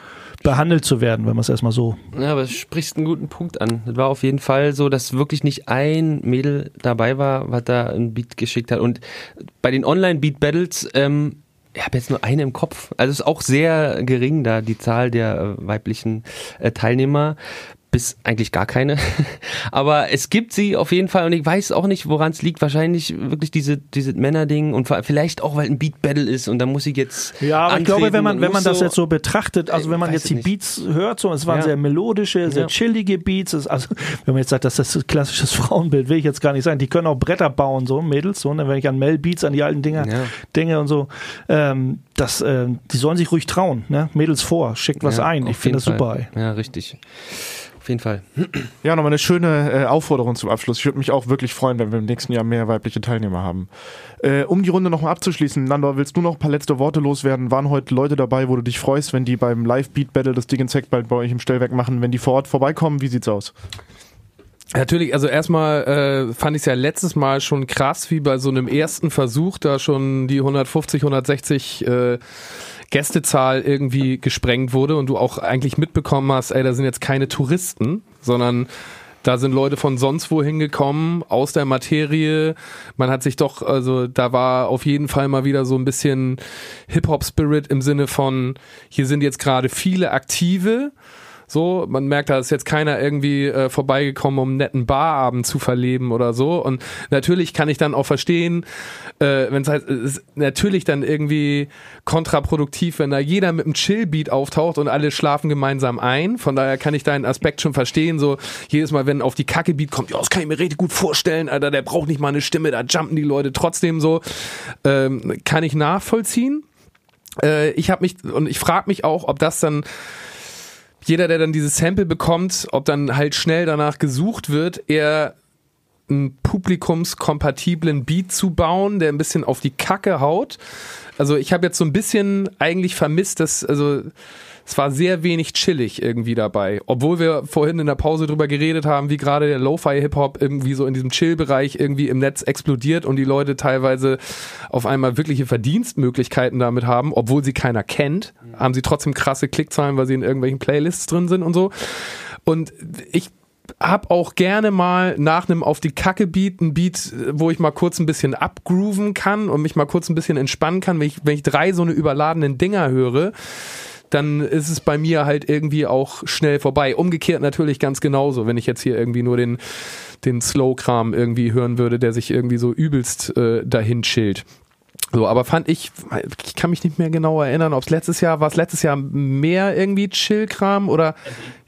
behandelt zu werden, wenn man es erstmal so... Ja, aber du sprichst einen guten Punkt an. Das war auf jeden Fall so, dass wirklich nicht ein Mädel dabei war, was da ein Beat geschickt hat. Und bei den Online-Beat-Battles, ähm, ich habe jetzt nur eine im Kopf. Also es ist auch sehr gering da, die Zahl der äh, weiblichen äh, Teilnehmer. Bis eigentlich gar keine. Aber es gibt sie auf jeden Fall und ich weiß auch nicht, woran es liegt. Wahrscheinlich wirklich diese, diese Männerding und vielleicht auch, weil ein Beat-Battle ist und da muss ich jetzt Ja, aber ich glaube, wenn man, wenn man das so, jetzt so betrachtet, also wenn man jetzt die nicht. Beats hört, so, es waren Ja. sehr melodische, sehr Ja. chillige Beats. Es, also wenn man jetzt sagt, das ist ein klassisches Frauenbild, will ich jetzt gar nicht sagen. Die können auch Bretter bauen, so Mädels, so, ne? Wenn ich an Mel Beats, an die alten Dinger Ja. denke und so, ähm, das, äh, die sollen sich ruhig trauen, ne? Mädels vor, schickt was Ja, ein. auf Ich finde das jeden super, Fall. ey. Ja, richtig. Auf jeden Fall. Ja, nochmal eine schöne äh, Aufforderung zum Abschluss. Ich würde mich auch wirklich freuen, wenn wir im nächsten Jahr mehr weibliche Teilnehmer haben. Äh, um die Runde nochmal abzuschließen, Nandor, willst du noch ein paar letzte Worte loswerden? Waren heute Leute dabei, wo du dich freust, wenn die beim Live-Beat-Battle das Dig and Sack bald bei euch im Stellwerk machen, wenn die vor Ort vorbeikommen? Wie sieht's aus? Natürlich, also erstmal äh, fand ich es ja letztes Mal schon krass, wie bei so einem ersten Versuch da schon die hundertfünfzig, hundertsechzig äh, Gästezahl irgendwie gesprengt wurde und du auch eigentlich mitbekommen hast, ey, da sind jetzt keine Touristen, sondern da sind Leute von sonst wo hingekommen, aus der Materie. Man hat sich doch, also da war auf jeden Fall mal wieder so ein bisschen Hip-Hop-Spirit im Sinne von, hier sind jetzt gerade viele Aktive. So, man merkt, da ist jetzt keiner irgendwie äh, vorbeigekommen, um einen netten Barabend zu verleben oder so. Und natürlich kann ich dann auch verstehen, äh, wenn es heißt, es ist natürlich dann irgendwie kontraproduktiv, wenn da jeder mit einem Chill-Beat auftaucht und alle schlafen gemeinsam ein. Von daher kann ich deinen Aspekt schon verstehen. So jedes Mal, wenn auf die Kacke-Beat kommt, ja, das kann ich mir richtig gut vorstellen, Alter, der braucht nicht mal eine Stimme, da jumpen die Leute trotzdem so. Ähm, kann ich nachvollziehen. Äh, ich habe mich, und ich frage mich auch, ob das dann jeder, der dann dieses Sample bekommt, ob dann halt schnell danach gesucht wird, eher einen publikumskompatiblen Beat zu bauen, der ein bisschen auf die Kacke haut. Also ich habe jetzt so ein bisschen eigentlich vermisst, dass, also es war sehr wenig chillig irgendwie dabei. Obwohl wir vorhin in der Pause drüber geredet haben, wie gerade der Lo-Fi-Hip-Hop irgendwie so in diesem Chill-Bereich irgendwie im Netz explodiert und die Leute teilweise auf einmal wirkliche Verdienstmöglichkeiten damit haben, obwohl sie keiner kennt, haben sie trotzdem krasse Klickzahlen, weil sie in irgendwelchen Playlists drin sind und so. Und ich hab auch gerne mal nach einem auf die Kacke Beat ein Beat, wo ich mal kurz ein bisschen abgrooven kann und mich mal kurz ein bisschen entspannen kann. Wenn ich, wenn ich drei so eine überladenen Dinger höre, dann ist es bei mir halt irgendwie auch schnell vorbei. Umgekehrt natürlich ganz genauso, wenn ich jetzt hier irgendwie nur den, den Slow-Kram irgendwie hören würde, der sich irgendwie so übelst äh, dahin chillt. So, aber fand ich, ich kann mich nicht mehr genau erinnern, ob es letztes Jahr, war es letztes Jahr mehr irgendwie Chill-Kram oder...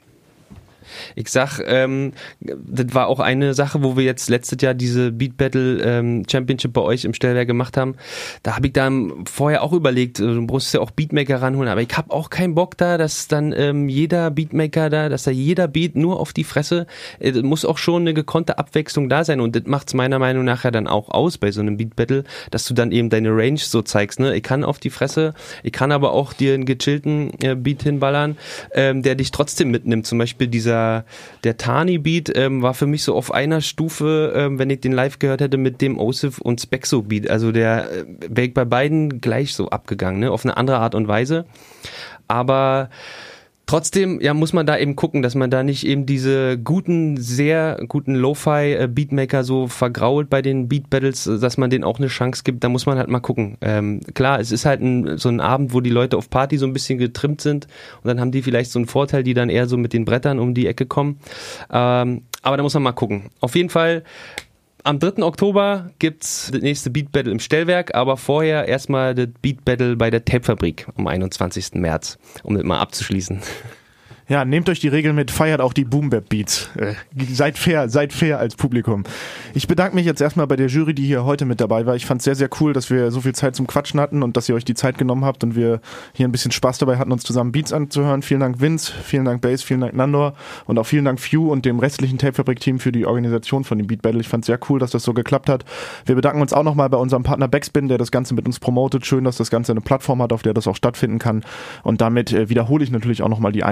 Ich sag, ähm, das war auch eine Sache, wo wir jetzt letztes Jahr diese Beat Battle ähm, Championship bei euch im Stellwerk gemacht haben. Da habe ich dann vorher auch überlegt, du musst ja auch Beatmaker ranholen, aber ich habe auch keinen Bock da, dass dann ähm, jeder Beatmaker da, dass da jeder Beat nur auf die Fresse, äh, das muss auch schon eine gekonnte Abwechslung da sein und das macht's meiner Meinung nach ja dann auch aus bei so einem Beat Battle, dass du dann eben deine Range so zeigst, ne? Ich kann auf die Fresse, ich kann aber auch dir einen gechillten äh, Beat hinballern, ähm, der dich trotzdem mitnimmt. Zum Beispiel dieser Der Tani-Beat ähm, war für mich so auf einer Stufe, ähm, wenn ich den live gehört hätte, mit dem Osif und Spexo-Beat. Also der äh, wäre ich bei beiden gleich so abgegangen, ne? Auf eine andere Art und Weise. Aber trotzdem, ja, muss man da eben gucken, dass man da nicht eben diese guten, sehr guten Lo-Fi-Beatmaker so vergrault bei den Beat-Battles, dass man denen auch eine Chance gibt. Da muss man halt mal gucken. Ähm, klar, es ist halt ein, so ein Abend, wo die Leute auf Party so ein bisschen getrimmt sind und dann haben die vielleicht so einen Vorteil, die dann eher so mit den Brettern um die Ecke kommen. Ähm, aber da muss man mal gucken. Auf jeden Fall, am dritten Oktober gibt's das nächste Beat Battle im Stellwerk, aber vorher erstmal das Beat Battle bei der Tapefabrik am einundzwanzigsten März, um das mal abzuschließen. Ja, nehmt euch die Regeln mit, feiert auch die Boom-Bap-Beats. Äh, seid fair, seid fair als Publikum. Ich bedanke mich jetzt erstmal bei der Jury, die hier heute mit dabei war. Ich fand es sehr, sehr cool, dass wir so viel Zeit zum Quatschen hatten und dass ihr euch die Zeit genommen habt und wir hier ein bisschen Spaß dabei hatten, uns zusammen Beats anzuhören. Vielen Dank Vince, vielen Dank Bass, vielen Dank Nandor und auch vielen Dank Few und dem restlichen Tapefabrik-Team für die Organisation von dem Beat Battle. Ich fand es sehr cool, dass das so geklappt hat. Wir bedanken uns auch nochmal bei unserem Partner Backspin, der das Ganze mit uns promotet. Schön, dass das Ganze eine Plattform hat, auf der das auch stattfinden kann. Und damit äh, wiederhole ich natürlich auch nochmal die Einladung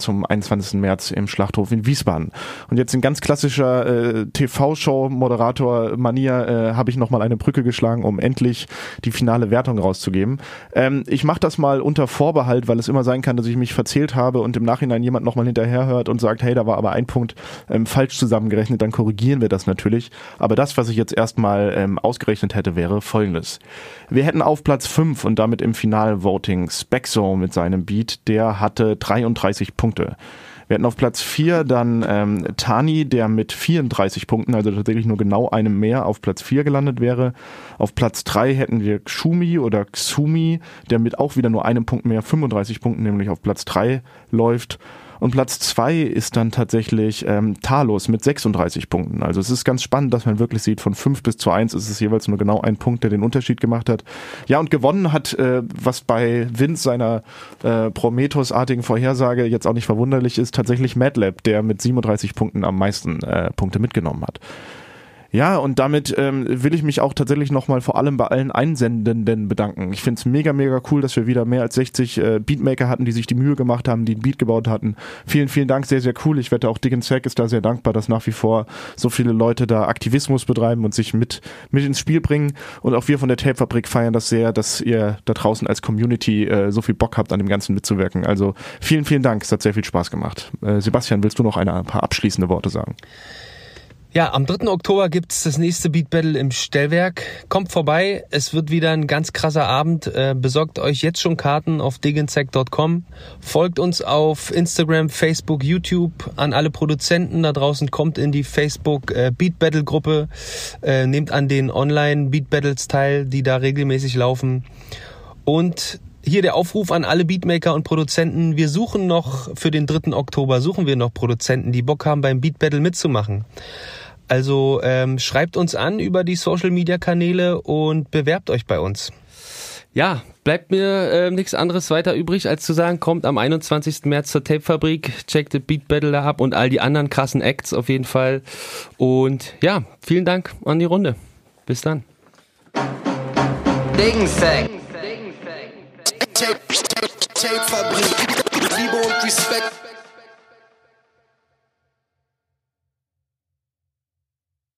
zum einundzwanzigsten März im Schlachthof in Wiesbaden. Und jetzt in ganz klassischer äh, T V-Show-Moderator-Manier äh, habe ich nochmal eine Brücke geschlagen, um endlich die finale Wertung rauszugeben. Ähm, ich mache das mal unter Vorbehalt, weil es immer sein kann, dass ich mich verzählt habe und im Nachhinein jemand nochmal hinterherhört und sagt, hey, da war aber ein Punkt ähm, falsch zusammengerechnet, dann korrigieren wir das natürlich. Aber das, was ich jetzt erstmal ähm, ausgerechnet hätte, wäre folgendes. Wir hätten auf Platz fünf und damit im Final-Voting Spexo mit seinem Beat, der hatte dreiunddreißig Punkte. Wir hätten auf Platz vier dann ähm, Tani, der mit vierunddreißig Punkten, also tatsächlich nur genau einem mehr, auf Platz vier gelandet wäre. Auf Platz drei hätten wir Xumi oder Xumi, der mit auch wieder nur einem Punkt mehr, fünfunddreißig Punkten, nämlich auf Platz drei läuft. Und Platz zwei ist dann tatsächlich ähm, Talos mit sechsunddreißig Punkten. Also es ist ganz spannend, dass man wirklich sieht, von fünf bis zu eins ist es jeweils nur genau ein Punkt, der den Unterschied gemacht hat. Ja, und gewonnen hat, äh, was bei Vince seiner äh, Prometheus-artigen Vorhersage jetzt auch nicht verwunderlich ist, tatsächlich Madlab, der mit siebenunddreißig Punkten am meisten äh, Punkte mitgenommen hat. Ja, und damit ähm, will ich mich auch tatsächlich nochmal vor allem bei allen Einsendenden bedanken. Ich finde es mega, mega cool, dass wir wieder mehr als sechzig äh, Beatmaker hatten, die sich die Mühe gemacht haben, die einen Beat gebaut hatten. Vielen, vielen Dank, sehr, sehr cool. Ich wette, auch Dig and Sack ist da sehr dankbar, dass nach wie vor so viele Leute da Aktivismus betreiben und sich mit mit ins Spiel bringen. Und auch wir von der Tapefabrik feiern das sehr, dass ihr da draußen als Community äh, so viel Bock habt, an dem Ganzen mitzuwirken. Also vielen, vielen Dank. Es hat sehr viel Spaß gemacht. Äh, Sebastian, willst du noch eine, ein paar abschließende Worte sagen? Ja, am dritten Oktober gibt's das nächste Beat Battle im Stellwerk. Kommt vorbei, es wird wieder ein ganz krasser Abend. Äh, besorgt euch jetzt schon Karten auf dig and sack dot com. Folgt uns auf Instagram, Facebook, YouTube. An alle Produzenten da draußen, kommt in die Facebook äh, Beat Battle Gruppe. Äh, nehmt an den Online Beat Battles teil, die da regelmäßig laufen. Und hier der Aufruf an alle Beatmaker und Produzenten. Wir suchen noch für den dritten Oktober, suchen wir noch Produzenten, die Bock haben, beim Beat Battle mitzumachen. Also ähm, schreibt uns an über die Social-Media-Kanäle und bewerbt euch bei uns. Ja, bleibt mir äh, nichts anderes weiter übrig, als zu sagen, kommt am einundzwanzigsten März zur Tapefabrik, checkt das Beat Battle da ab und all die anderen krassen Acts auf jeden Fall. Und ja, vielen Dank an die Runde. Bis dann. Dig and Sack. Tapefabrik. Liebe und Respekt.